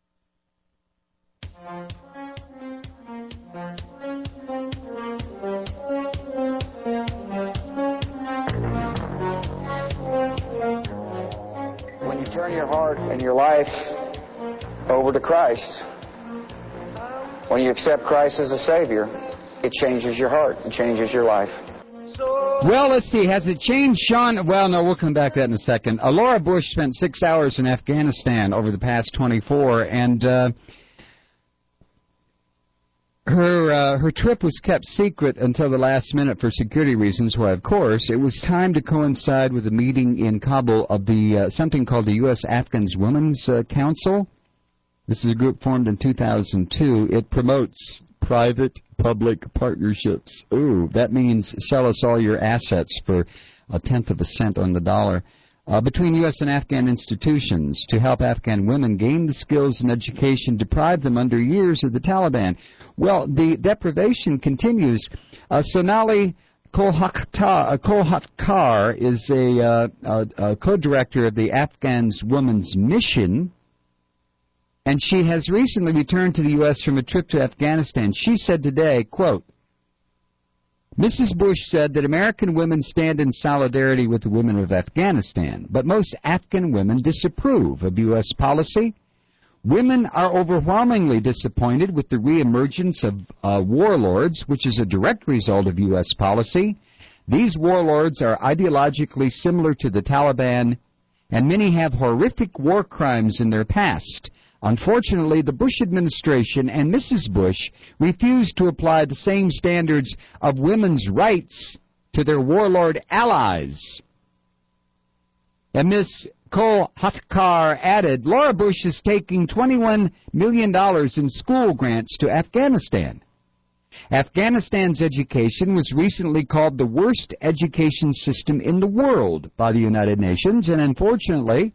Turn your heart and your life over to Christ. When you accept Christ as a Savior, it changes your heart. It changes your life. Well, let's see. Has it changed, Sean? Well, no, we'll come back to that in a second. Uh, Laura Bush spent six hours in Afghanistan over the past twenty-four, and uh, her uh, her trip was kept secret until the last minute for security reasons. Why, of course, it was timed to coincide with a meeting in Kabul of the uh, something called the U S Afghans Women's uh, Council. This is a group formed in two thousand two. It promotes private-public partnerships. Ooh, that means sell us all your assets for a tenth of a cent on the dollar. Uh, between U S and Afghan institutions to help Afghan women gain the skills and education deprived them under years of the Taliban. Well, the deprivation continues. Uh, Sonali Kolhatkar, uh, Kolhatkar is a, uh, a, a co-director of the Afghans Women's Mission, and she has recently returned to the U S from a trip to Afghanistan. She said today, quote, Missus Bush said that American women stand in solidarity with the women of Afghanistan, but most Afghan women disapprove of U S policy. Women are overwhelmingly disappointed with the reemergence of uh, warlords, which is a direct result of U S policy. These warlords are ideologically similar to the Taliban, and many have horrific war crimes in their past. Unfortunately, the Bush administration and Missus Bush refused to apply the same standards of women's rights to their warlord allies. And Miz Kolhatkar added, Laura Bush is taking twenty-one million dollars in school grants to Afghanistan. Afghanistan's education was recently called the worst education system in the world by the United Nations, and unfortunately,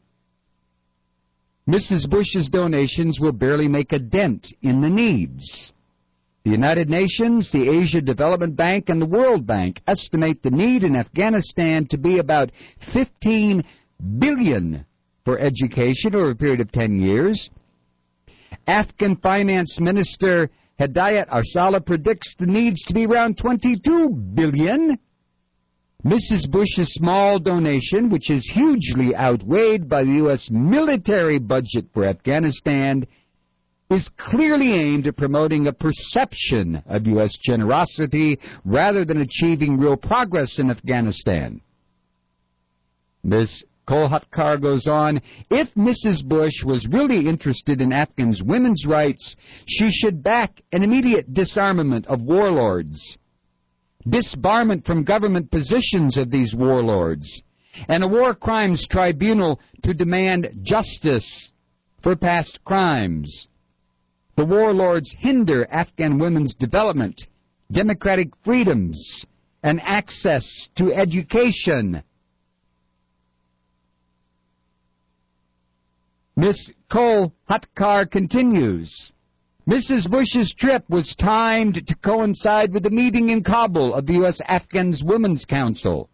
Missus Bush's donations will barely make a dent in the needs. The United Nations, the Asia Development Bank, and the World Bank estimate the need in Afghanistan to be about fifteen billion dollars for education over a period of ten years. Afghan Finance Minister Hidayat Arsala predicts the needs to be around twenty-two billion dollars. Missus Bush's small donation, which is hugely outweighed by the U S military budget for Afghanistan, is clearly aimed at promoting a perception of U S generosity rather than achieving real progress in Afghanistan. Miz Cole Hutkar goes on, if Missus Bush was really interested in Afghans' women's rights, she should back an immediate disarmament of warlords, disbarment from government positions of these warlords, and a war crimes tribunal to demand justice for past crimes. The warlords hinder Afghan women's development, democratic freedoms, and access to education. Miss Cole Hutkar continues, Missus Bush's trip was timed to coincide with the meeting in Kabul of the U S Afghans Women's Council.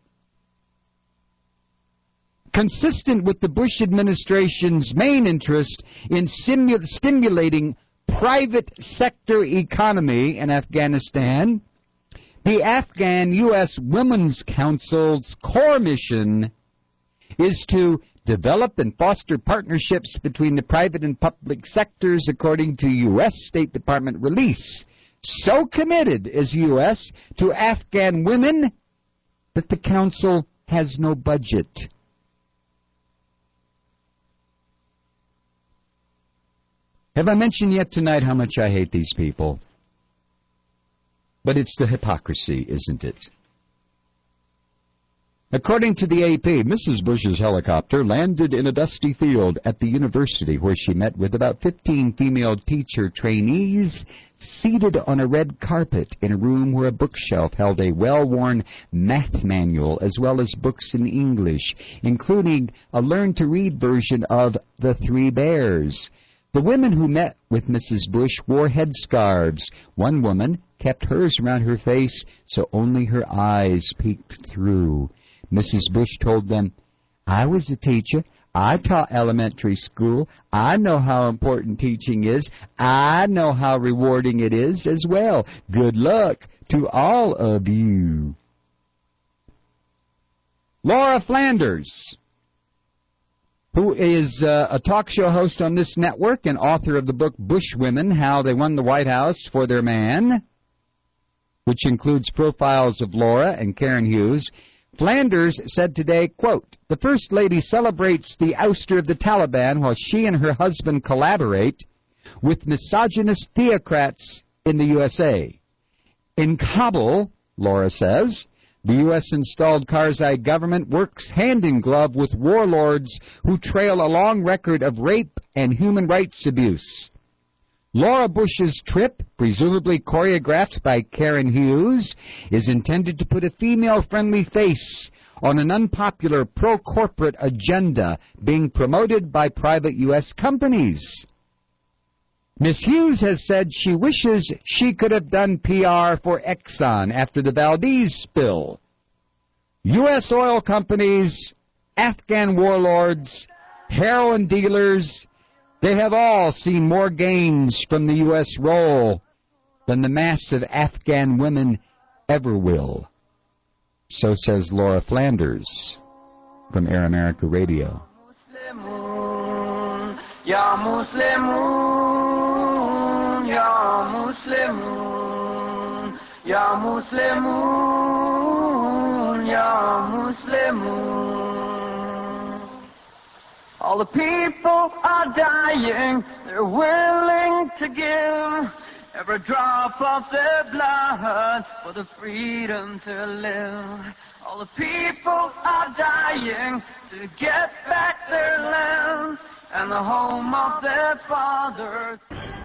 Consistent with the Bush administration's main interest in simu- stimulating private sector economy in Afghanistan, the Afghan U S Women's Council's core mission is to develop and foster partnerships between the private and public sectors according to U S State Department release. So committed is U S to Afghan women that the Council has no budget. Have I mentioned yet tonight how much I hate these people? But it's the hypocrisy, isn't it? According to the A P, Missus Bush's helicopter landed in a dusty field at the university where she met with about fifteen female teacher trainees seated on a red carpet in a room where a bookshelf held a well-worn math manual as well as books in English, including a learn-to-read version of The Three Bears. The women who met with Missus Bush wore headscarves. One woman kept hers around her face so only her eyes peeked through. Missus Bush told them, I was a teacher. I taught elementary school. I know how important teaching is. I know how rewarding it is as well. Good luck to all of you. Laura Flanders, who is uh, a talk show host on this network and author of the book Bushwomen, How They Won the White House for Their Man, which includes profiles of Laura and Karen Hughes. Flanders said today, quote, the First Lady celebrates the ouster of the Taliban while she and her husband collaborate with misogynist theocrats in the U S A. In Kabul, Laura says, the U S-installed Karzai government works hand-in-glove with warlords who trail a long record of rape and human rights abuse. Laura Bush's trip, presumably choreographed by Karen Hughes, is intended to put a female-friendly face on an unpopular pro-corporate agenda being promoted by private U S companies. Miss Hughes has said she wishes she could have done P R for Exxon after the Valdez spill. U S oil companies, Afghan warlords, heroin dealers, they have all seen more gains from the U S role than the mass of Afghan women ever will. So says Laura Flanders from Air America Radio. Ya Muslimun, Ya Muslimun, Ya Muslimun, Ya Muslimun. All the people are dying, they're willing to give every drop of their blood for the freedom to live. All the people are dying to get back their land and the home of their fathers.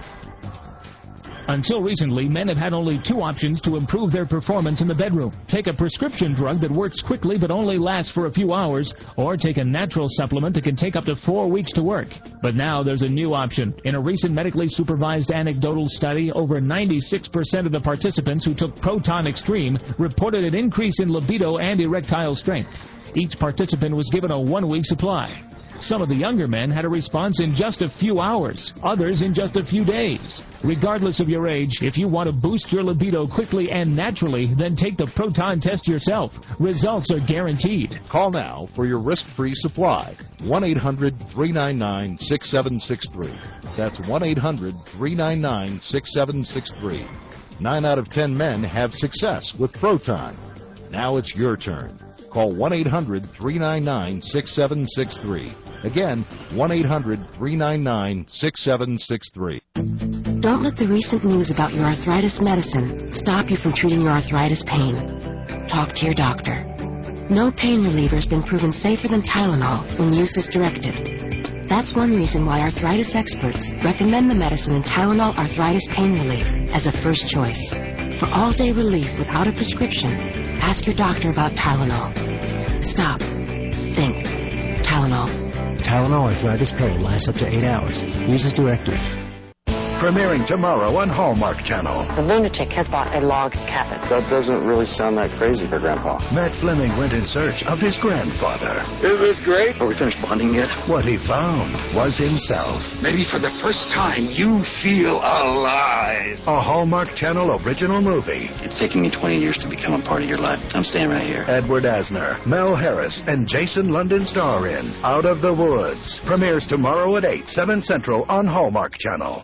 Until recently, men have had only two options to improve their performance in the bedroom. Take a prescription drug that works quickly but only lasts for a few hours, or take a natural supplement that can take up to four weeks to work. But now there's a new option. In a recent medically supervised anecdotal study, over ninety-six percent of the participants who took Proton Extreme reported an increase in libido and erectile strength. Each participant was given a one-week supply. Some of the younger men had a response in just a few hours, others in just a few days. Regardless of your age, if you want to boost your libido quickly and naturally, then take the Proton test yourself. Results are guaranteed. Call now for your risk-free supply. one eight hundred, three nine nine, six seven six three. That's one eight hundred, three nine nine, six seven six three. Nine out of ten men have success with Proton. Now it's your turn. Call one eight hundred three nine nine six seven six three. Again, one eight hundred three nine nine six seven six three. Don't let the recent news about your arthritis medicine stop you from treating your arthritis pain. Talk to your doctor. No pain reliever has been proven safer than Tylenol when used as directed. That's one reason why arthritis experts recommend the medicine in Tylenol Arthritis Pain Relief as a first choice. For all-day relief without a prescription, ask your doctor about Tylenol. Stop. Think. Tylenol. Tylenol Arthritis Pain lasts up to eight hours. Use as directed. Premiering tomorrow on Hallmark Channel. The lunatic has bought a log cabin. That doesn't really sound that crazy for Grandpa. Matt Fleming went in search of his grandfather. Is this great? Are we finished bonding yet? What he found was himself. Maybe for the first time, you feel alive. A Hallmark Channel original movie. It's taken me twenty years to become a part of your life. I'm staying right here. Edward Asner, Mel Harris, and Jason London star in Out of the Woods. Premieres tomorrow at eight, seven Central on Hallmark Channel.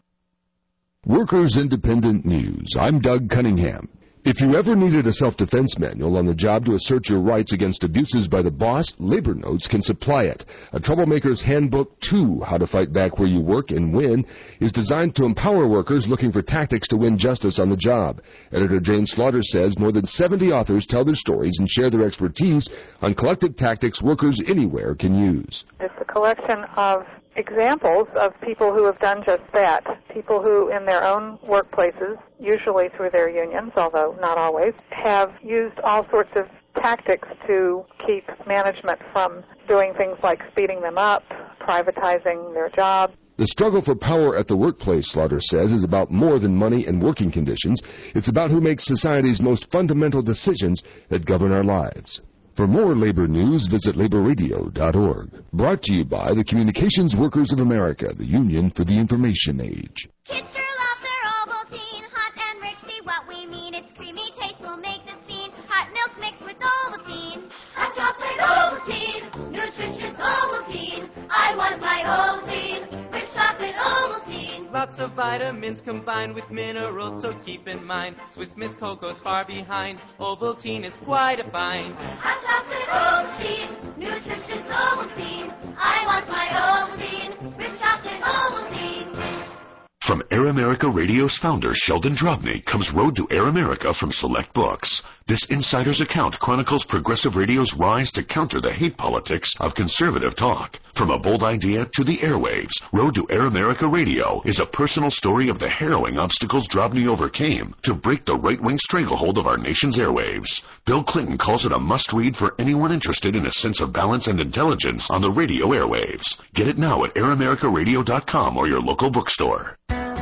Workers Independent News. I'm Doug Cunningham. If you ever needed a self-defense manual on the job to assert your rights against abuses by the boss, Labor Notes can supply it. A Troublemaker's Handbook two, How to Fight Back Where You Work and Win, is designed to empower workers looking for tactics to win justice on the job. Editor Jane Slaughter says more than seventy authors tell their stories and share their expertise on collective tactics workers anywhere can use. It's a collection of examples of people who have done just that, people who in their own workplaces, usually through their unions, although not always, have used all sorts of tactics to keep management from doing things like speeding them up, privatizing their job. The struggle for power at the workplace, Slaughter says, is about more than money and working conditions. It's about who makes society's most fundamental decisions that govern our lives. For more labor news, visit labor radio dot org. Brought to you by the Communications Workers of America, the Union for the Information Age. Kids sure love their Ovaltine, hot and rich, see what we mean. Its creamy taste will make the scene. Hot milk mixed with Ovaltine. Hot chocolate Ovaltine, nutritious Ovaltine. I want my Ovaltine, rich chocolate Ovaltine. Lots of vitamins combined with minerals, so keep in mind, Swiss Miss Cocoa's far behind. Ovaltine is quite a find. Hot chocolate Ovaltine, nutritious Ovaltine. I want my Ovaltine, rich chocolate Ovaltine. From Air America Radio's founder, Sheldon Drobny, comes Road to Air America from Select Books. This insider's account chronicles Progressive Radio's rise to counter the hate politics of conservative talk. From a bold idea to the airwaves, Road to Air America Radio is a personal story of the harrowing obstacles Drobny overcame to break the right-wing stranglehold of our nation's airwaves. Bill Clinton calls it a must-read for anyone interested in a sense of balance and intelligence on the radio airwaves. Get it now at air america radio dot com or your local bookstore.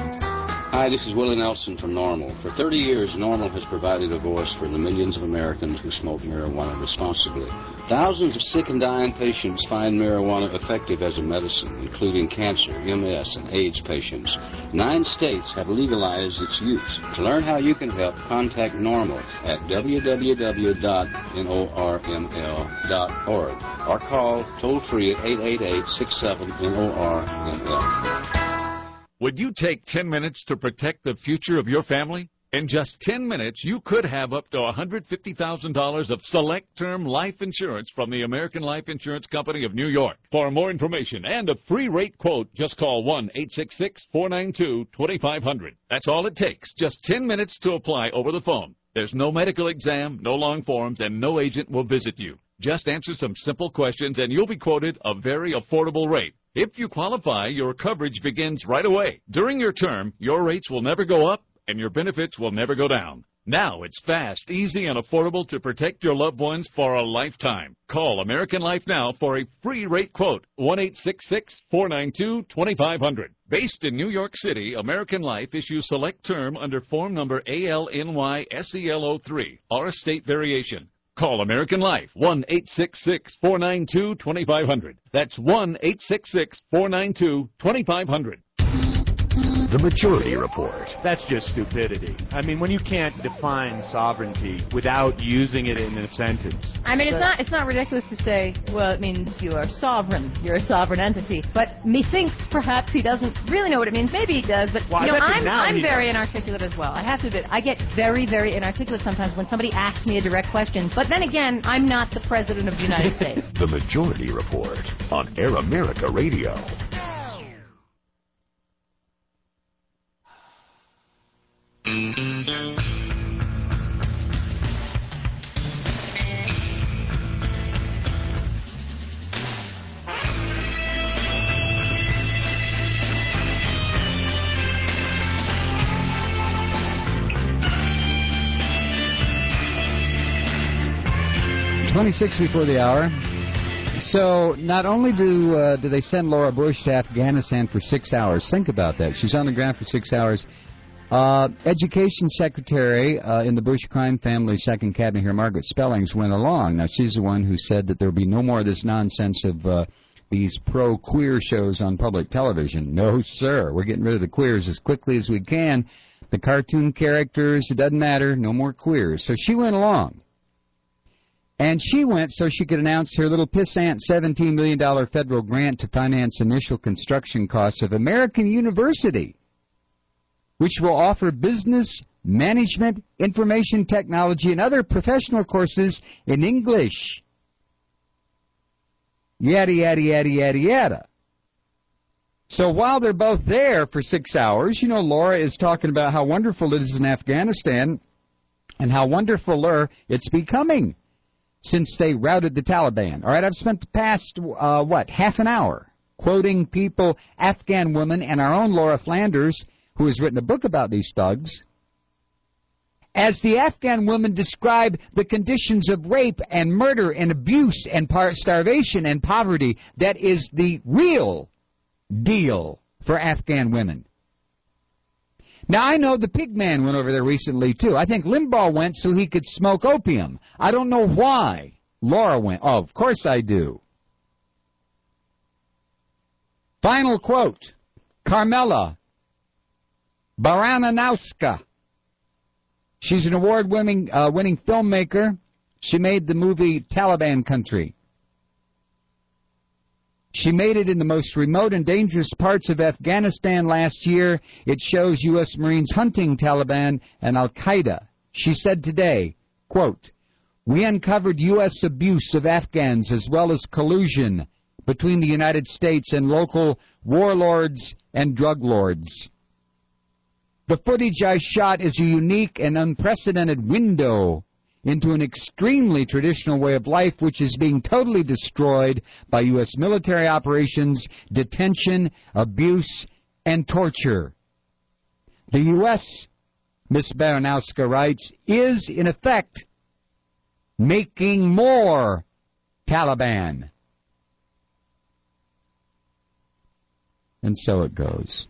Hi, this is Willie Nelson from NORML. For thirty years, NORML has provided a voice for the millions of Americans who smoke marijuana responsibly. Thousands of sick and dying patients find marijuana effective as a medicine, including cancer, M S, and AIDS patients. Nine states have legalized its use. To learn how you can help, contact NORML at w w w dot norml dot org or call toll-free at eight eight eight, six seven, N O R M L. Would you take ten minutes to protect the future of your family? In just ten minutes, you could have up to one hundred fifty thousand dollars of select term life insurance from the American Life Insurance Company of New York. For more information and a free rate quote, just call one eight six six, four nine two, two five zero zero. That's all it takes, just ten minutes to apply over the phone. There's no medical exam, no long forms, and no agent will visit you. Just answer some simple questions and you'll be quoted a very affordable rate. If you qualify, your coverage begins right away. During your term, your rates will never go up and your benefits will never go down. Now it's fast, easy, and affordable to protect your loved ones for a lifetime. Call American Life now for a free rate quote, one eight six six, four nine two, two five zero zero. Based in New York City, American Life issues select term under form number A L N Y S E L zero three or a state variation. Call American Life, one eight six six, four nine two, two five zero zero. That's one eight six six, four nine two, two five zero zero. The Majority Report. That's just stupidity. I mean, when you can't define sovereignty without using it in a sentence. I mean, it's not it's not ridiculous to say, well, it means you are sovereign. You're a sovereign entity. But methinks perhaps he doesn't really know what it means. Maybe he does, but well, you know, I'm, now I'm very does. inarticulate as well. I have to admit, I get very, very inarticulate sometimes when somebody asks me a direct question. But then again, I'm not the President of the United States. The Majority Report on Air America Radio. twenty-six before the hour. So not only do uh, do they send Laura Bush to Afghanistan for six hours, think about that. She's on the ground for six hours. Uh, Education Secretary uh, in the Bush crime family, second cabinet here, Margaret Spellings, went along. Now, she's the one who said that there will be no more of this nonsense of uh, these pro-queer shows on public television. No, sir. We're getting rid of the queers as quickly as we can. The cartoon characters, it doesn't matter. No more queers. So she went along. And she went so she could announce her little pissant seventeen million dollars federal grant to finance initial construction costs of American University, which will offer business, management, information technology, and other professional courses in English. Yada, yada, yada, yada, yada. So while they're both there for six hours, you know, Laura is talking about how wonderful it is in Afghanistan and how wonderfuler it's becoming since they routed the Taliban. All right, I've spent the past, uh, what, half an hour quoting people, Afghan women, and our own Laura Flanders, who has written a book about these thugs, as the Afghan women describe the conditions of rape and murder and abuse and par- starvation and poverty that is the real deal for Afghan women. Now, I know the pig man went over there recently, too. I think Limbaugh went so he could smoke opium. I don't know why Laura went. Oh, of course I do. Final quote. Carmela Baranowska. She's an award-winning uh, winning filmmaker. She made the movie Taliban Country. She made it in the most remote and dangerous parts of Afghanistan last year. It shows U S Marines hunting Taliban and Al-Qaeda. She said today, quote, "We uncovered U S abuse of Afghans as well as collusion between the United States and local warlords and drug lords. The footage I shot is a unique and unprecedented window into an extremely traditional way of life which is being totally destroyed by U S military operations, detention, abuse, and torture. The U S, Miz Baranowska writes, is, in effect, making more Taliban." And so it goes.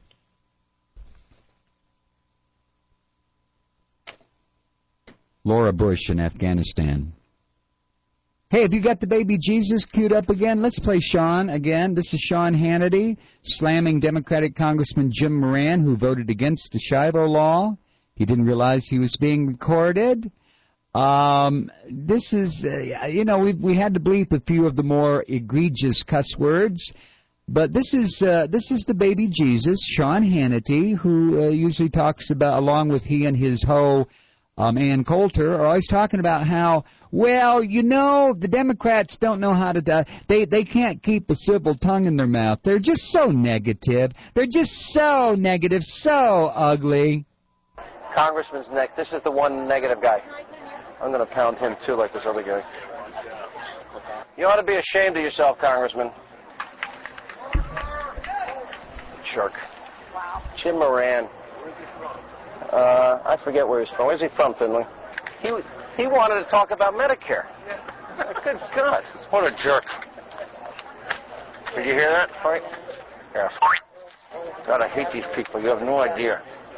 Laura Bush in Afghanistan. Hey, have you got the baby Jesus queued up again? Let's play Sean again. This is Sean Hannity slamming Democratic Congressman Jim Moran, who voted against the Shivo law. He didn't realize he was being recorded. Um, this is, uh, you know, we we had to bleep a few of the more egregious cuss words. But this is uh, this is the baby Jesus, Sean Hannity, who uh, usually talks about, along with he and his hoe, Um, Ann Coulter, are always talking about how, well, you know, the Democrats don't know how to, uh, they, they can't keep a civil tongue in their mouth. They're just so negative. They're just so negative, so ugly. Congressman's next. This is the one negative guy. I'm going to pound him, too, like this other guy. You ought to be ashamed of yourself, Congressman. Jerk. Wow. Jim Moran. Uh, I forget where he's from. Where's he from, Finley? He he wanted to talk about Medicare. Good God. What a jerk. Did you hear that, Frank? Yeah. God, I hate these people. You have no idea.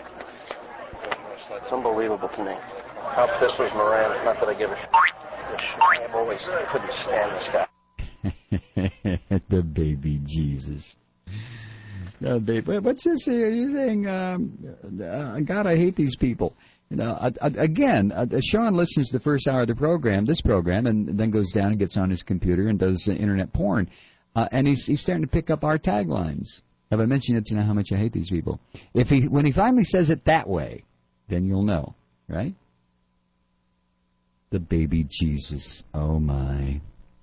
It's unbelievable to me. How pissed was Moran? Not that I give a shit. I always couldn't stand this guy. The baby Jesus. Uh, babe, what's this here? You're saying, um, uh, God, I hate these people. You know, uh, uh, again, uh, Sean listens to the first hour of the program, this program, and then goes down and gets on his computer and does uh, internet porn. Uh, and he's he's starting to pick up our taglines. Have I mentioned it to know how much I hate these people? If he when he finally says it that way, then you'll know, right? The baby Jesus. Oh, my.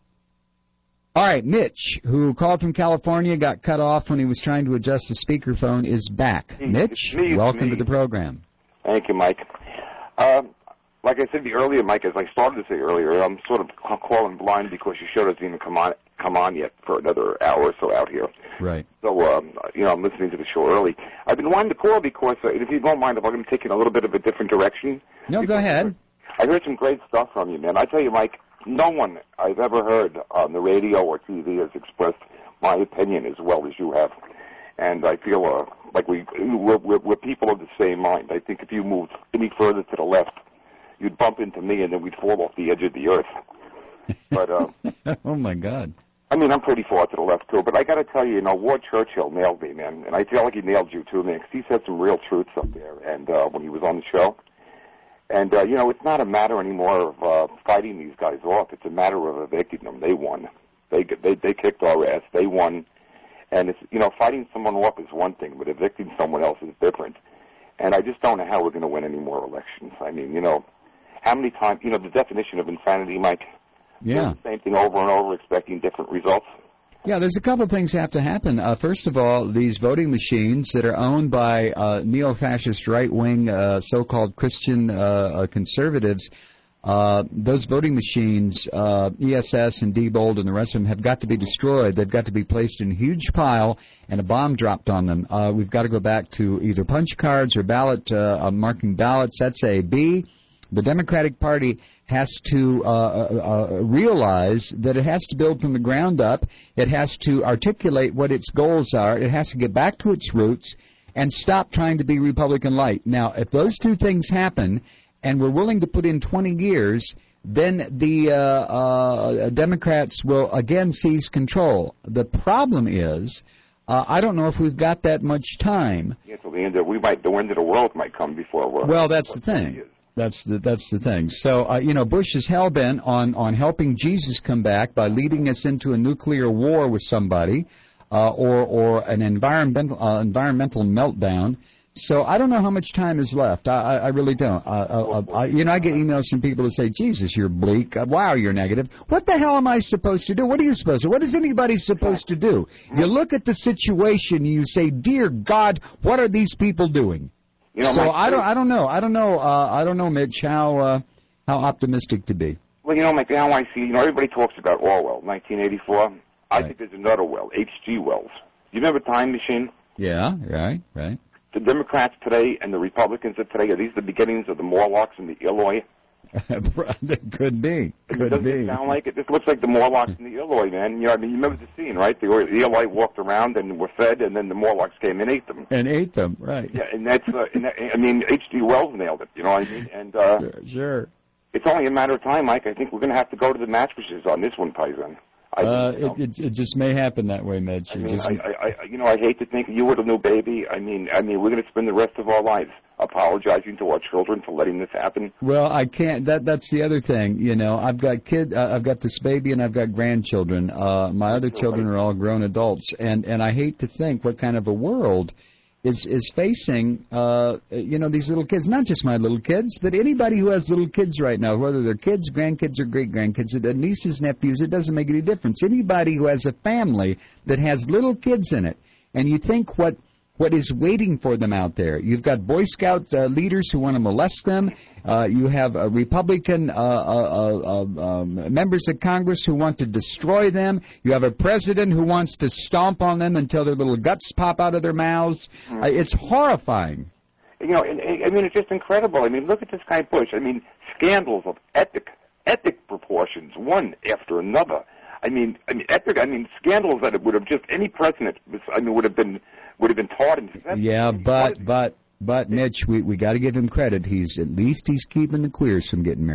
All right, Mitch, who called from California, got cut off when he was trying to adjust the speakerphone, is back. Mitch, me, welcome me. to the program. Thank you, Mike. Uh, like I said earlier, Mike, as I started to say earlier, I'm sort of calling blind because your show doesn't even come on come on yet for another hour or so out here. Right. So, um, you know, I'm listening to the show early. I've been wanting to call because, uh, if you don't mind, if I'm going to take in a little bit of a different direction. No, go ahead. I heard some great stuff from you, man. I tell you, Mike, no one I've ever heard on the radio or T V has expressed my opinion as well as you have. And I feel uh, like we, we're, we're, we're people of the same mind. I think if you moved any further to the left, you'd bump into me and then we'd fall off the edge of the earth. But uh, oh, my God. I mean, I'm pretty far to the left, too. But I got to tell you, you know, Ward Churchill nailed me, man. And I feel like he nailed you, too, man, because he said some real truths up there and uh, when he was on the show. And, uh, you know, it's not a matter anymore of uh, fighting these guys off. It's a matter of evicting them. They won. They they they kicked our ass. They won. And, it's you know, fighting someone off is one thing, but evicting someone else is different. And I just don't know how we're going to win any more elections. I mean, you know, how many times, you know, the definition of insanity, Mike? Yeah. Same thing over and over, expecting different results. Yeah, there's a couple of things have to happen. Uh, first of all, these voting machines that are owned by uh, neo-fascist right-wing uh, so-called Christian uh, uh, conservatives, uh, those voting machines, uh, E S S and Diebold and the rest of them, have got to be destroyed. They've got to be placed in a huge pile and a bomb dropped on them. Uh, we've got to go back to either punch cards or ballot uh, uh, marking ballots. That's A. B. The Democratic Party has to uh, uh, uh, realize that it has to build from the ground up. It has to articulate what its goals are. It has to get back to its roots and stop trying to be Republican light. Now, if those two things happen and we're willing to put in twenty years, then the uh, uh, Democrats will again seize control. The problem is, uh, I don't know if we've got that much time. Yeah, so the end of, we might, the end of the world might come before we're... Well, that's the thing. That's the that's the thing. So uh, you know, Bush is hell bent on on helping Jesus come back by leading us into a nuclear war with somebody, uh, or or an environmental uh, environmental meltdown. So I don't know how much time is left. I I, I really don't. Uh, uh, I, you know, I get emails from people that say, "Jesus, you're bleak. Uh, wow, you're negative. What the hell am I supposed to do? What are you supposed to? What is anybody supposed to do?" You look at the situation and you say, "Dear God, what are these people doing?" You know, so I don't, I don't know, I don't know, uh, I don't know, Mitch, how uh, how optimistic to be. Well, you know, Mike, how I see, you know, everybody talks about Orwell, nineteen eighty-four. I right. think there's another Well, H G Wells. You remember Time Machine? Yeah, right, right. The Democrats today and the Republicans of today, are these the beginnings of the Morlocks and the Eloi? Could be. Could Doesn't be. it sound like it? This looks like the Morlocks and the Eloi, man. You know, I mean, you remember the scene, right? The Eloi walked around and were fed, and then the Morlocks came and ate them. And ate them, right. Yeah, and that's, uh, and that, I mean, H G Wells nailed it, you know what I mean? And, uh, sure, sure. It's only a matter of time, Mike. I think we're going to have to go to the mattresses on this one, Paisan. I uh, think, you know. it, it it just may happen that way, Mitch. I mean, just... I, I, you know, I hate to think you were the new baby. I mean, I mean, we're going to spend the rest of our lives apologizing to our children for letting this happen. Well, I can't. That that's the other thing. You know, I've got kid. Uh, I've got this baby, and I've got grandchildren. Uh, my other children are all grown adults, and and I hate to think what kind of a world is is facing, uh, you know, these little kids. Not just my little kids, but anybody who has little kids right now, whether they're kids, grandkids, or great-grandkids, nieces, nephews, it doesn't make any difference. Anybody who has a family that has little kids in it, and you think what what is waiting for them out there. You've got Boy Scout uh, leaders who want to molest them. Uh, you have uh, Republican uh, uh, uh, um, members of Congress who want to destroy them. You have a president who wants to stomp on them until their little guts pop out of their mouths. Uh, it's horrifying. You know, and, and, I mean, it's just incredible. I mean, look at this guy Bush. I mean, scandals of epic, epic proportions, one after another. I mean, I mean, epic. I mean, scandals that it would have just any president. I mean, would have been would have been taught in. Yeah, but but but Mitch, we we got to give him credit. He's at least he's keeping the queers from getting married. That's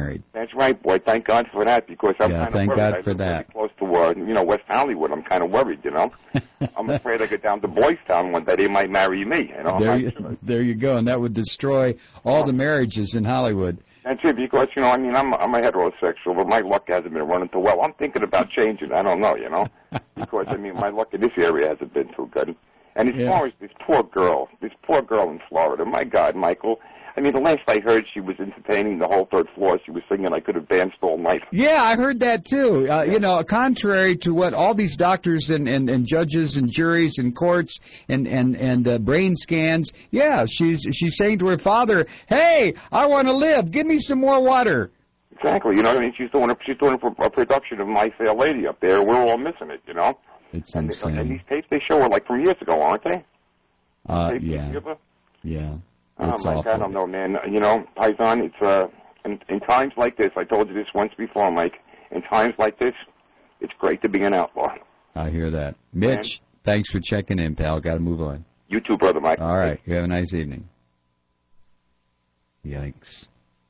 That's right, boy. Thank God for that, because I'm Yeah, kind of thank worried. God I for live that. Really close to, uh, you know, West Hollywood. I'm kind of worried, you know. I'm afraid I get down to Boys Town one day. They might marry me, you know. There I'm you, not sure. there you go, and that would destroy all the marriages in Hollywood. That's it, because, you know, I mean, I'm, I'm a heterosexual, but my luck hasn't been running too well. I'm thinking about changing. I don't know, you know, because, I mean, my luck in this area hasn't been too good. And as Yeah. far as this poor girl, this poor girl in Florida, my God, Michael, I mean, the last I heard, she was entertaining the whole third floor. She was singing I Could Have Danced All Night. Yeah, I heard that too. Uh, you know, contrary to what all these doctors and, and, and judges and juries and courts and and and uh, brain scans. Yeah, she's she's saying to her father, "Hey, I want to live. Give me some more water." Exactly. You know what I mean? She's doing a, she's doing a, a production of My Fair Lady up there. We're all missing it, you know. It's and, insane. and these tapes they show are like from years ago, aren't they? Uh, Tapes yeah, you ever- yeah. Oh, It's my awful. God, I don't know, man. You know, Python, it's, uh, in, in times like this, I told you this once before, Mike, in times like this, it's great to be an outlaw. I hear that. Mitch, thanks for checking in, pal. Got to move on. You too, brother Mike. All right. You have a nice evening. Yikes.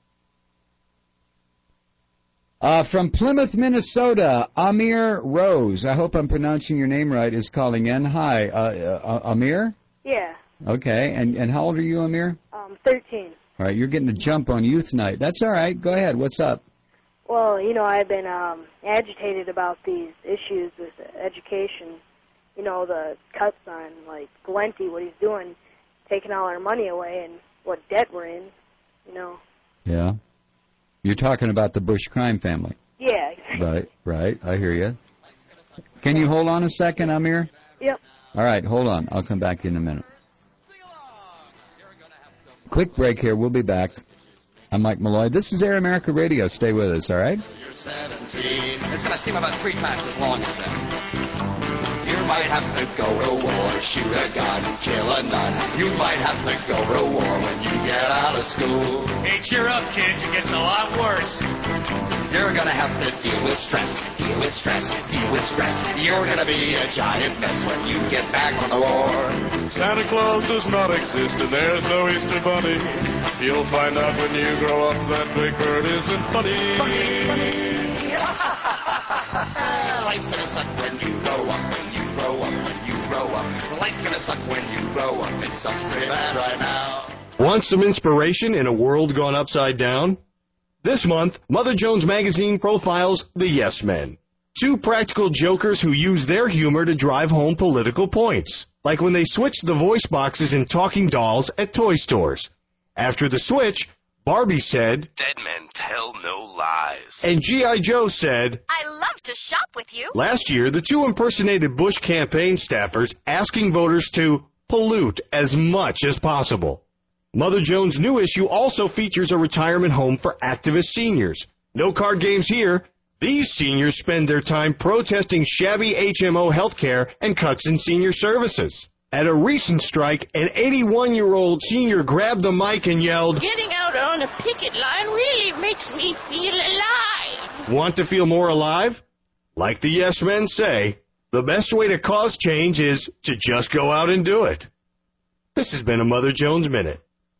Uh, from Plymouth, Minnesota, Amir Rose. I hope I'm pronouncing your name right. Is calling in. Hi, uh, uh, Amir. Yeah, Okay. And and how old are you, Amir? um, thirteen. All right. You're getting a jump on youth night. That's all right. Go ahead. What's up? Well, you know, I've been um, agitated about these issues with education. You know, the cuts on, like, Valenti, what he's doing, taking all our money away and what debt we're in, you know. Yeah. You're talking about the Bush crime family. Yeah. Right. Right. I hear you. Can you hold on a second, Amir? Yep. All right, hold on. I'll come back in a minute. Quick break here. We'll be back. I'm Mike Malloy. This is Air America Radio. Stay with us, all right? You're seventeen. It's going to seem about three times as long as that. You might have to go to war, shoot a gun, kill a nun. You might have to go to war when you get out of school. Hey, cheer up, kids. It gets a lot worse. You're gonna have to deal with stress, deal with stress, deal with stress. You're gonna be a giant mess when you get back from the war. Santa Claus does not exist and there's no Easter Bunny. You'll find out when you grow up that Big Bird isn't funny. Funny, funny. Life's gonna suck when you grow up, when you grow up, when you grow up. Life's gonna suck when you grow up. It sucks pretty bad right now. Want some inspiration in a world gone upside down? This month, Mother Jones Magazine profiles the Yes Men. Two practical jokers who use their humor to drive home political points. Like when they switched the voice boxes in talking dolls at toy stores. After the switch, Barbie said, "Dead men tell no lies." and G I. Joe said, "I love to shop with you." Last year, the two impersonated Bush campaign staffers asking voters to pollute as much as possible. Mother Jones' new issue also features a retirement home for activist seniors. No card games here. These seniors spend their time protesting shabby H M O health care and cuts in senior services. At a recent strike, an eighty-one-year-old senior grabbed the mic and yelled, "Getting out on a picket line really makes me feel alive." Want to feel more alive? Like the Yes Men say, the best way to cause change is to just go out and do it. This has been a Mother Jones Minute.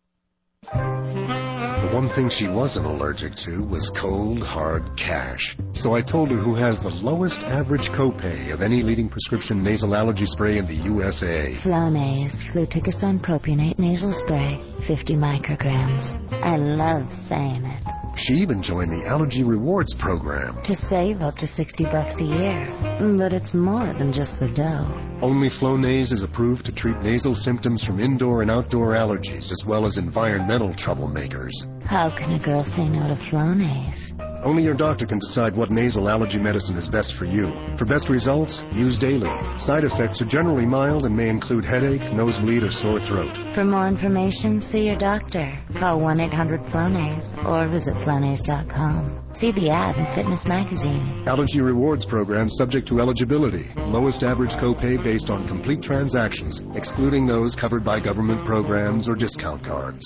The one thing she wasn't allergic to was cold, hard cash. So I told her who has the lowest average copay of any leading prescription nasal allergy spray in the U S A. Flonase, fluticasone propionate nasal spray, fifty micrograms. I love saying it. She even joined the Allergy Rewards program. To save up to sixty bucks a year. But it's more than just the dough. Only Flonase is approved to treat nasal symptoms from indoor and outdoor allergies, as well as environmental troublemakers. How can a girl say no to Flonase? Only your doctor can decide what nasal allergy medicine is best for you. For best results, use daily. Side effects are generally mild and may include headache, nosebleed, or sore throat. For more information, see your doctor. Call one eight hundred Flonase or visit Flonase dot com. See the ad in Fitness Magazine. Allergy Rewards program subject to eligibility. Lowest average copay based on complete transactions, excluding those covered by government programs or discount cards.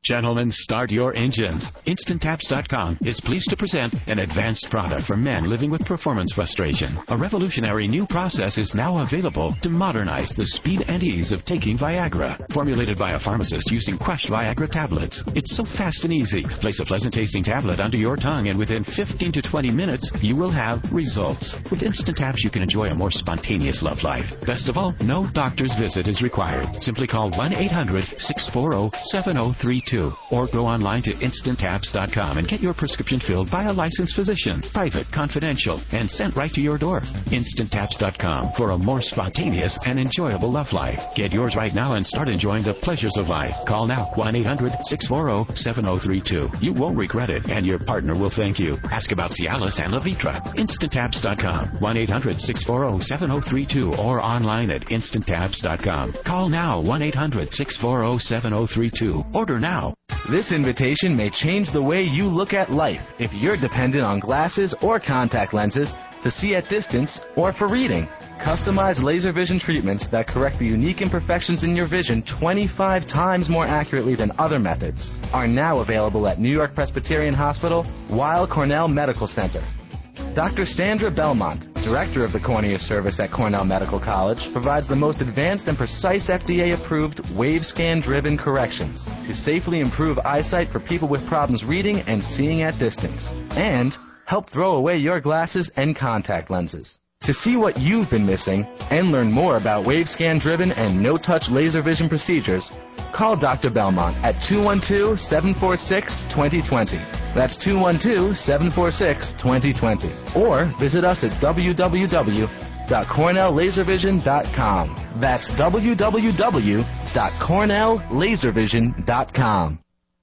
Gentlemen, start your engines. Instant Taps dot com is pleased to present an advanced product for men living with performance frustration. A revolutionary new process is now available to modernize the speed and ease of taking Viagra. Formulated by a pharmacist using crushed Viagra tablets. It's so fast and easy. Place a pleasant-tasting tablet under your tongue, and within fifteen to twenty minutes, you will have results. With Instant Taps, you can enjoy a more spontaneous love life. Best of all, no doctor's visit is required. Simply call one eight hundred, six four zero, seven zero three two or go online to Instant Taps dot com and get your prescription filled by a licensed physician, private, confidential, and sent right to your door. Instant Taps dot com for a more spontaneous and enjoyable love life. Get yours right now and start enjoying the pleasures of life. Call now, one eight hundred, six four zero, seven zero three two. You won't regret it, and your partner will thank you. Ask about Cialis and Levitra. Instant Taps dot com, one eight hundred, six four zero, seven zero three two, or online at Instant Taps dot com. Call now, one eight hundred, six four zero, seven zero three two. Order now. This invitation may change the way you look at life if you're dependent on glasses or contact lenses to see at distance or for reading. Customized laser vision treatments that correct the unique imperfections in your vision twenty-five times more accurately than other methods are now available at New York Presbyterian Hospital, Weill Cornell Medical Center. Doctor Sandra Belmont, director of the Cornea Service at Cornell Medical College, provides the most advanced and precise F D A-approved wave scan-driven corrections to safely improve eyesight for people with problems reading and seeing at distance, and help throw away your glasses and contact lenses. To see what you've been missing and learn more about wave scan-driven and no-touch laser vision procedures, call Doctor Belmont at two one two, seven four six, two zero two zero. That's two one two, seven four six, two zero two zero. Or visit us at w w w dot cornell laser vision dot com. That's w w w dot cornell laser vision dot com.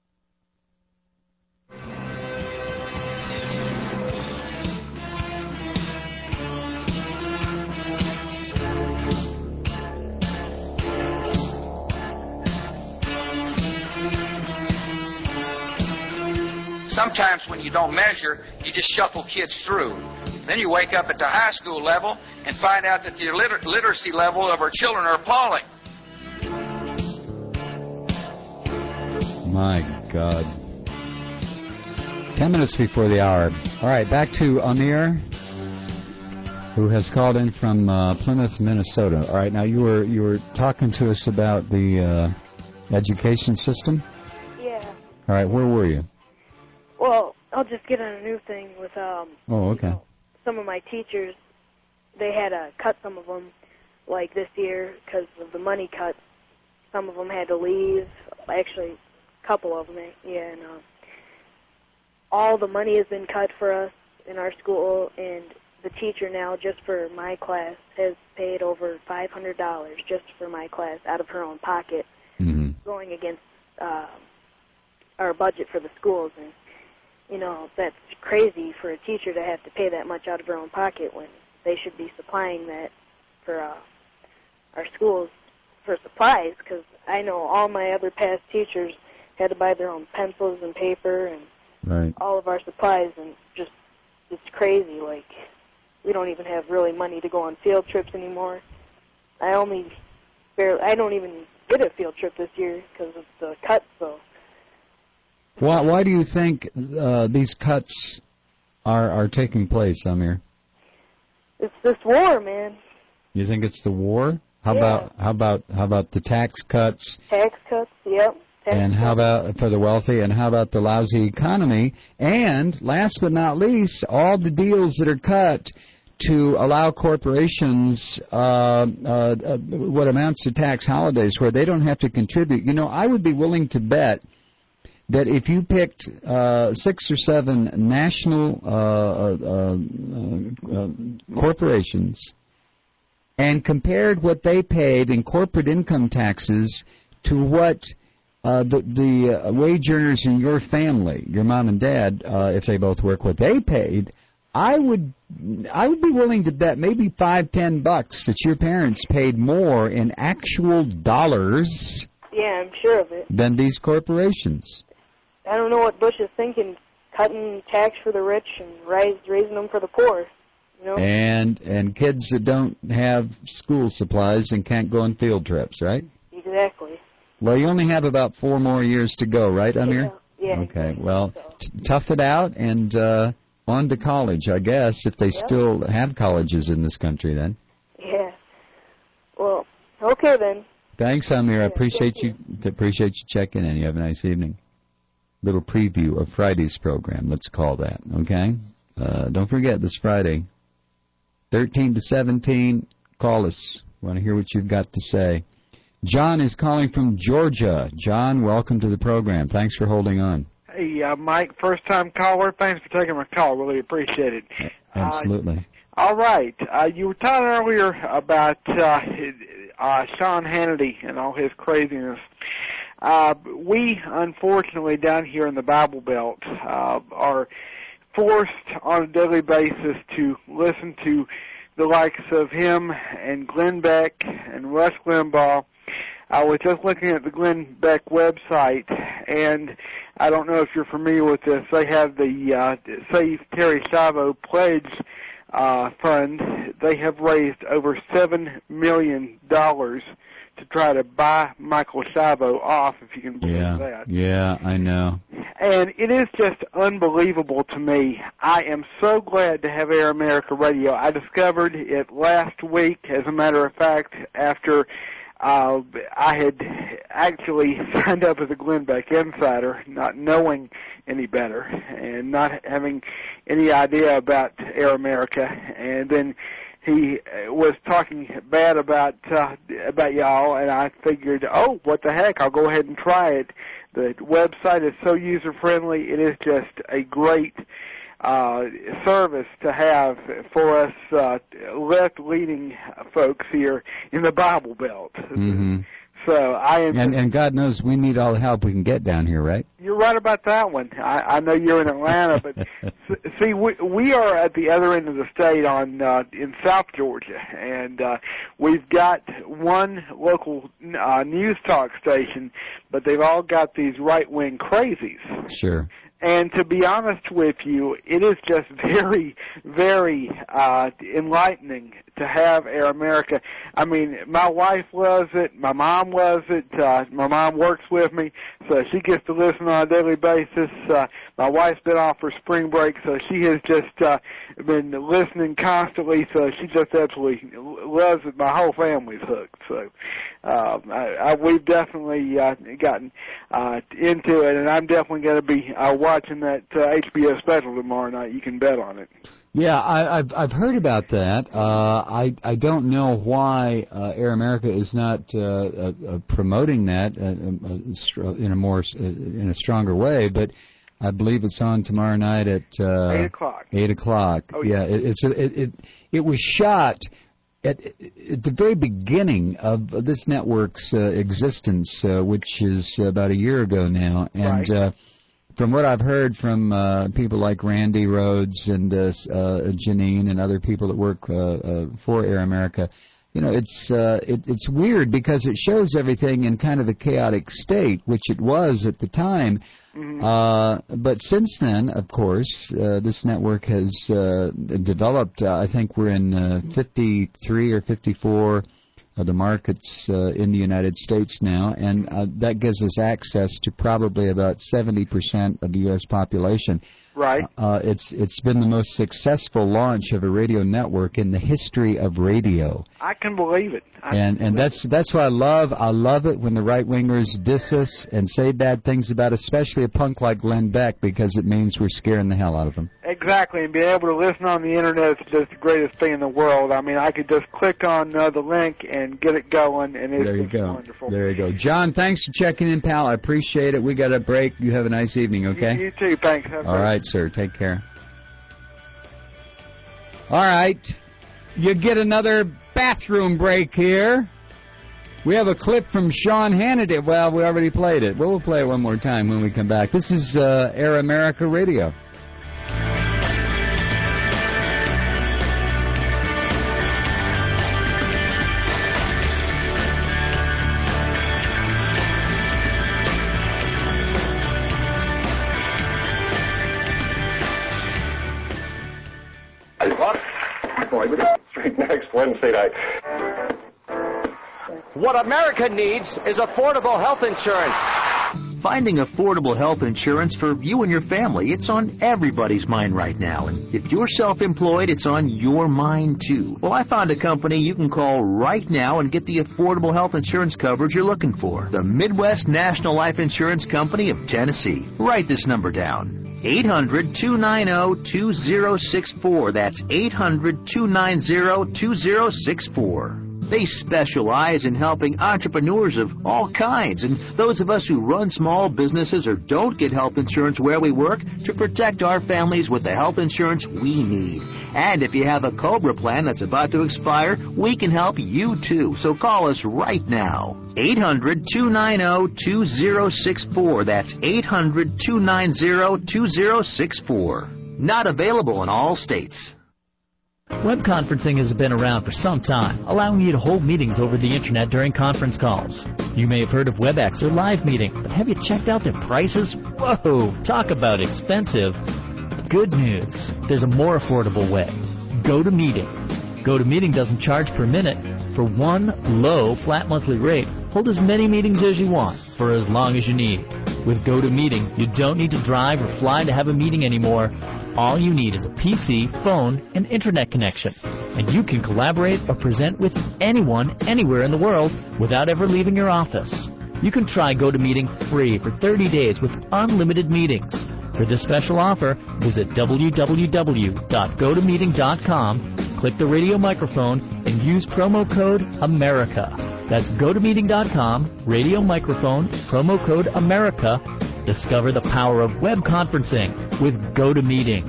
Sometimes when you don't measure, you just shuffle kids through. Then you wake up at the high school level and find out that the liter- literacy level of our children are appalling. My God. Ten minutes before the hour. All right, back to Amir, who has called in from uh, Plymouth, Minnesota. All right, now you were you were talking to us about the uh, education system? Yeah. All right, where were you? Well, I'll just get on a new thing with um. Oh, okay. You know, some of my teachers, they had to cut some of them, like this year, because of the money cuts. Some of them had to leave. Actually, a couple of them, yeah. And uh, all the money has been cut for us in our school, and the teacher now, just for my class, has paid over five hundred dollars just for my class out of her own pocket, mm-hmm. going against uh, our budget for the schools. And you know, that's crazy for a teacher to have to pay that much out of her own pocket when they should be supplying that for uh, our schools for supplies, because I know all my other past teachers had to buy their own pencils and paper and right. all of our supplies, and just, it's crazy. Like, we don't even have really money to go on field trips anymore. I only barely, I don't even get a field trip this year because of the cuts, so. Why, why do you think uh, these cuts are are taking place, Amir? It's this war, man. You think it's the war? How Yeah. about how about how about the tax cuts? Tax cuts, yep. Tax And how about for the wealthy? And how about the lousy economy? And last but not least, all the deals that are cut to allow corporations uh, uh, uh, what amounts to tax holidays where they don't have to contribute. You know, I would be willing to bet that if you picked uh, six or seven national uh, uh, uh, uh, corporations and compared what they paid in corporate income taxes to what uh, the, the uh, wage earners in your family, your mom and dad, uh, if they both work, what they paid, I would I would be willing to bet maybe five, ten bucks that your parents paid more in actual dollars Yeah, I'm sure of it. than these corporations. I don't know what Bush is thinking, cutting tax for the rich and rise, raising them for the poor. You know? And and kids that don't have school supplies and can't go on field trips, right? Exactly. Well, you only have about four more years to go, right, Amir? Yeah. Okay, well, t- tough it out and uh, on to college, I guess, if they Yep. still have colleges in this country then. Yeah. Well, okay then. Thanks, Amir. I appreciate you. Appreciate you checking in. You have a nice evening. Little preview of Friday's program. Let's call that. Okay. Uh, don't forget this Friday, thirteen to seventeen. Call us. Want to hear what you've got to say. John is calling from Georgia. John, welcome to the program. Thanks for holding on. Hey, uh, Mike, first-time caller. Thanks for taking my call. Really appreciate it. Absolutely. Uh, all right. Uh, you were talking earlier about uh, uh, Sean Hannity and all his craziness. Uh, we, unfortunately, down here in the Bible Belt, uh, are forced on a daily basis to listen to the likes of him and Glenn Beck and Rush Limbaugh. I was just looking at the Glenn Beck website, and I don't know if you're familiar with this. They have the uh, Save Terry Schiavo Pledge uh, Fund. They have raised over seven million dollars to try to buy Michael Schiavo off, if you can believe Yeah. that. Yeah, I know. And it is just unbelievable to me. I am so glad to have Air America Radio. I discovered it last week, as a matter of fact, after uh, I had actually signed up as a Glenn Beck insider, not knowing any better and not having any idea about Air America. And then he was talking bad about uh, about y'all, and I figured, oh, what the heck, I'll go ahead and try it. The website is so user-friendly. It is just a great uh, service to have for us uh, left-leaning folks here in the Bible Belt. Mm-hmm. So I am. And, and God knows we need all the help we can get down here, right? You're right about that one. I, I know you're in Atlanta, but s- see, we, we are at the other end of the state on uh, in South Georgia, and uh, we've got one local uh, news talk station, but they've all got these right-wing crazies. Sure. And to be honest with you, it is just very, very uh, enlightening to have Air America. I mean, my wife loves it. My mom loves it. Uh, my mom works with me, so she gets to listen on a daily basis. Uh, my wife's been off for spring break, so she has just uh, been listening constantly, so she just absolutely loves it. My whole family's hooked. So um, I, I, we've definitely uh, gotten uh, into it, and I'm definitely going to be uh, watching that uh, H B O special tomorrow night. You can bet on it. Yeah, I, I've I've heard about that. Uh, I I don't know why uh, Air America is not uh, uh, uh, promoting that uh, uh, in a more uh, in a stronger way, but I believe it's on tomorrow night at uh, eight o'clock. Eight o'clock. Oh, yeah, yeah. it, it's it, it it was shot at at the very beginning of this network's uh, existence, uh, which is about a year ago now, and. Right. Uh, From what I've heard from uh, people like Randy Rhodes and uh, uh, Janine and other people that work uh, uh, for Air America, you know, it's uh, it, it's weird because it shows everything in kind of a chaotic state, which it was at the time. Mm-hmm. Uh, but since then, of course, uh, this network has uh, developed. Uh, I think we're in uh, fifty-three or fifty-four of the markets uh, in the United States now, and uh, that gives us access to probably about seventy percent of the U S population. Right. Uh, it's it's been the most successful launch of a radio network in the history of radio. I can believe it. I And and that's that's what I love. I love it when the right wingers diss us and say bad things about, especially a punk like Glenn Beck, because it means we're scaring the hell out of them. Exactly, and being able to listen on the internet is just the greatest thing in the world. I mean, I could just click on uh, the link and get it going, and it's There you just go. wonderful. There you go. John, thanks for checking in, pal. I appreciate it. We got a break. You have a nice evening, okay? You, you too. Thanks. Have a All great- right, sir. Take care. All right. You get another bathroom break here. We have a clip from Sean Hannity. Well, we already played it. But we'll play it one more time when we come back. This is uh, Air America Radio. I thought, boy, we got straight next Wednesday night. What America needs is affordable health insurance. Finding affordable health insurance for you and your family, it's on everybody's mind right now. And if you're self-employed, it's on your mind too. Well, I found a company you can call right now and get the affordable health insurance coverage you're looking for. The Midwest National Life Insurance Company of Tennessee. Write this number down. eight hundred, two nine zero, two zero six four. That's eight hundred, two nine zero, two zero six four. They specialize in helping entrepreneurs of all kinds and those of us who run small businesses or don't get health insurance where we work to protect our families with the health insurance we need. And if you have a COBRA plan that's about to expire, we can help you too. So call us right now. eight hundred, two nine zero, two zero six four. That's eight hundred, two nine zero, two zero six four. Not available in all states. Web conferencing has been around for some time, allowing you to hold meetings over the internet during conference calls. You may have heard of WebEx or Live Meeting, but have you checked out their prices? Whoa, talk about expensive. Good news, there's a more affordable way. GoToMeeting. GoToMeeting doesn't charge per minute. For one low, flat monthly rate, hold as many meetings as you want for as long as you need. With GoToMeeting, you don't need to drive or fly to have a meeting anymore. All you need is a P C, phone, and internet connection, and you can collaborate or present with anyone, anywhere in the world without ever leaving your office. You can try GoToMeeting free for thirty days with unlimited meetings. For this special offer, visit w w w dot go to meeting dot com, click the radio microphone, and use promo code AMERICA. That's go to meeting dot com, radio microphone, promo code AMERICA. Discover the power of web conferencing with GoToMeeting.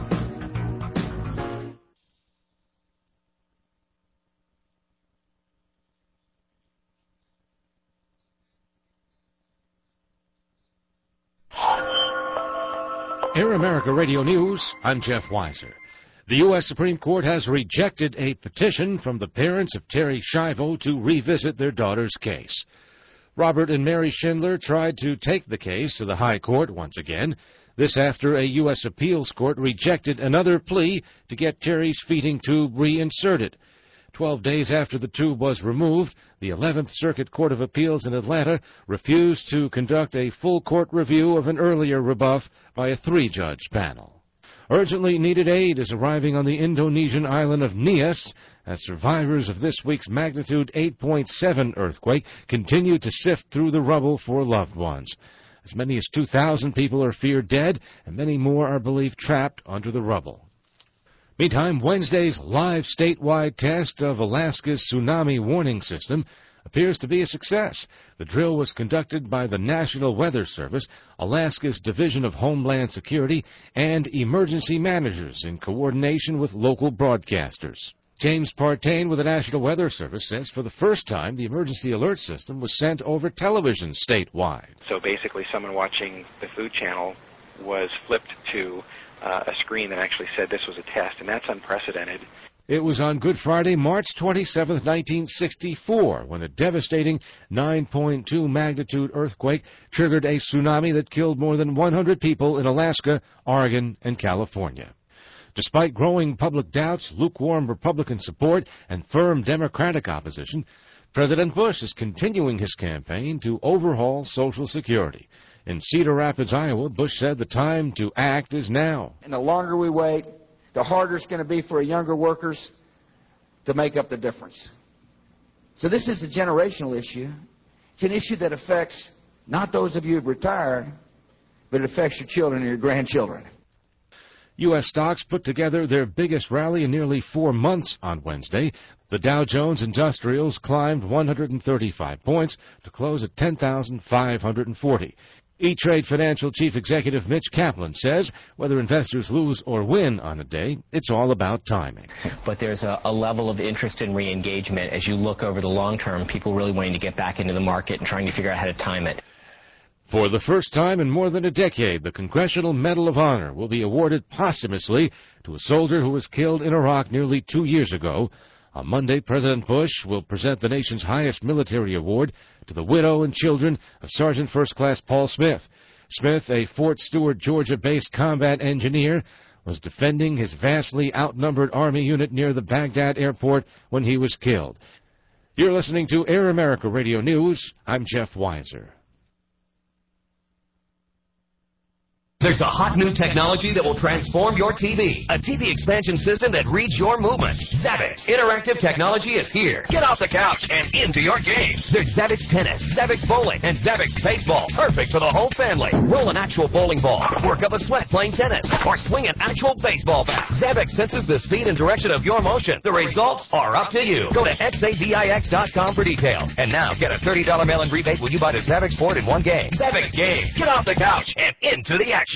Air America Radio News, I'm Jeff Weiser. The U S Supreme Court has rejected a petition from the parents of Terri Schiavo to revisit their daughter's case. Robert and Mary Schindler tried to take the case to the High Court once again, this after a U S appeals court rejected another plea to get Terri's feeding tube reinserted. Twelve days after the tube was removed, the eleventh Circuit Court of Appeals in Atlanta refused to conduct a full court review of an earlier rebuff by a three-judge panel. Urgently needed aid is arriving on the Indonesian island of Nias as survivors of this week's magnitude eight point seven earthquake continue to sift through the rubble for loved ones. As many as two thousand people are feared dead, and many more are believed trapped under the rubble. Meantime, Wednesday's live statewide test of Alaska's tsunami warning system appears to be a success. The drill was conducted by the National Weather Service, Alaska's Division of Homeland Security, and emergency managers in coordination with local broadcasters. James Partain with the National Weather Service says for the first time the emergency alert system was sent over television statewide. So basically someone watching the Food Channel was flipped to uh, a screen that actually said this was a test, and that's unprecedented. It was on Good Friday, March twenty-seventh, nineteen sixty-four, when a devastating nine point two magnitude earthquake triggered a tsunami that killed more than one hundred people in Alaska, Oregon, and California. Despite growing public doubts, lukewarm Republican support, and firm Democratic opposition, President Bush is continuing his campaign to overhaul Social Security. In Cedar Rapids, Iowa, Bush said the time to act is now. And the longer we wait, the harder it's going to be for younger workers to make up the difference. So this is a generational issue. It's an issue that affects not those of you who've retired, but it affects your children and your grandchildren. U S stocks put together their biggest rally in nearly four months on Wednesday. The Dow Jones Industrials climbed one hundred thirty-five points to close at ten thousand five hundred forty. E-Trade Financial Chief Executive Mitch Kaplan says whether investors lose or win on a day, it's all about timing. But there's a, a level of interest in re-engagement as you look over the long term, people really wanting to get back into the market and trying to figure out how to time it. For the first time in more than a decade, the Congressional Medal of Honor will be awarded posthumously to a soldier who was killed in Iraq nearly two years ago. On Monday, President Bush will present the nation's highest military award to the widow and children of Sergeant First Class Paul Smith. Smith, a Fort Stewart, Georgia-based combat engineer, was defending his vastly outnumbered Army unit near the Baghdad airport when he was killed. You're listening to Air America Radio News. I'm Jeff Weiser. There's a hot new technology that will transform your T V. A T V expansion system that reads your movements. Zavix interactive technology is here. Get off the couch and into your games. There's Zavix Tennis, Zavix Bowling, and Zavix Baseball. Perfect for the whole family. Roll an actual bowling ball. Work up a sweat playing tennis. Or swing an actual baseball bat. Zavix senses the speed and direction of your motion. The results are up to you. Go to X A V I X dot com for details. And now get a thirty dollars mail-in rebate when you buy the Zavix board in one game. Zavix Games. Get off the couch and into the action.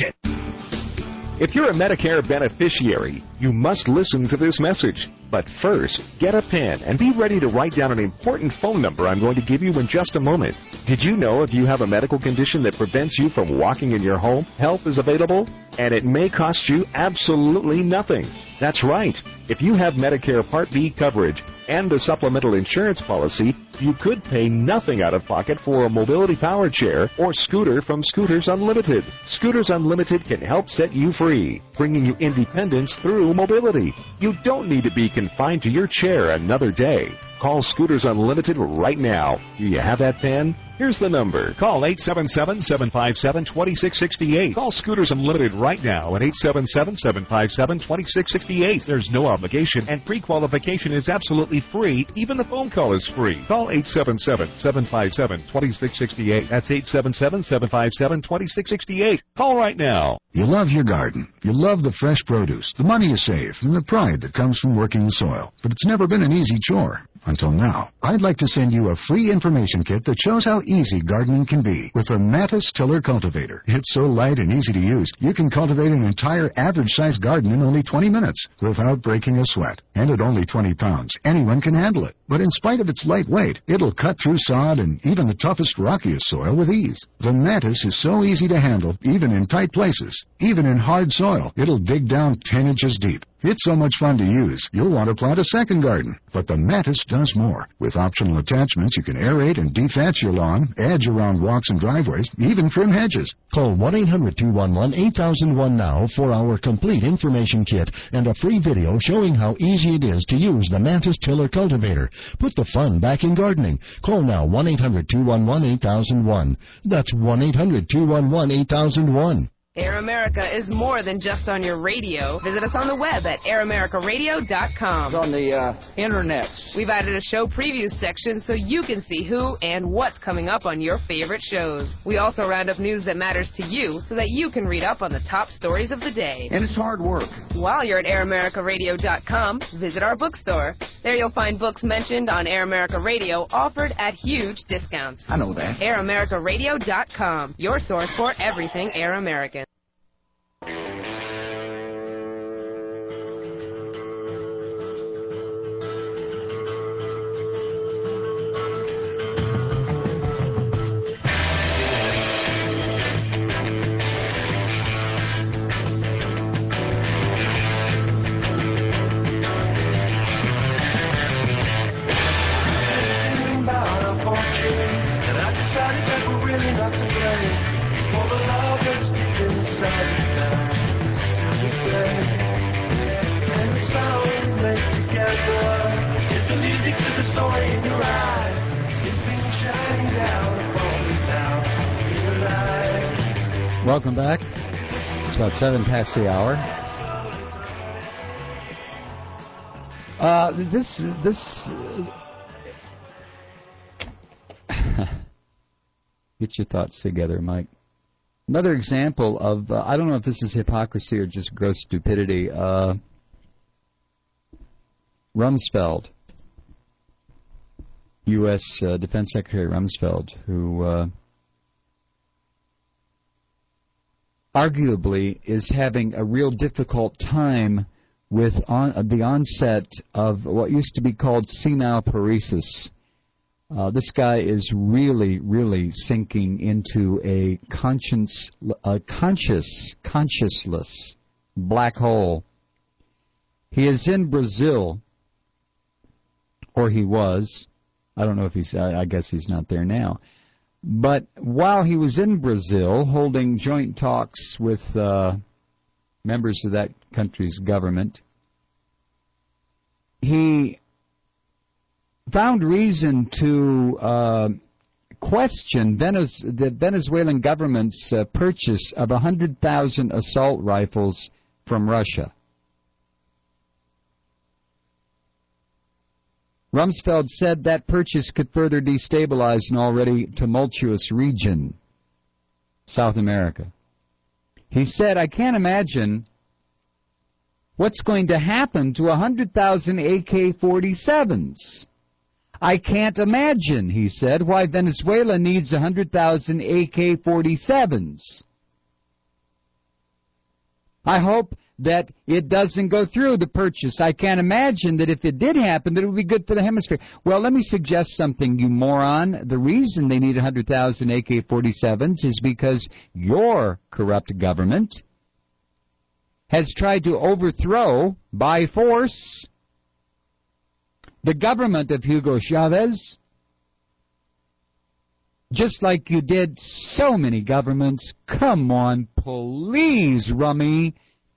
If you're a Medicare beneficiary, you must listen to this message. But first, get a pen and be ready to write down an important phone number I'm going to give you in just a moment. Did you know if you have a medical condition that prevents you from walking in your home, help is available? And it may cost you absolutely nothing. That's right. If you have Medicare Part B coverage and a supplemental insurance policy, you could pay nothing out of pocket for a mobility power chair or scooter from Scooters Unlimited. Scooters Unlimited can help set you free, bringing you independence through mobility. You don't need to be confined to your chair another day. Call Scooters Unlimited right now. Do you have that pen? Here's the number. Call eight seven seven, seven five seven, two six six eight. Call Scooters Unlimited right now at eight seven seven, seven five seven, two six six eight. There's no obligation, and pre-qualification is absolutely free. Even the phone call is free. Call eight seven seven, seven five seven, two six six eight. That's eight seven seven, seven five seven, two six six eight. Call right now. You love your garden. You love the fresh produce, the money you save, and the pride that comes from working the soil. But it's never been an easy chore. Until now. I'd like to send you a free information kit that shows how easy gardening can be with a Matis Tiller Cultivator. It's so light and easy to use, you can cultivate an entire average-sized garden in only twenty minutes without breaking a sweat. And at only twenty pounds, anyone can handle it. But in spite of its light weight, it'll cut through sod and even the toughest, rockiest soil with ease. The Matis is so easy to handle, even in tight places. Even in hard soil, it'll dig down ten inches deep. It's so much fun to use, you'll want to plant a second garden. But the Matis does more. With optional attachments, you can aerate and dethatch your lawn, edge around walks and driveways, even trim hedges. Call one eight hundred, two one one, eight thousand one now for our complete information kit and a free video showing how easy it is to use the Matis Tiller Cultivator. Put the fun back in gardening. Call now one eight hundred, two one one, eight thousand one. That's one eight hundred, two one one, eight thousand one. Air America is more than just on your radio. Visit us on the web at air america radio dot com. It's on the uh, internet. We've added a show previews section so you can see who and what's coming up on your favorite shows. We also round up news that matters to you so that you can read up on the top stories of the day. And it's hard work. While you're at air america radio dot com, visit our bookstore. There you'll find books mentioned on Air America Radio offered at huge discounts. I know that. air america radio dot com, your source for everything Air American. Welcome back. It's about seven past the hour. Uh, this this. Uh, get your thoughts together, Mike. Another example of uh, I don't know if this is hypocrisy or just gross stupidity. Uh, Rumsfeld, U S Uh, Defense Secretary Rumsfeld, who. Uh, arguably is having a real difficult time with on, uh, the onset of what used to be called senile paresis. Uh, this guy is really, really sinking into a conscience, a conscious, consciousless black hole. He is in Brazil, or he was. I don't know if he's, I, I guess he's not there now. But while he was in Brazil holding joint talks with uh, members of that country's government, he found reason to uh, question Venez- the Venezuelan government's uh, purchase of one hundred thousand assault rifles from Russia. Rumsfeld said that purchase could further destabilize an already tumultuous region, South America. He said, I can't imagine what's going to happen to one hundred thousand A K forty-sevens. I can't imagine, he said, why Venezuela needs one hundred thousand A K forty-sevens. I hope that it doesn't go through the purchase. I can't imagine that if it did happen, that it would be good for the hemisphere. Well, let me suggest something, you moron. The reason they need one hundred thousand A K forty-sevens is because your corrupt government has tried to overthrow, by force, the government of Hugo Chavez, just like you did so many governments. Come on, please, Rummy.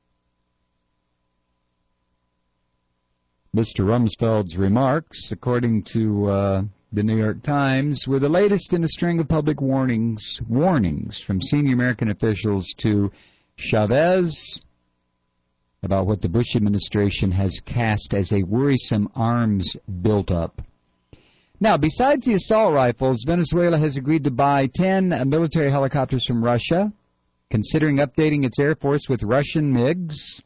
Mister Rumsfeld's remarks, according to uh, the New York Times, were the latest in a string of public warnings, warnings from senior American officials to Chavez about what the Bush administration has cast as a worrisome arms buildup. Now, besides the assault rifles, Venezuela has agreed to buy ten military helicopters from Russia, considering updating its air force with Russian MiGs.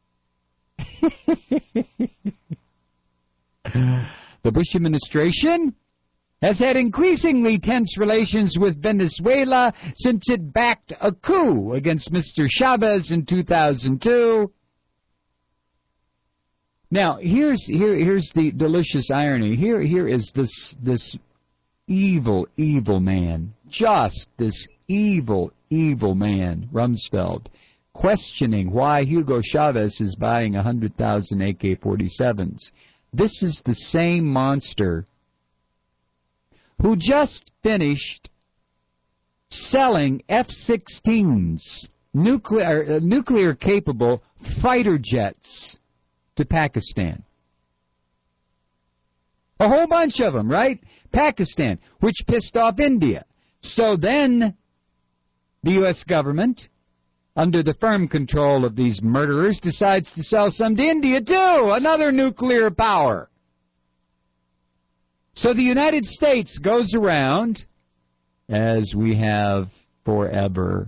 The Bush administration has had increasingly tense relations with Venezuela since it backed a coup against Mister Chavez in two thousand two. Now, here's here here's the delicious irony. Here here is this this evil evil man, just this evil evil man, Rumsfeld, questioning why Hugo Chavez is buying one hundred thousand A K forty-sevens. This is the same monster who just finished selling F sixteens, nuclear, uh, nuclear-capable fighter jets, to Pakistan. A whole bunch of them, right? Pakistan, which pissed off India. So then the U S government, under the firm control of these murderers, decides to sell some to India, too, another nuclear power. So the United States goes around, as we have forever,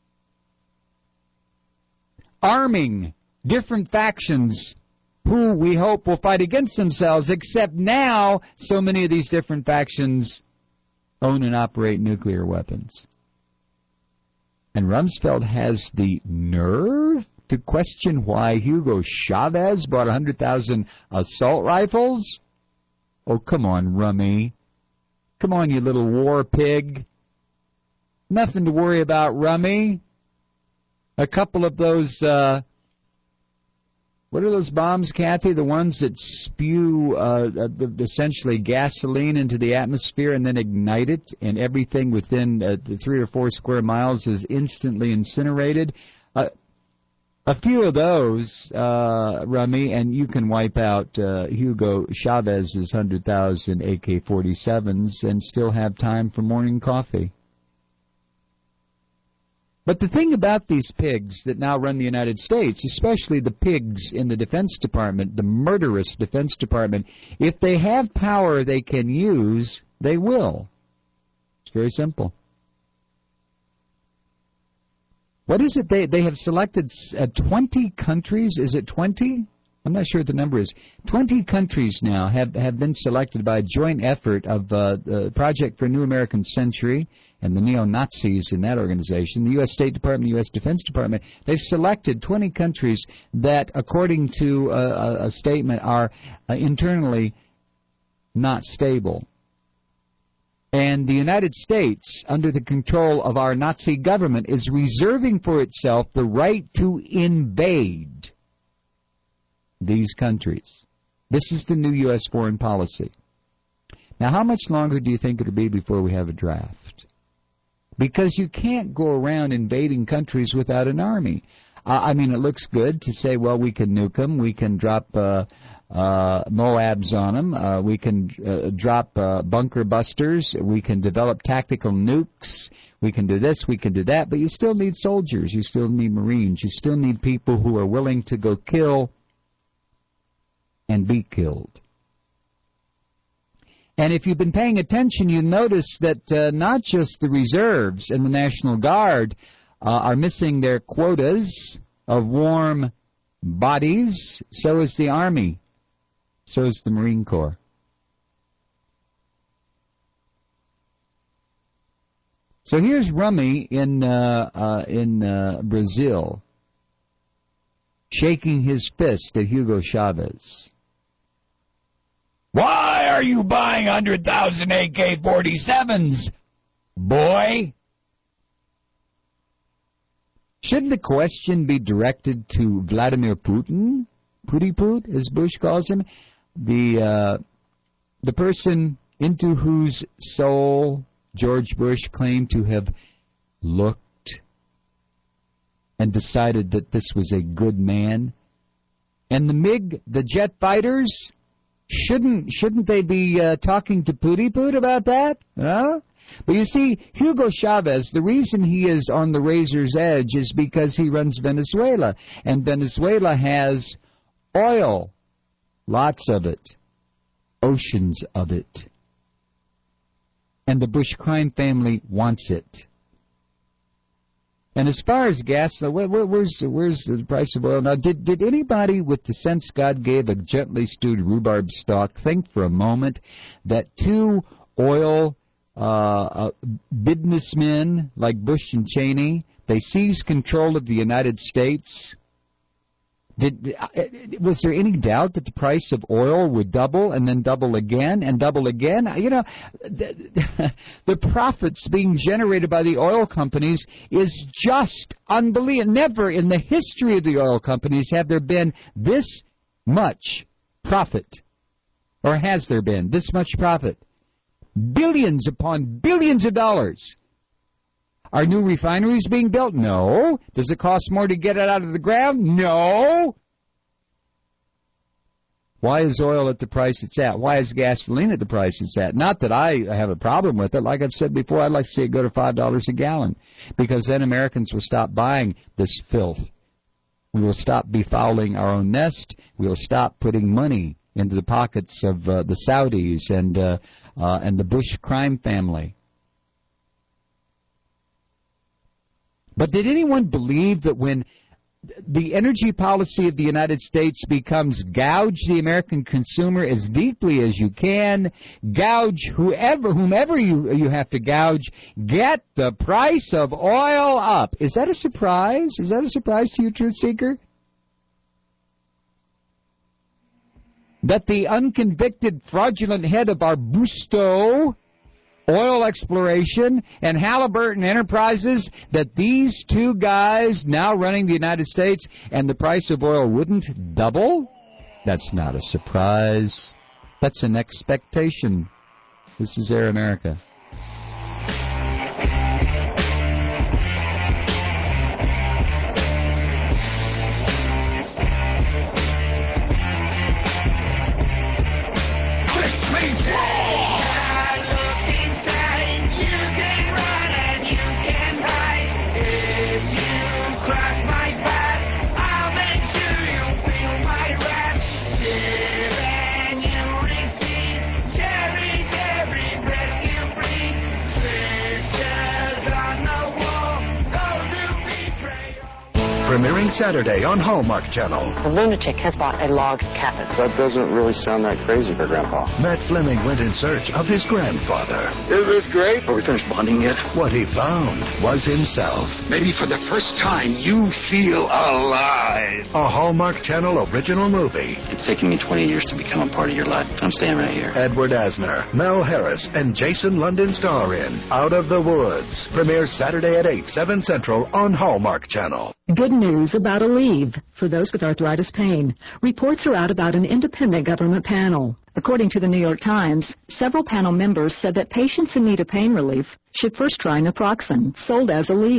arming different factions who we hope will fight against themselves, except now so many of these different factions own and operate nuclear weapons. And Rumsfeld has the nerve to question why Hugo Chavez bought one hundred thousand assault rifles? Oh, come on, Rummy. Come on, you little war pig. Nothing to worry about, Rummy. A couple of those, uh, what are those bombs, Kathy? The ones that spew uh, essentially gasoline into the atmosphere and then ignite it, and everything within uh, the three or four square miles is instantly incinerated. Uh, a few of those, uh, Rummy, and you can wipe out uh, Hugo Chavez's one hundred thousand A K forty-sevens and still have time for morning coffee. But the thing about these pigs that now run the United States, especially the pigs in the Defense Department, the murderous Defense Department, if they have power they can use, they will. It's very simple. What is it? They, they have selected uh, twenty countries. Is it twenty? I'm not sure what the number is. twenty countries now have, have been selected by a joint effort of uh, the Project for a New American Century and the neo-Nazis in that organization, the U S State Department, the U S Defense Department. They've selected twenty countries that, according to a, a statement, are uh, internally not stable. And the United States, under the control of our Nazi government, is reserving for itself the right to invade these countries. This is the new U S foreign policy. Now, how much longer do you think it'll be before we have a draft? Because you can't go around invading countries without an army. I mean, it looks good to say, well, we can nuke them, we can drop uh, uh, MOABs on them, uh, we can uh, drop uh, bunker busters, we can develop tactical nukes, we can do this, we can do that, but you still need soldiers, you still need Marines, you still need people who are willing to go kill and be killed. And if you've been paying attention, you notice that uh, not just the reserves and the National Guard uh, are missing their quotas of warm bodies, so is the Army, so is the Marine Corps. So here's Rummy in uh, uh, in uh, Brazil shaking his fist at Hugo Chavez. Why are you buying one hundred thousand A K forty-sevens, boy? Shouldn't the question be directed to Vladimir Putin, Putiput, as Bush calls him, the uh, the person into whose soul George Bush claimed to have looked and decided that this was a good man? And the MiG, the jet fighters, shouldn't shouldn't they be uh, talking to Putiput about that? Huh? But you see, Hugo Chavez, the reason he is on the razor's edge is because he runs Venezuela. And Venezuela has oil, lots of it, oceans of it. And the Bush crime family wants it. And as far as gas, where, where, where's, where's the price of oil now? Did, did anybody with the sense God gave a gently stewed rhubarb stalk think for a moment that two oil Uh, uh, businessmen like Bush and Cheney, they seized control of the United States? Did, uh, was there any doubt that the price of oil would double and then double again and double again? You know, the, the profits being generated by the oil companies is just unbelievable. Never in the history of the oil companies have there been this much profit, or has there been this much profit? Billions upon billions of dollars. Are new refineries being built? No. Does it cost more to get it out of the ground? No. Why is oil at the price it's at? Why is gasoline at the price it's at? Not that I have a problem with it. Like I've said before, I'd like to see it go to five dollars a gallon, because then Americans will stop buying this filth. We will stop befouling our own nest. We will stop putting money into the pockets of uh, the Saudis and uh, uh, and the Bush crime family. But did anyone believe that when the energy policy of the United States becomes gouge the American consumer as deeply as you can, gouge whoever, whomever you you have to gouge, get the price of oil up? Is that a surprise? Is that a surprise to you, Truth Seeker? That the unconvicted, fraudulent head of Arbusto Oil Exploration and Halliburton Enterprises, that these two guys now running the United States, and the price of oil wouldn't double? That's not a surprise. That's an expectation. This is Air America. Premiering Saturday on Hallmark Channel. The lunatic has bought a log cabin. That doesn't really sound that crazy for Grandpa. Matt Fleming went in search of his grandfather. Is this great? Are we finished bonding yet? What he found was himself. Maybe for the first time, you feel alive. A Hallmark Channel original movie. It's taken me twenty years to become a part of your life. I'm staying right here. Edward Asner, Mel Harris, and Jason London star in Out of the Woods. Premieres Saturday at eight, seven Central on Hallmark Channel. Good news about Aleve for those with arthritis pain. Reports are out about an independent government panel. According to the New York Times, several panel members said that patients in need of pain relief should first try naproxen, sold as Aleve.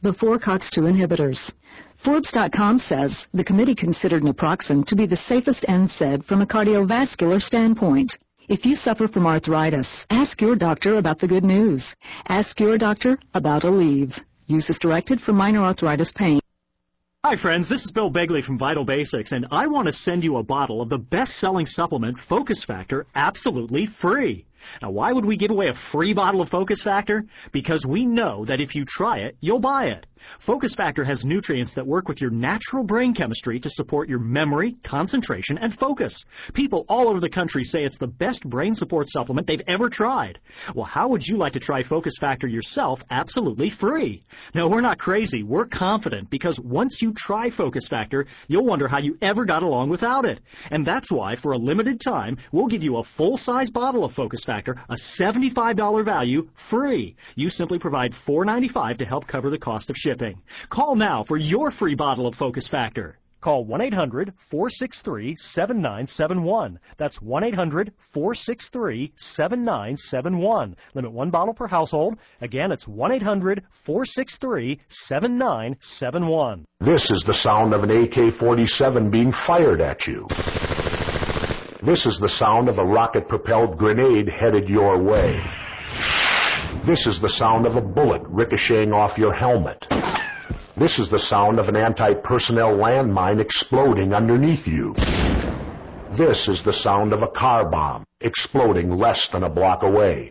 before COX two inhibitors. Forbes dot com says the committee considered naproxen to be the safest N SAID from a cardiovascular standpoint. If you suffer from arthritis, ask your doctor about the good news. Ask your doctor about Aleve. Use as directed for minor arthritis pain. Hi friends, this is Bill Begley from Vital Basics, and I want to send you a bottle of the best-selling supplement, Focus Factor, absolutely free. Now, why would we give away a free bottle of Focus Factor? Because we know that if you try it, you'll buy it. Focus Factor has nutrients that work with your natural brain chemistry to support your memory, concentration, and focus. People all over the country say it's the best brain support supplement they've ever tried. Well, how would you like to try Focus Factor yourself absolutely free? No, we're not crazy. We're confident because once you try Focus Factor, you'll wonder how you ever got along without it. And that's why, for a limited time, we'll give you a full-size bottle of Focus Factor, a seventy-five dollars value, free. You simply provide four dollars and ninety-five cents to help cover the cost of shipping. Call now for your free bottle of Focus Factor. Call one eight hundred, four six three, seven nine seven one. That's one eight hundred, four six three, seven nine seven one. Limit one bottle per household. Again, it's one eight hundred, four six three, seven nine seven one. This is the sound of an A K forty-seven being fired at you. This is the sound of a rocket-propelled grenade headed your way. This is the sound of a bullet ricocheting off your helmet. This is the sound of an anti-personnel landmine exploding underneath you. This is the sound of a car bomb exploding less than a block away.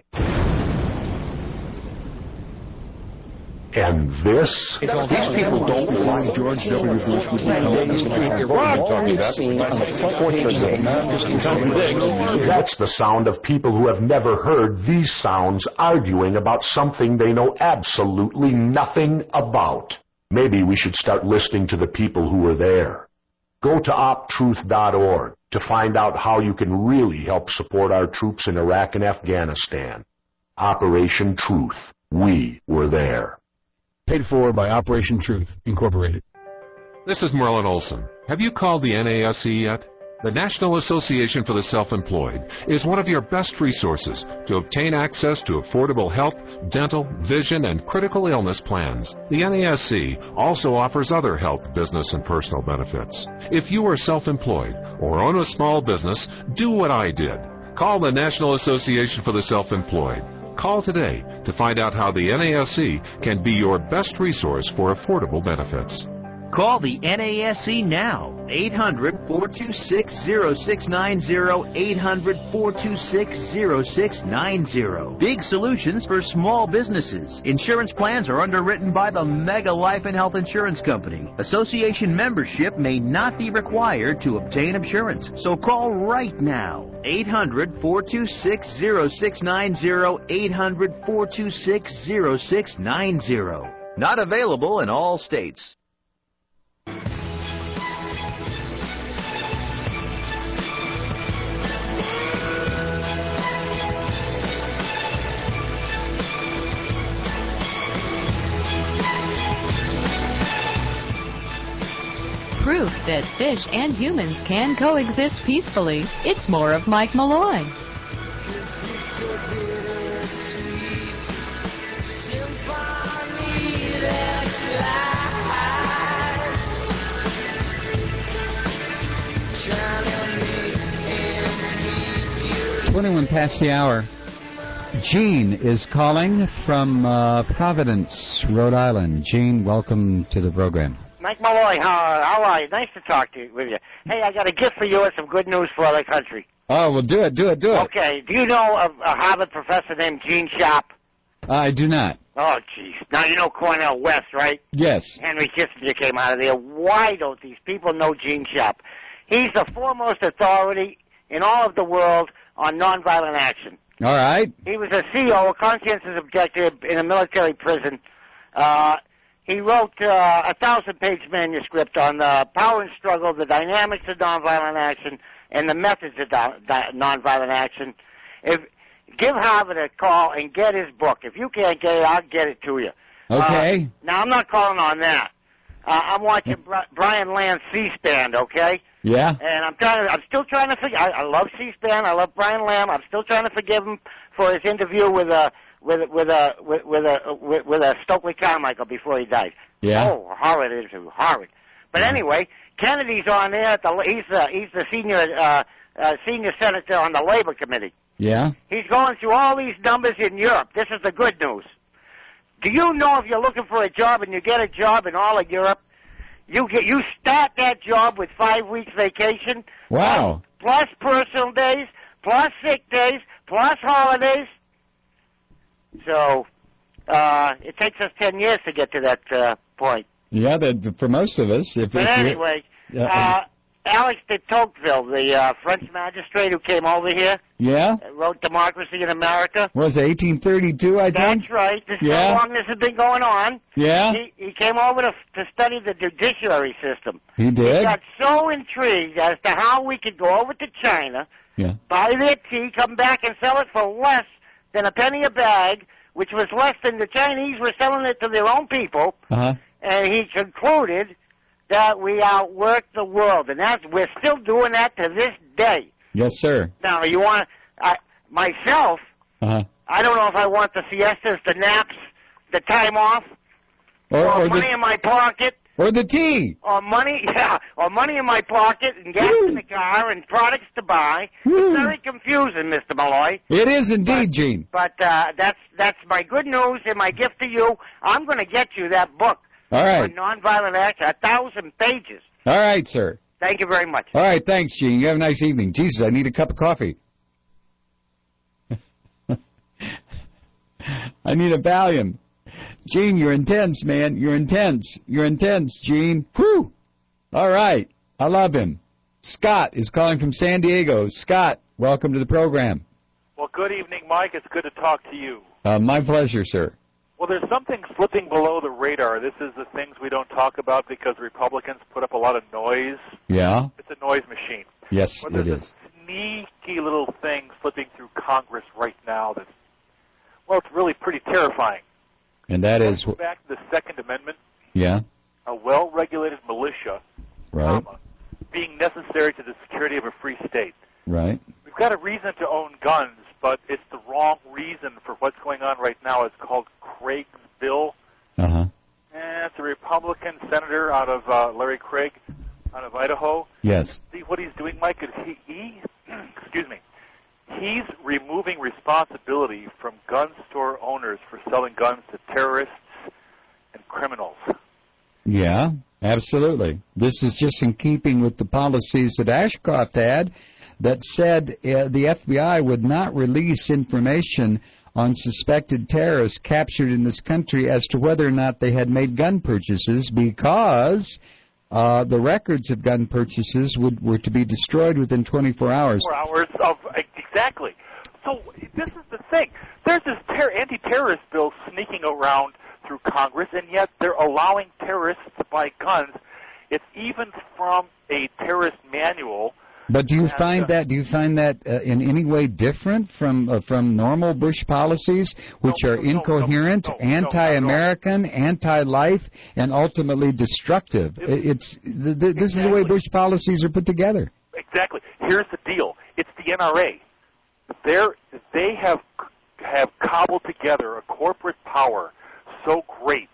And this? These people don't believe George W. Bush would become president. That's the sound of people who have never heard these sounds arguing about something they know absolutely nothing about. Maybe we should start listening to the people who were there. Go to op truth dot org to find out how you can really help support our troops in Iraq and Afghanistan. Operation Truth. We were there. Paid for by Operation Truth, Incorporated. This is Merlin Olson. Have you called the N A S E yet? The National Association for the Self-Employed is one of your best resources to obtain access to affordable health, dental, vision, and critical illness plans. The N A S E also offers other health, business, and personal benefits. If you are self-employed or own a small business, do what I did. Call the National Association for the Self-Employed. Call today to find out how the N A S E can be your best resource for affordable benefits. Call the N A S E now. eight hundred, four two six, zero six nine zero. eight hundred, four two six, zero six nine zero. Big solutions for small businesses. Insurance plans are underwritten by the Mega Life and Health Insurance Company. Association membership may not be required to obtain insurance. So call right now. eight hundred, four two six, zero six nine zero. eight hundred, four two six, zero six nine zero. Not available in all states. Proof that fish and humans can coexist peacefully. It's more of Mike Malloy. twenty-one past the hour. Gene is calling from uh, Providence, Rhode Island. Gene, welcome to the program. Mike Malloy, how, how are you? Nice to talk to you, with you. Hey, I got a gift for you and some good news for the country. Oh, well, do it, do it, do it. Okay, do you know a, a Harvard professor named Gene Sharp? I do not. Oh, jeez. Now, you know Cornell West, right? Yes. Henry Kissinger came out of there. Why don't these people know Gene Sharp? He's the foremost authority in all of the world on nonviolent action. All right. He was a C O, a conscientious objector in a military prison. Uh... He wrote uh, a thousand-page manuscript on the power and struggle, the dynamics of nonviolent action, and the methods of do- di- nonviolent action. If give Harvard a call and get his book. If you can't get it, I'll get it to you. Okay. Uh, now I'm not calling on that. Uh, I'm watching Bri- Brian Land's C-SPAN. Okay. Yeah. And I'm trying to. I'm still trying to forgive. I, I love C-SPAN. I love Brian Lamb. I'm still trying to forgive him for his interview with uh, with with a with, with a with, with a Stokely Carmichael before he died. Yeah. Oh, horrid interview, horrid. But Yeah. anyway, Kennedy's on there. At the, he's the he's the senior uh, uh, senior senator on the Labor Committee. Yeah. He's going through all these numbers in Europe. This is the good news. Do you know if you're looking for a job and you get a job in all of Europe, you get you start that job with five weeks vacation. Wow. Plus personal days, plus sick days, plus holidays. So uh, it takes us ten years to get to that uh, point. Yeah, that for most of us. If, But if anyway, yeah. uh, Alex de Tocqueville, the uh, French magistrate who came over here, yeah, uh, wrote Democracy in America. was it eighteen thirty-two? I think. That's right. This is Yeah. how long this has been going on. Yeah. He, he came over to, to study the judiciary system. He did. He got so intrigued as to how we could go over to China, Yeah. buy their tea, come back and sell it for less than a penny a bag, which was less than the Chinese were selling it to their own people. Uh huh. And he concluded that we outworked the world, and that's we're still doing that to this day. Yes, sir. Now, you want I myself? Uh huh. I don't know if I want the siestas, the naps, the time off, Or, or, or money the in my pocket, or the tea. or money, yeah, or money in my pocket, and gas in the car, and products to buy. It's very confusing, Mister Malloy. It is indeed, Gene. But uh, that's that's my good news and my gift to you. I'm going to get you that book. All right. On nonviolent action, a thousand pages. All right, sir. Thank you very much. All right, thanks, Gene. You have a nice evening. Jesus, I need a cup of coffee. I need a Valium. Gene, you're intense, man. You're intense. You're intense, Gene. Whew. All right. I love him. Scott is calling from San Diego. Scott, welcome to the program. Well, good evening, Mike. It's good to talk to you. Uh, my pleasure, sir. Well, there's something slipping below the radar. This is the things we don't talk about because Republicans put up a lot of noise. Yeah? It's a noise machine. Yes, well, it there's is. a sneaky little thing slipping through Congress right now that's, well, it's really pretty terrifying. And that Let's is... go back to the Second Amendment. Yeah? A well-regulated militia, Right. comma, being necessary to the security of a free state. Right. We've got a reason to own guns, but it's the wrong reason for what's going on right now. It's called Craig's Bill. Uh-huh. And it's a Republican senator out of uh, Larry Craig, out of Idaho. Yes. See what he's doing, Mike? Is he, he excuse me, he's removing responsibility from gun store owners for selling guns to terrorists and criminals. Yeah, absolutely. This is just in keeping with the policies that Ashcroft had that said uh, the F B I would not release information on suspected terrorists captured in this country as to whether or not they had made gun purchases because uh, the records of gun purchases would, were to be destroyed within twenty-four hours. Four hours of exactly. So this is the thing. There's this ter- anti-terrorist bill sneaking around through Congress, and yet they're allowing terrorists to buy guns. It's even from a terrorist manual. But do you And, find uh, that do you find that uh, in any way different from uh, from normal Bush policies, which No, are no, no, incoherent, no, no, no, anti-American, anti-life, and ultimately destructive? It, it's th- th- this is the way Bush policies are put together. Exactly. Here's the deal. It's the N R A. They're, they have have cobbled together a corporate power so great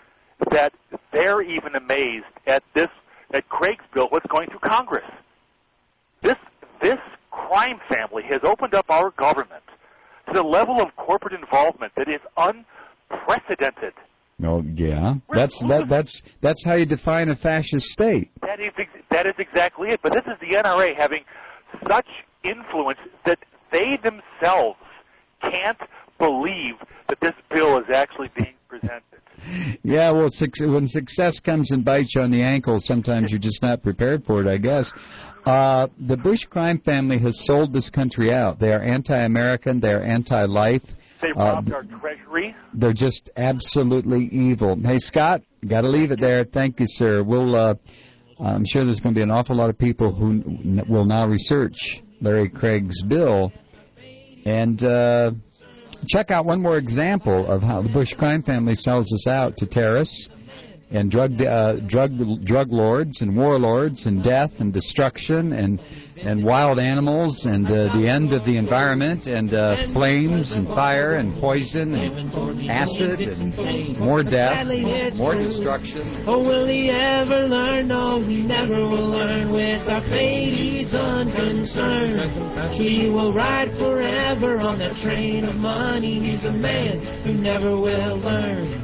that they're even amazed at this at Craig's bill, what's going through Congress. This this crime family has opened up our government to the level of corporate involvement that is unprecedented. Oh yeah, that's that that's that's how you define a fascist state. That is ex- that is exactly it. But this is the N R A having such influence that they themselves can't believe that this bill is actually being presented. Yeah, well, when success comes and bites you on the ankle, sometimes you're just not prepared for it, I guess. Uh, the Bush crime family has sold this country out. They are anti-American. They are anti-life. They robbed uh, our treasury. They're just absolutely evil. Hey, Scott, got to leave it there. Thank you, sir. We'll. Uh, I'm sure there's going to be an awful lot of people who n- will now research Larry Craig's bill and uh, check out one more example of how the Bush crime family sells us out to terrorists and drug uh, drug drug lords and warlords and death and destruction and and wild animals and uh, the end of the environment and uh, flames and fire and poison and acid and more death, more destruction. Oh, will he ever learn? No, he never will learn. With our fate, he's unconcerned. He will ride forever on that train of money. He's a man who never will learn.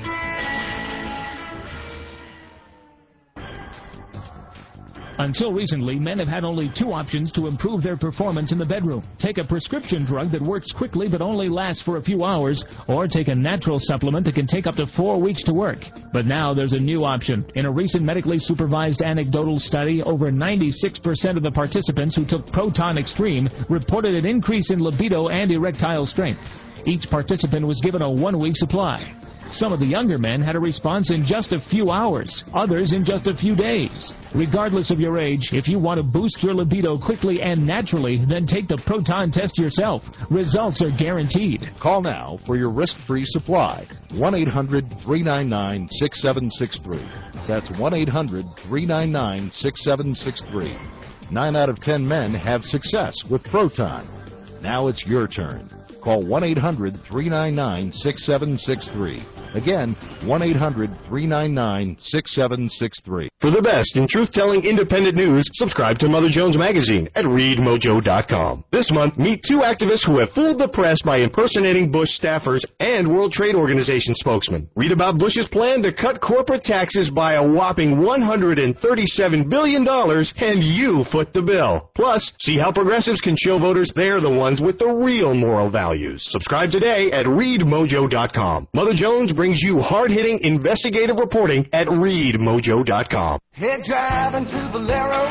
Until recently, men have had only two options to improve their performance in the bedroom. Take a prescription drug that works quickly but only lasts for a few hours, or take a natural supplement that can take up to four weeks to work. But now there's a new option. In a recent medically supervised anecdotal study, over ninety-six percent of the participants who took Proton Extreme reported an increase in libido and erectile strength. Each participant was given a one-week supply. Some of the younger men had a response in just a few hours, others in just a few days. Regardless of your age, if you want to boost your libido quickly and naturally, then take the Proton test yourself. Results are guaranteed. Call now for your risk-free supply. one eight hundred, three nine nine, six seven six three. That's one eight hundred, three nine nine, six seven six three. Nine out of ten men have success with Proton. Now it's your turn. Call one eight hundred, three nine nine, six seven six three. Again, one eight hundred, three nine nine, six seven six three. For the best in truth-telling independent news, subscribe to Mother Jones Magazine at read mojo dot com. This month, meet two activists who have fooled the press by impersonating Bush staffers and World Trade Organization spokesmen. Read about Bush's plan to cut corporate taxes by a whopping one hundred thirty-seven billion dollars, and you foot the bill. Plus, see how progressives can show voters they're the ones with the real moral values. Subscribe today at read mojo dot com. Mother Jones brings you hard-hitting investigative reporting at read mojo dot com. Head driving to Valero,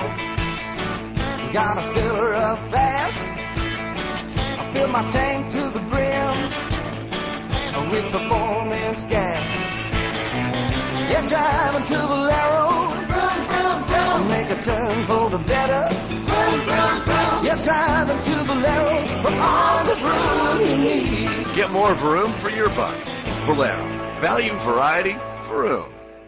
gotta fill her up fast. I fill my tank to the brim with performance gas. Head driving to Valero, make a turn for the better. Head driving to Valero for all the room you need. Get more Vroom for your buck. Valero. Value, variety, Vroom.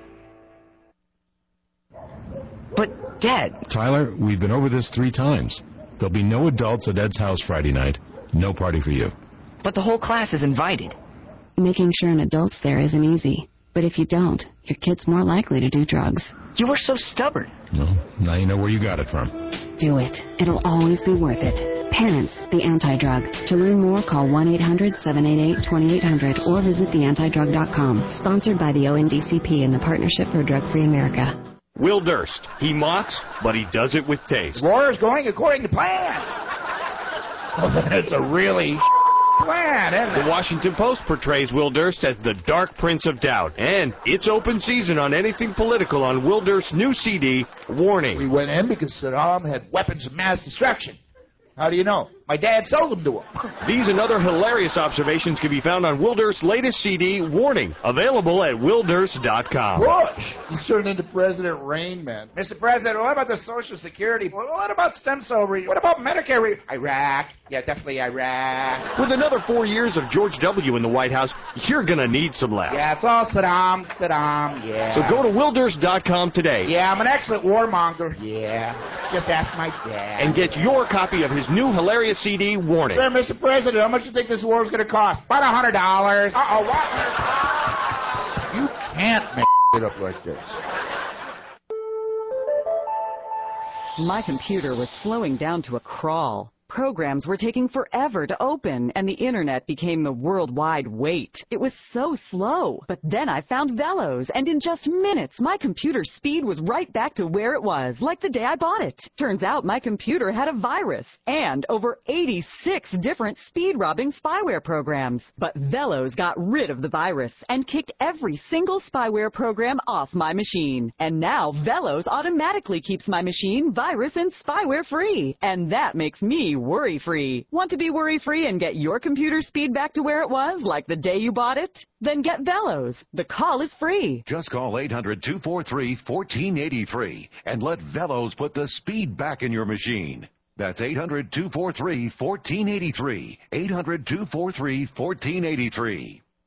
But, Dad... Tyler, we've been over this three times. There'll be no adults at Ed's house Friday night. No party for you. But the whole class is invited. Making sure an adult's there isn't easy. But if you don't, your kid's more likely to do drugs. You were so stubborn. Well, now you know where you got it from. Do it. It'll always be worth it. Parents, the Anti-Drug. To learn more, call one eight hundred, seven eight eight, two eight zero zero or visit the anti drug dot com. Sponsored by the O N D C P and the Partnership for Drug-Free America. Will Durst. He mocks, but he does it with taste. War's going according to plan. It's a really plan, isn't it? The Washington Post portrays Will Durst as the Dark Prince of Doubt. And it's open season on anything political on Will Durst's new C D, Warning. We went in because Saddam had weapons of mass destruction. How do you know? My dad sold them to him. These and other hilarious observations can be found on Will Durst's latest C D, Warning, available at will durst dot com. Bush! He's turned into President Rain Man. Mister President, what about the Social Security? What about stem cell re- What about Medicare re- Iraq? Yeah, definitely Iraq. With another four years of George W. in the White House, you're gonna need some laughs. Yeah, it's all Saddam, Saddam, yeah. So go to will durst dot com today. Yeah, I'm an excellent warmonger. Yeah, just ask my dad. And get your copy of his new hilarious C D, Warning. Sir, Mister President, how much do you think this war is going to cost? About a hundred dollars. Uh-oh, what? You can't make it up like this. My computer was slowing down to a crawl. Programs were taking forever to open, and the internet became the worldwide wait. It was so slow. But then I found Velos, and in just minutes, my computer speed was right back to where it was, like the day I bought it. Turns out my computer had a virus, and over eighty-six different speed-robbing spyware programs. But Velos got rid of the virus, and kicked every single spyware program off my machine. And now Velos automatically keeps my machine virus and spyware-free. And that makes me worry-free. Want to be worry-free and get your computer speed back to where it was, like the day you bought it? Then get Velos. The call is free. Just call eight hundred, two four three, one four eight three and let Velos put the speed back in your machine. That's eight hundred, two four three, one four eight three. eight hundred, two four three, one four eight three.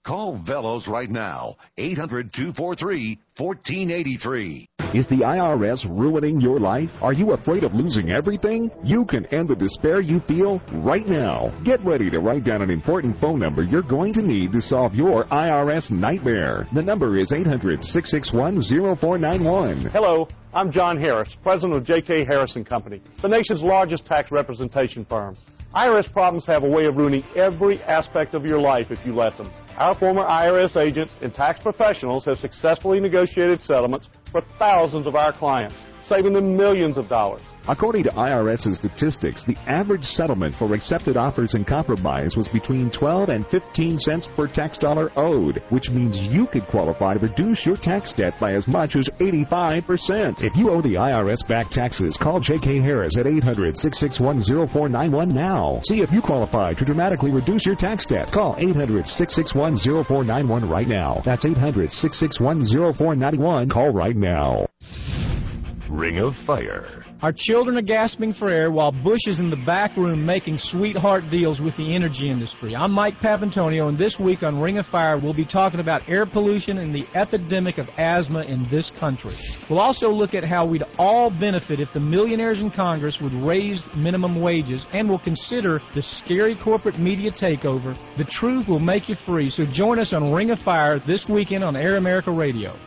Call Velos right now, eight hundred, two four three, one four eight three. Is the I R S ruining your life? Are you afraid of losing everything? You can end the despair you feel right now. Get ready to write down an important phone number you're going to need to solve your I R S nightmare. The number is eight hundred, six six one, zero four nine one. Hello, I'm John Harris, president of J K Harris and Company, the nation's largest tax representation firm. I R S problems have a way of ruining every aspect of your life if you let them. Our former I R S agents and tax professionals have successfully negotiated settlements for thousands of our clients, saving them millions of dollars. According to I R S's statistics, the average settlement for accepted offers and compromise was between twelve and fifteen cents per tax dollar owed, which means you could qualify to reduce your tax debt by as much as eighty-five percent. If you owe the I R S back taxes, call J K Harris at eight hundred, six six one, zero four nine one now. See if you qualify to dramatically reduce your tax debt. Call eight hundred, six six one, zero four nine one right now. That's eight hundred, six six one, zero four nine one. Call right now. Ring of Fire. Our children are gasping for air while Bush is in the back room making sweetheart deals with the energy industry. I'm Mike Papantonio, and this week on Ring of Fire, we'll be talking about air pollution and the epidemic of asthma in this country. We'll also look at how we'd all benefit if the millionaires in Congress would raise minimum wages, and we'll consider the scary corporate media takeover. The truth will make you free, so join us on Ring of Fire this weekend on Air America Radio.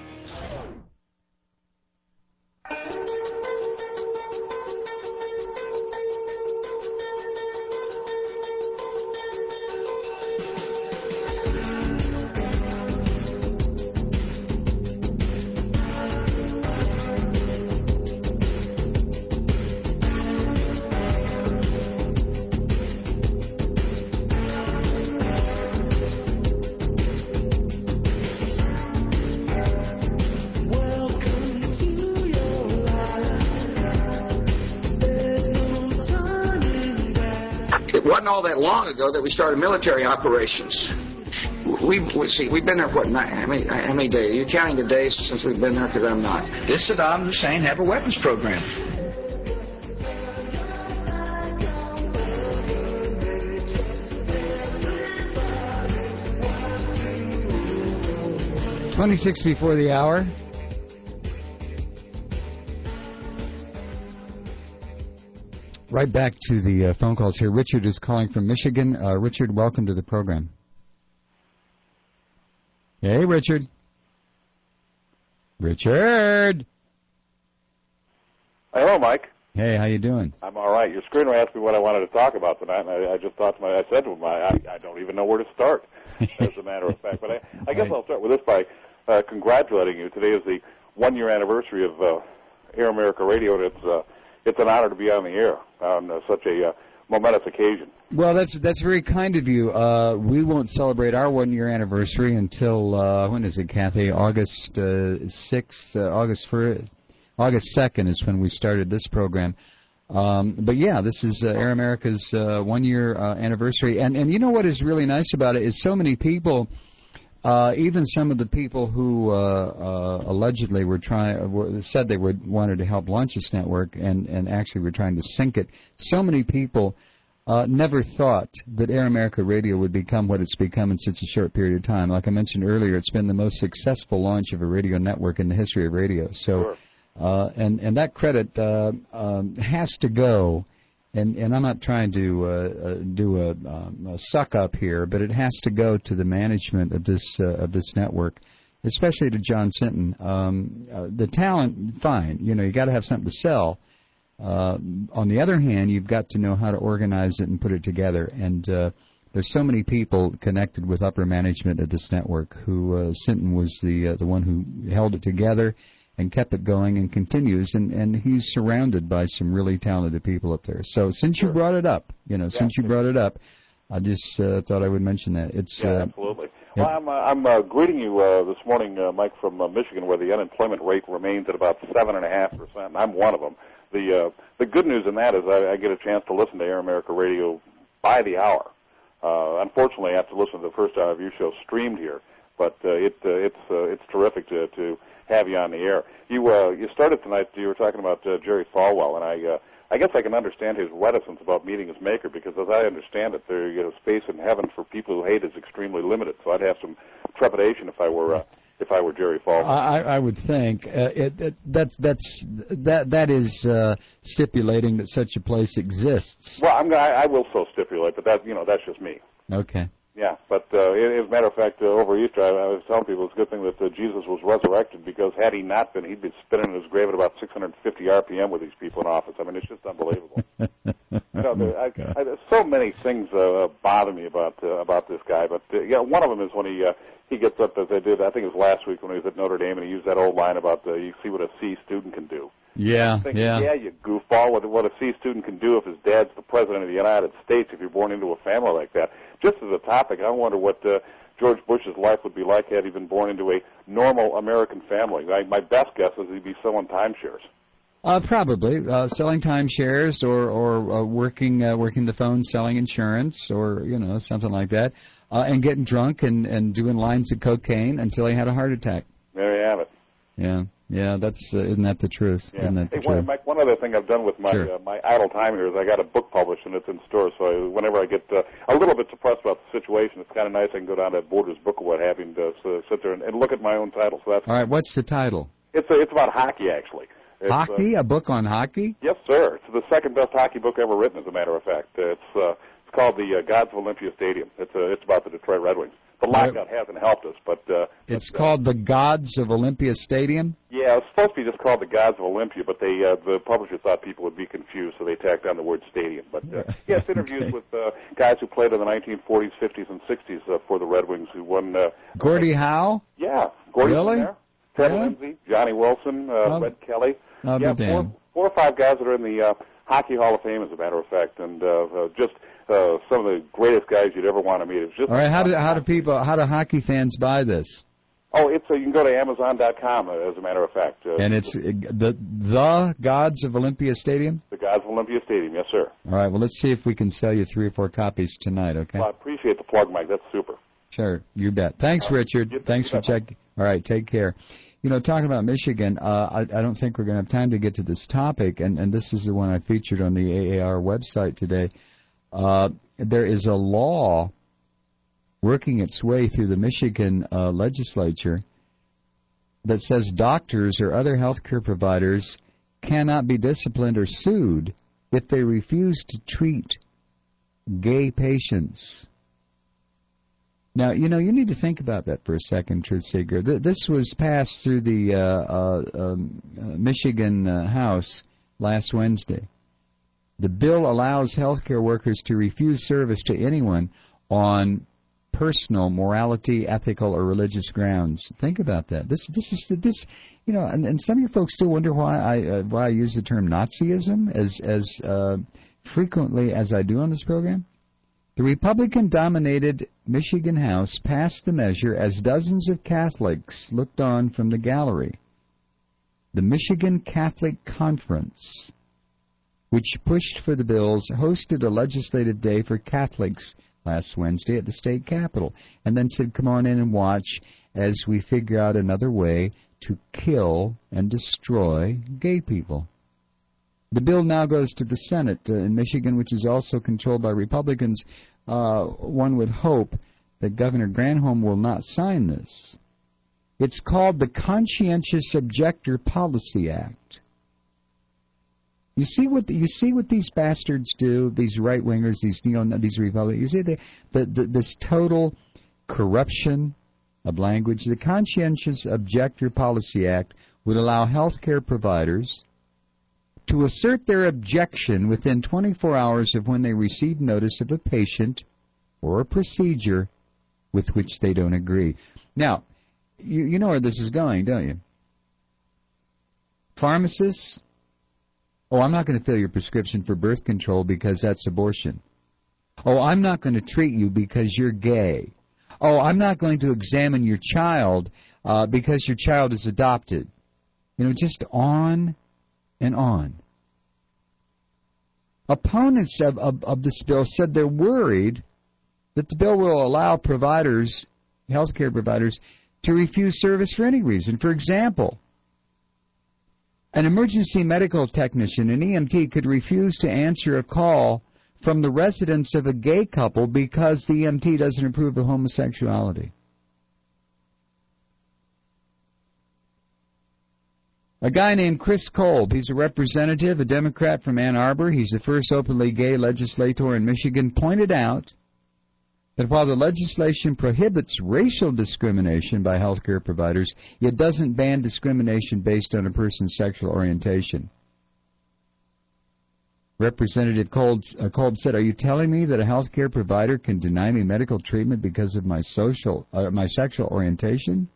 All that long ago that we started military operations. We, we see we've been there what nine, how many how many days? Are you counting the days since we've been there? Because I'm not. Did Saddam Hussein have a weapons program? Twenty-six before the hour. Right back to the uh, phone calls here. Richard is calling from Michigan. Uh, Richard, welcome to the program. Hey, Richard. Richard. Hello, Mike. Hey, how you doing? I'm all right. Your screener asked me what I wanted to talk about tonight, and I, I just thought to my, I said to him, I, I don't even know where to start, as a matter of fact. But I, I guess right. I'll start with this by uh, congratulating you. Today is the one-year anniversary of uh, Air America Radio, and it's uh, it's an honor to be on the air on uh, such a uh, momentous occasion. Well, that's that's very kind of you. Uh, we won't celebrate our one-year anniversary until, uh, when is it, Kathy? August uh, sixth, uh, August first, August second is when we started this program. Um, but, yeah, this is uh, Air America's uh, one-year uh, anniversary. And, and you know what is really nice about it is so many people, uh, even some of the people who uh, uh, allegedly were trying, said they were wanted to help launch this network and, and actually were trying to sink it, so many people Uh, never thought that Air America Radio would become what it's become in such a short period of time. Like I mentioned earlier, it's been the most successful launch of a radio network in the history of radio. So, sure. uh, and and that credit uh, um, has to go. And and I'm not trying to uh, uh, do a, um, a suck up here, but it has to go to the management of this uh, of this network, especially to John Sinton. Um, uh, the talent, fine. You know, you got to have something to sell. Uh, on the other hand, you've got to know how to organize it and put it together. And uh, there's so many people connected with upper management at this network who uh, Sinton was the uh, the one who held it together and kept it going and continues. And, and he's surrounded by some really talented people up there. So since sure. you brought it up, you know, yeah. since you brought it up, I just uh, thought I would mention that. It's yeah, uh, absolutely. Yep. Well, I'm uh, I'm uh, greeting you uh, this morning, uh, Mike, from uh, Michigan, where the unemployment rate remains at about seven and a half percent, and I'm one of them. The uh, the good news in that is I, I get a chance to listen to Air America Radio by the hour. Uh, unfortunately, I have to listen to the first hour of your show streamed here, but uh, it uh, it's uh, it's terrific to to have you on the air. You uh, you started tonight. You were talking about uh, Jerry Falwell, and I uh, I guess I can understand his reticence about meeting his maker because, as I understand it, there you know space in heaven for people who hate is extremely limited. So I'd have some trepidation if I were uh, if I were Jerry Falwell. I, I would think uh, it, it, that's that's that that is uh, stipulating that such a place exists. Well, I'm I, I will so stipulate, but that you know that's just me. Okay. Yeah, but uh, as a matter of fact, uh, over Easter, I, I was telling people it's a good thing that uh, Jesus was resurrected because had he not been, he'd be spinning in his grave at about six hundred fifty R P M with these people in office. I mean, it's just unbelievable. you know, there, I, I, there's so many things uh, bother me about uh, about this guy, but uh, yeah, one of them is when he uh, he gets up as they did. I think it was last week when he was at Notre Dame, and he used that old line about uh, you see what a C student can do. Yeah, thinking, yeah. Yeah, you goofball. What, what a C student can do if his dad's the president of the United States if you're born into a family like that. Just as a topic, I wonder what uh, George Bush's life would be like had he been born into a normal American family. I, my best guess is he'd be selling timeshares. Uh, probably uh, selling timeshares or or uh, working uh, working the phone, selling insurance, or you know something like that, uh, and getting drunk and and doing lines of cocaine until he had a heart attack. There you have it. Yeah, yeah, that's uh, isn't that the truth? Yeah. Isn't that the hey, truth? one, Mike, one other thing I've done with my Sure. uh, my idle time here is I got a book published and it's in stores. So I, whenever I get uh, a little bit depressed about the situation, it's kind of nice. I can go down to Borders Book or what have you and uh, so sit there and, and look at my own title. So that's All right, what's the title? it's uh, it's about hockey actually. It's, Hockey? Uh, A book on hockey? yes, sir. It's the second best hockey book ever written, as a matter of fact. Uh, it's uh, it's called The uh, Gods of Olympia Stadium. It's uh, it's about the Detroit Red Wings. The lockout hasn't helped us, but uh, It's but, uh, called The Gods of Olympia Stadium? Yeah, it's supposed to be just called The Gods of Olympia, but they uh, the publisher thought people would be confused, so they tacked on the word stadium. But uh, yes, interviews with uh, guys who played in the nineteen forties, fifties, and sixties uh, for the Red Wings who won. Uh, Gordie Howe? Yeah, Gordie's in Really? there. Ted Yeah. Lindsay, Johnny Wilson, uh, Oh. Red Kelly. I'll yeah, be four, damned. four or five guys that are in the uh, Hockey Hall of Fame, as a matter of fact, and uh, uh, just uh, some of the greatest guys you'd ever want to meet. It's just All right, how do how do people how do hockey fans buy this? Oh, it's uh, you can go to Amazon dot com, uh, as a matter of fact. Uh, And it's uh, the the Gods of Olympia Stadium? The Gods of Olympia Stadium, yes, sir. All right, well, let's see if we can sell you three or four copies tonight, okay? Well, I appreciate the plug, Mike. That's super. Sure, you bet. Thanks, Richard. Thanks for checking. All right, take care. You know, talking about Michigan, uh, I, I don't think we're going to have time to get to this topic, and, and this is the one I featured on the A A R website today. Uh, there is a law working its way through the Michigan uh, legislature that says doctors or other health care providers cannot be disciplined or sued if they refuse to treat gay patients. Now, you know, you need to think about that for a second, Truth Seeker. Th- this was passed through the uh, uh, um, uh, Michigan uh, House last Wednesday. The bill allows healthcare workers to refuse service to anyone on personal morality, ethical, or religious grounds. Think about that. This, this is this, you know, and, and some of you folks still wonder why I uh, why I use the term Nazism as as uh, frequently as I do on this program. The Republican-dominated Michigan House passed the measure as dozens of Catholics looked on from the gallery. The Michigan Catholic Conference, which pushed for the bills, hosted a legislative day for Catholics last Wednesday at the state capitol, and then said, come on in and watch as we figure out another way to kill and destroy gay people. The bill now goes to the Senate uh, in Michigan, which is also controlled by Republicans. Uh, one would hope that Governor Granholm will not sign this. It's called the Conscientious Objector Policy Act. You see what the, you see what these bastards do, these right wingers, these neo, these Republicans. You see the, the, the this total corruption of language. The Conscientious Objector Policy Act would allow health care providers to assert their objection within twenty-four hours of when they receive notice of a patient or a procedure with which they don't agree. Now, you, you know where this is going, don't you? Pharmacists, oh, I'm not going to fill your prescription for birth control because that's abortion. Oh, I'm not going to treat you because you're gay. Oh, I'm not going to examine your child uh, because your child is adopted. You know, just on and on. Opponents of, of, of this bill said they're worried that the bill will allow providers, healthcare providers, to refuse service for any reason. For example, an emergency medical technician, an E M T, could refuse to answer a call from the residence of a gay couple because the E M T doesn't approve of homosexuality. A guy named Chris Kolb, he's a representative, a Democrat from Ann Arbor. He's the first openly gay legislator in Michigan, pointed out that while the legislation prohibits racial discrimination by health care providers, it doesn't ban discrimination based on a person's sexual orientation. Representative Kolb, uh, Kolb said, "Are you telling me that a health care provider can deny me medical treatment because of my social, uh, my sexual orientation?"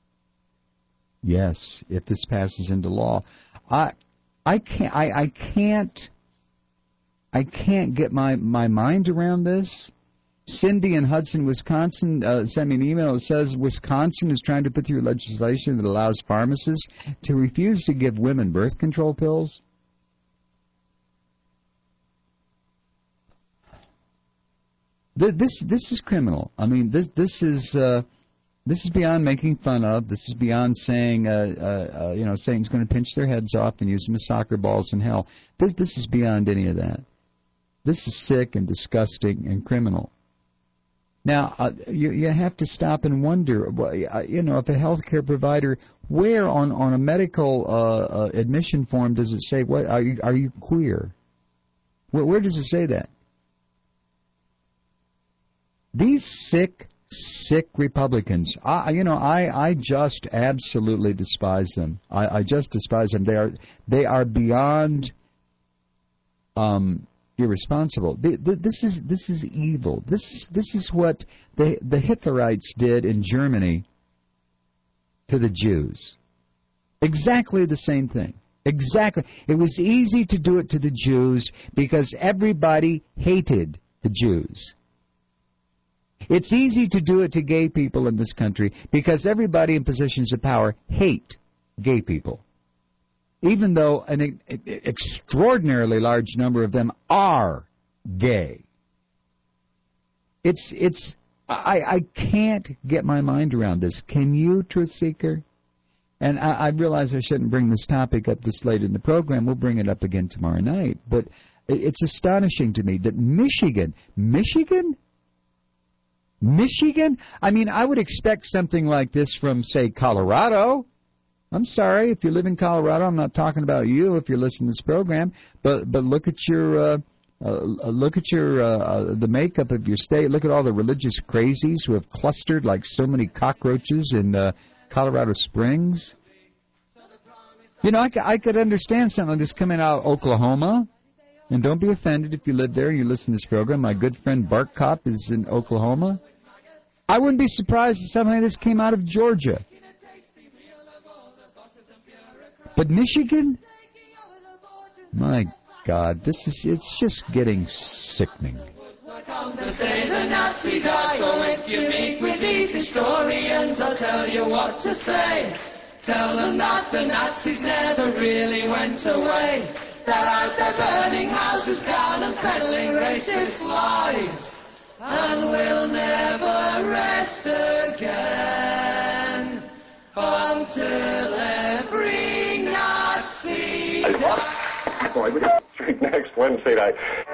Yes, if this passes into law. I, I can't, I, I can't, I can't get my, my mind around this. Cindy in Hudson, Wisconsin, uh, sent me an email that says Wisconsin is trying to put through legislation that allows pharmacists to refuse to give women birth control pills. This this is criminal. I mean, this this is uh, this is beyond making fun of. This is beyond saying uh, uh, uh, you know Satan's going to pinch their heads off and use them as soccer balls in hell. This this is beyond any of that. This is sick and disgusting and criminal. Now uh, you you have to stop and wonder. You know, if a healthcare provider, where on on a medical uh, uh, admission form does it say what are you are you queer? Where, where does it say that? These sick, sick Republicans, I, you know, I, I just absolutely despise them. I, I just despise them. They are, they are beyond um, irresponsible. They, this is, this is evil. This, this is what the the Hitlerites did in Germany to the Jews. Exactly the same thing. Exactly. It was easy to do it to the Jews because everybody hated the Jews. It's easy to do it to gay people in this country because everybody in positions of power hate gay people, even though an extraordinarily large number of them are gay. It's, it's, I, I can't get my mind around this. Can you, Truth Seeker? And I, I realize I shouldn't bring this topic up this late in the program. We'll bring it up again tomorrow night. But it's astonishing to me that Michigan, Michigan? Michigan? I mean, I would expect something like this from, say, Colorado. I'm sorry, if you live in Colorado, I'm not talking about you if you're listening to this program, but but look at your uh, uh, look at your uh, uh, the makeup of your state. Look at all the religious crazies who have clustered like so many cockroaches in uh, Colorado Springs. You know, I, I could understand something like this coming out of Oklahoma. And don't be offended if you live there and you listen to this program. My good friend Bart Kopp is in Oklahoma. I wouldn't be surprised if something like this came out of Georgia. But Michigan? My God, this is, it's just getting sickening. On the day the Nazi died, so if you meet with these historians, I'll tell you what to say. Tell them that the Nazis never really went away. They're out there burning houses down and peddling racist lies, and we'll never rest again until every Nazi dies. Boy, we got next Wednesday night.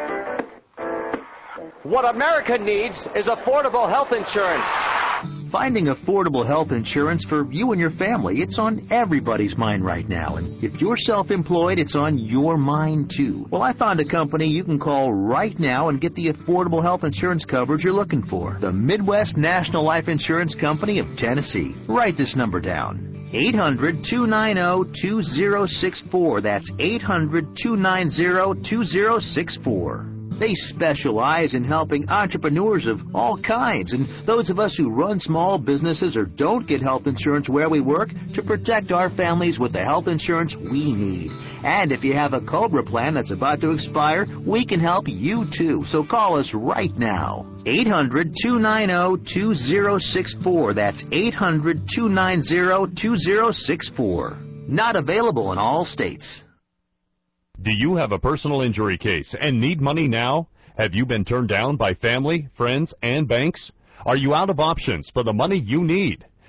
What America needs is affordable health insurance. Finding affordable health insurance for you and your family, it's on everybody's mind right now. And if you're self-employed, it's on your mind too. Well, I found a company you can call right now and get the affordable health insurance coverage you're looking for. The Midwest National Life Insurance Company of Tennessee. Write this number down. eight hundred, two nine zero, two zero six four. That's eight hundred, two nine zero, two zero six four. They specialize in helping entrepreneurs of all kinds and those of us who run small businesses or don't get health insurance where we work to protect our families with the health insurance we need. And if you have a COBRA plan that's about to expire, we can help you too. So call us right now. eight hundred, two nine zero, two zero six four. That's eight hundred, two nine zero, two zero six four. Not available in all states. Do you have a personal injury case and need money now? Have you been turned down by family, friends, and banks? Are you out of options for the money you need?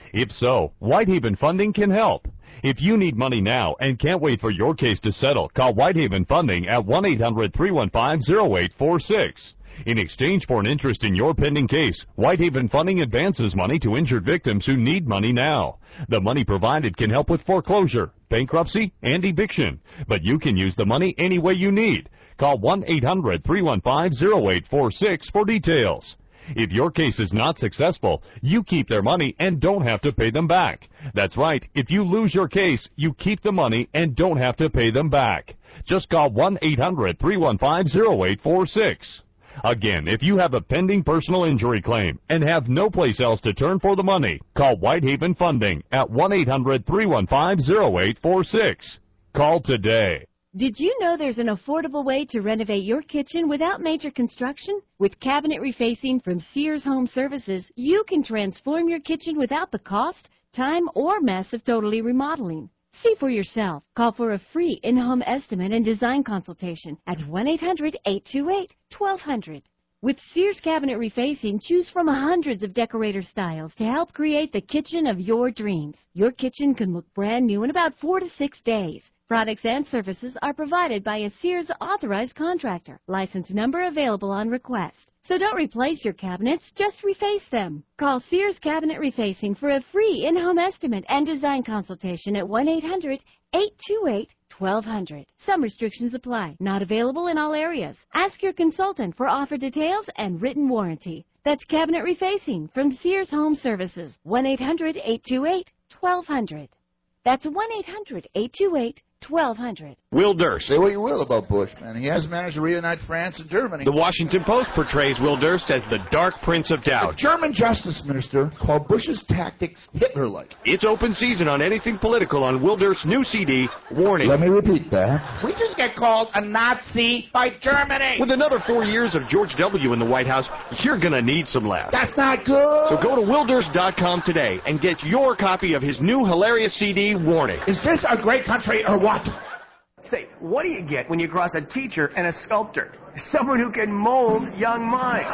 If so, Whitehaven Funding can help. If you need money now and can't wait for your case to settle, call Whitehaven Funding at one eight hundred, three one five, zero eight four six. In exchange for an interest in your pending case, Whitehaven Funding advances money to injured victims who need money now. The money provided can help with foreclosure, bankruptcy, and eviction, but you can use the money any way you need. Call one eight hundred, three one five, zero eight four six for details. If your case is not successful, you keep their money and don't have to pay them back. That's right. If you lose your case, you keep the money and don't have to pay them back. Just call one eight hundred, three one five, zero eight four six. Again, if you have a pending personal injury claim and have no place else to turn for the money, call Whitehaven Funding at one eight hundred, three one five, zero eight four six. Call today. Did you know there's an affordable way to renovate your kitchen without major construction? With cabinet refacing from Sears Home Services, you can transform your kitchen without the cost, time, or mess of totally remodeling. See for yourself. Call for a free in-home estimate and design consultation at one eight hundred, eight two eight, one two zero zero. With Sears Cabinet Refacing, choose from hundreds of decorator styles to help create the kitchen of your dreams. Your kitchen can look brand new in about four to six days. Products and services are provided by a Sears authorized contractor. License number available on request. So don't replace your cabinets, just reface them. Call Sears Cabinet Refacing for a free in-home estimate and design consultation at one eight hundred, eight two eight, one two zero zero. Some restrictions apply. Not available in all areas. Ask your consultant for offer details and written warranty. That's Cabinet Refacing from Sears Home Services. one eight hundred, eight two eight, one two zero zero. That's one eight hundred, eight two eight, one two zero zero. Will Durst. Say what you will about Bush, man. He has managed to reunite France and Germany. The Washington Post portrays Will Durst as the Dark Prince of Doubt. A German justice minister called Bush's tactics Hitler-like. It's open season on anything political on Will Durst's new C D, Warning. Let me repeat that. We just get called a Nazi by Germany. With another four years of George W. in the White House, you're going to need some laughs. That's not good. So go to will durst dot com today and get your copy of his new hilarious C D, Warning. Is this a great country or what? Say, what do you get when you cross a teacher and a sculptor? Someone who can mold young minds.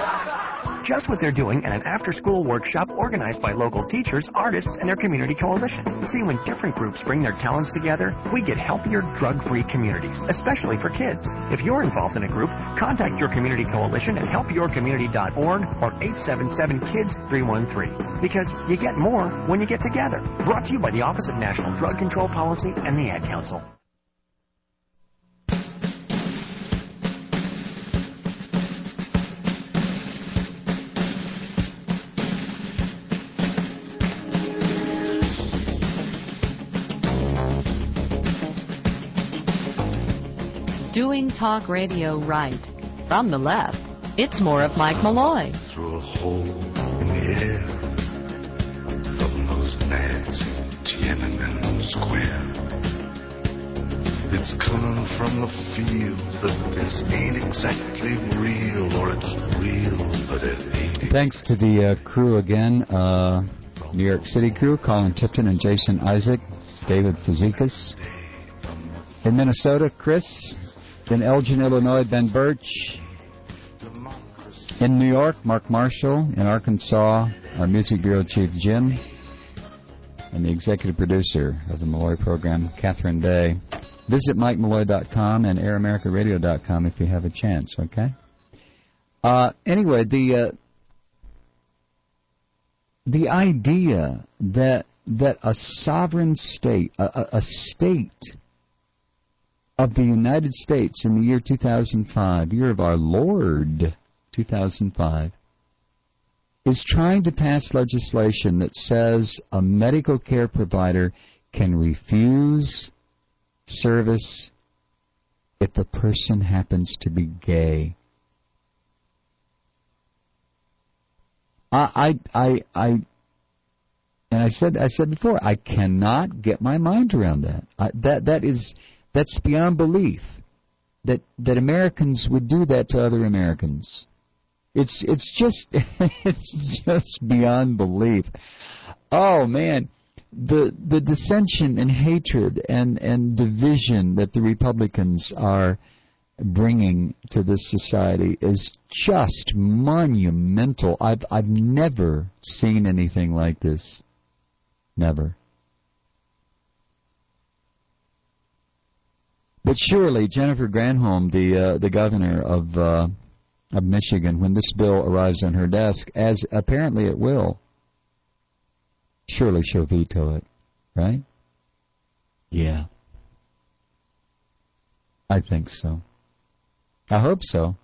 Just what they're doing at an after-school workshop organized by local teachers, artists, and their community coalition. See, when different groups bring their talents together, we get healthier, drug-free communities, especially for kids. If you're involved in a group, contact your community coalition at help your community dot org or eight seven seven, kids three one three. Because you get more when you get together. Brought to you by the Office of National Drug Control Policy and the Ad Council. Doing talk radio right. From the left, it's more of Mike Malloy. Through a hole in the air from those nags in Tiananmen Square. It's coming from the field that this ain't exactly real, or it's real, but it ain't. Thanks to the uh, crew again, uh, New York City crew, Colin Tipton and Jason Isaac, David Fazekas. In Minnesota, Chris. In Elgin, Illinois, Ben Birch. In New York, Mark Marshall. In Arkansas, our Music Bureau Chief, Jim. And the executive producer of the Malloy program, Catherine Day. Visit Mike Malloy dot com and Air America Radio dot com if you have a chance, okay? Uh, anyway, the uh, the idea that that a sovereign state, a, a, a state of the United States in the year two thousand five, year of our Lord, two thousand five, is trying to pass legislation that says a medical care provider can refuse service if the person happens to be gay. I, I, I, I and I said, I said before, I cannot get my mind around that. I, that, that is. That's beyond belief that that Americans would do that to other Americans. It's it's just it's just beyond belief. Oh man, the the dissension and hatred and and division that the Republicans are bringing to this society is just monumental. I've I've never seen anything like this. Never. But surely Jennifer Granholm, the uh, the governor of uh, of Michigan, when this bill arrives on her desk, as apparently it will, surely she'll veto it, right? Yeah. I think so. I hope so.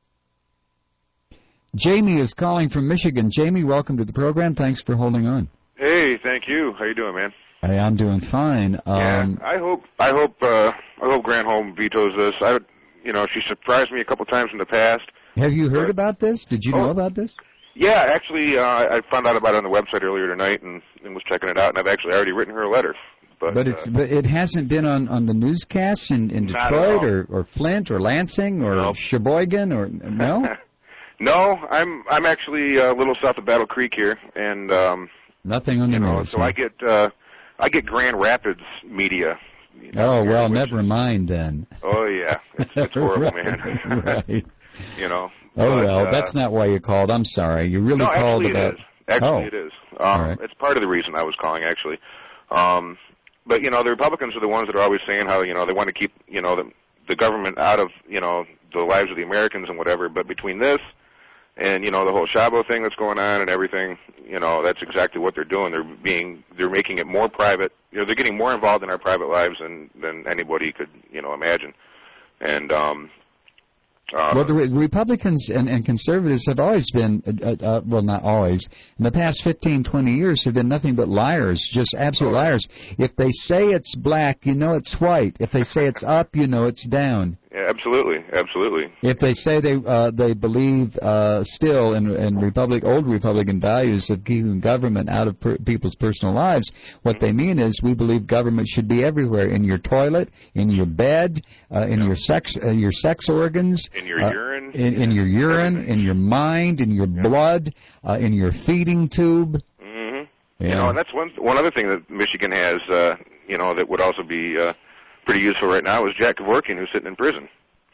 Jamie is calling from Michigan. Jamie, welcome to the program. Thanks for holding on. Hey, thank you. How you doing, man? Hey, I'm doing fine. Um, yeah, I hope I hope uh, I hope Granholm vetoes this. I, you know, she surprised me a couple times in the past. Have you heard but, about this? Did you oh, know about this? Yeah, actually, uh, I found out about it on the website earlier tonight and, and was checking it out. And I've actually already written her a letter. But, but, it's, uh, but it hasn't been on, on the newscasts in, in Detroit or, or Flint or Lansing or nope. Sheboygan or no? No, I'm I'm actually a little south of Battle Creek here, and um, nothing on the know, news. So huh? I get uh, I get Grand Rapids media. You know, oh well, never mind then. Oh yeah, it's, it's horrible, right, man. Right. You know. Oh but, well, uh, that's not why you called. I'm sorry. You really no, called actually about. It is. Actually, oh. it is. Um, right. It's part of the reason I was calling, actually. Um, but you know, the Republicans are the ones that are always saying how you know they want to keep you know the the government out of you know the lives of the Americans and whatever. But between this and you know the whole Shabo thing that's going on and everything, you know that's exactly what they're doing. They're being they're making it more private. You know they're getting more involved in our private lives than than anybody could you know imagine. And um, uh, well, the Re- Republicans and, and conservatives have always been, uh, uh, well, not always, in the past fifteen, twenty years have been nothing but liars, just absolute oh, liars. If they say it's black, you know it's white. If they say it's up, you know it's down. Yeah, absolutely, absolutely. If they say they uh, they believe uh, still in, in Republic old Republican values of keeping government out of per- people's personal lives, what they mean is we believe government should be everywhere, in your toilet, in your bed, uh, in yeah. your sex uh, your sex organs, in your uh, urine, in, in your urine, everything. in your mind, in your yeah. blood, uh, in your feeding tube. Mm-hmm. Yeah. You know, and that's one one other thing that Michigan has, uh, you know, that would also be. Uh, pretty useful right now is Jack Kevorkian, who's sitting in prison.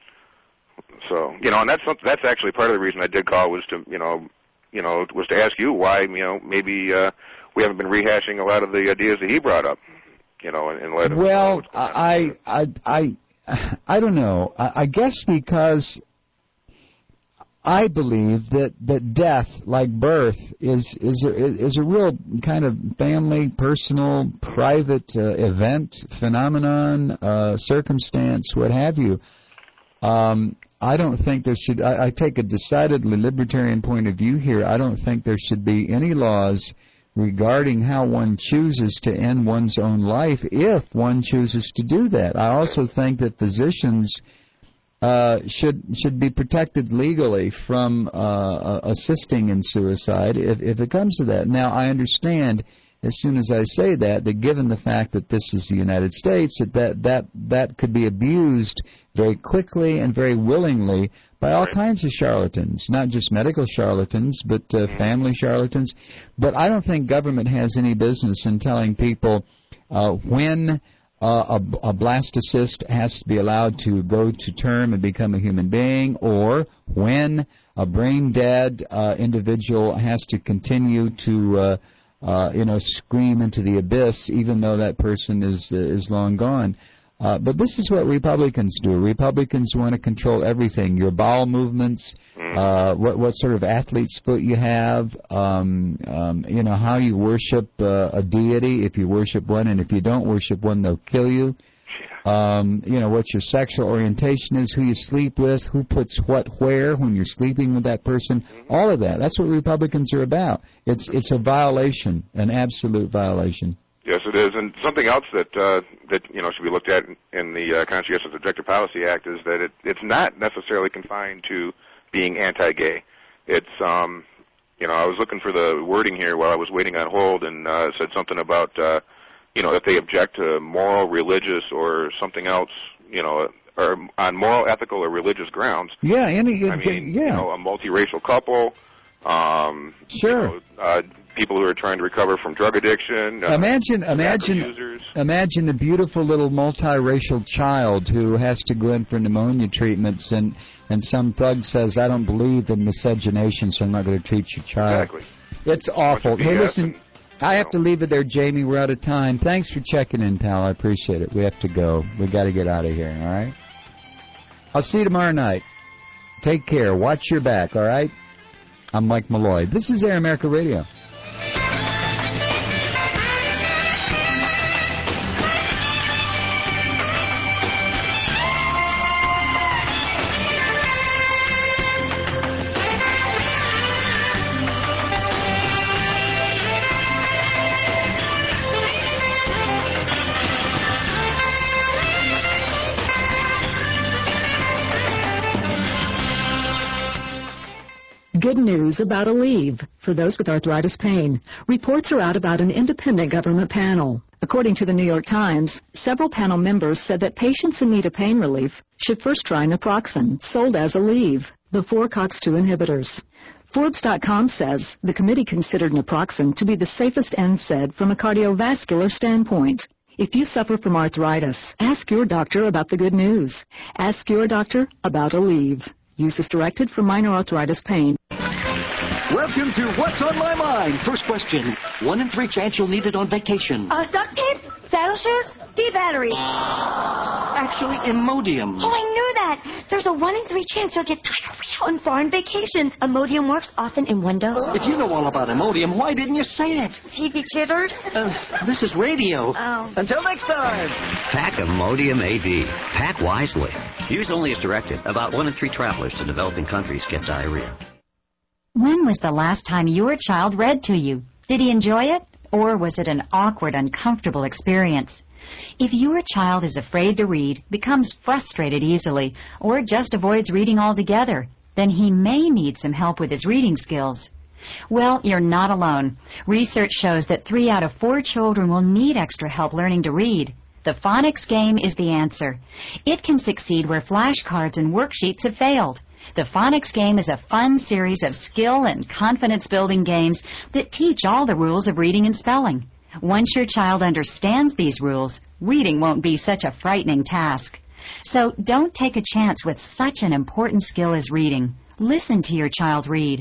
So, you know, and that's that's actually part of the reason I did call was to, you know, you know, was to ask you why, you know, maybe uh, we haven't been rehashing a lot of the ideas that he brought up, you know, in, in light of. Well, I, I, I, I don't know. I, I guess because I believe that, that death, like birth, is is a, is a real kind of family, personal, private uh, event, phenomenon, uh, circumstance, what have you. Um, I don't think there should. I, I take a decidedly libertarian point of view here. I don't think there should be any laws regarding how one chooses to end one's own life if one chooses to do that. I also think that physicians Uh, should should be protected legally from uh, assisting in suicide if, if it comes to that. Now, I understand as soon as I say that, that given the fact that this is the United States, that that, that, that could be abused very quickly and very willingly by all right. kinds of charlatans, not just medical charlatans, but uh, family charlatans. But I don't think government has any business in telling people uh, when Uh, a, a blastocyst has to be allowed to go to term and become a human being, or when a brain-dead uh, individual has to continue to, uh, uh, you know, scream into the abyss, even though that person is uh, is long gone. Uh, but this is what Republicans do. Republicans want to control everything: your bowel movements, uh, what what sort of athlete's foot you have, um, um, you know, how you worship uh, a deity. If you worship one, and if you don't worship one, they'll kill you. Um, you know, what your sexual orientation is, who you sleep with, who puts what where when you're sleeping with that person. All of that. That's what Republicans are about. It's it's a violation, an absolute violation. Yes, it is, and something else that uh, that you know should be looked at in, in the uh, Conscientious Objector Policy Act is that it, it's not necessarily confined to being anti-gay. It's um, you know I was looking for the wording here while I was waiting on hold, and uh, it said something about uh, you know if they object to moral, religious, or something else, you know, or on moral, ethical, or religious grounds. Yeah, any I mean, yeah. you know, a multiracial couple. Um, sure. You know, uh, people who are trying to recover from drug addiction. Uh, imagine, imagine, users. imagine a beautiful little multiracial child who has to go in for pneumonia treatments, and and some thug says, "I don't believe in miscegenation, so I'm not going to treat your child." Exactly. It's awful. Hey, listen, I have to leave it there, Jamie. We're out of time. Thanks for checking in, pal. I appreciate it. We have to go. We got to get out of here, all right? I'll see you tomorrow night. Take care. Watch your back, all right? I'm Mike Malloy. This is Air America Radio. Good news about Aleve for those with arthritis pain. Reports are out about an independent government panel. According to the New York Times, several panel members said that patients in need of pain relief should first try naproxen, sold as Aleve, before COX two inhibitors. Forbes dot com says the committee considered naproxen to be the safest N SAID from a cardiovascular standpoint. If you suffer from arthritis, ask your doctor about the good news. Ask your doctor about Aleve. Use as directed for minor arthritis pain. Welcome to What's on My Mind. First question. One in three chance you'll need it on vacation. Uh, duct tape? Saddle shoes? D-battery. Actually, Imodium. Oh, I knew that. There's a one in three chance you'll get diarrhea on foreign vacations. Imodium works often in one dose. If you know all about Imodium, why didn't you say it? T V jitters? Uh, this is radio. Oh. Until next time. Pack Imodium A D. Pack wisely. Use only as directed. About one in three travelers to developing countries get diarrhea. When was the last time your child read to you? Did he enjoy it? Or was it an awkward, uncomfortable experience? If your child is afraid to read, becomes frustrated easily, or just avoids reading altogether, then he may need some help with his reading skills. Well, you're not alone. Research shows that three out of four children will need extra help learning to read. The phonics game is the answer. It can succeed where flashcards and worksheets have failed. The Phonics Game is a fun series of skill and confidence-building games that teach all the rules of reading and spelling. Once your child understands these rules, reading won't be such a frightening task. So don't take a chance with such an important skill as reading. Listen to your child read.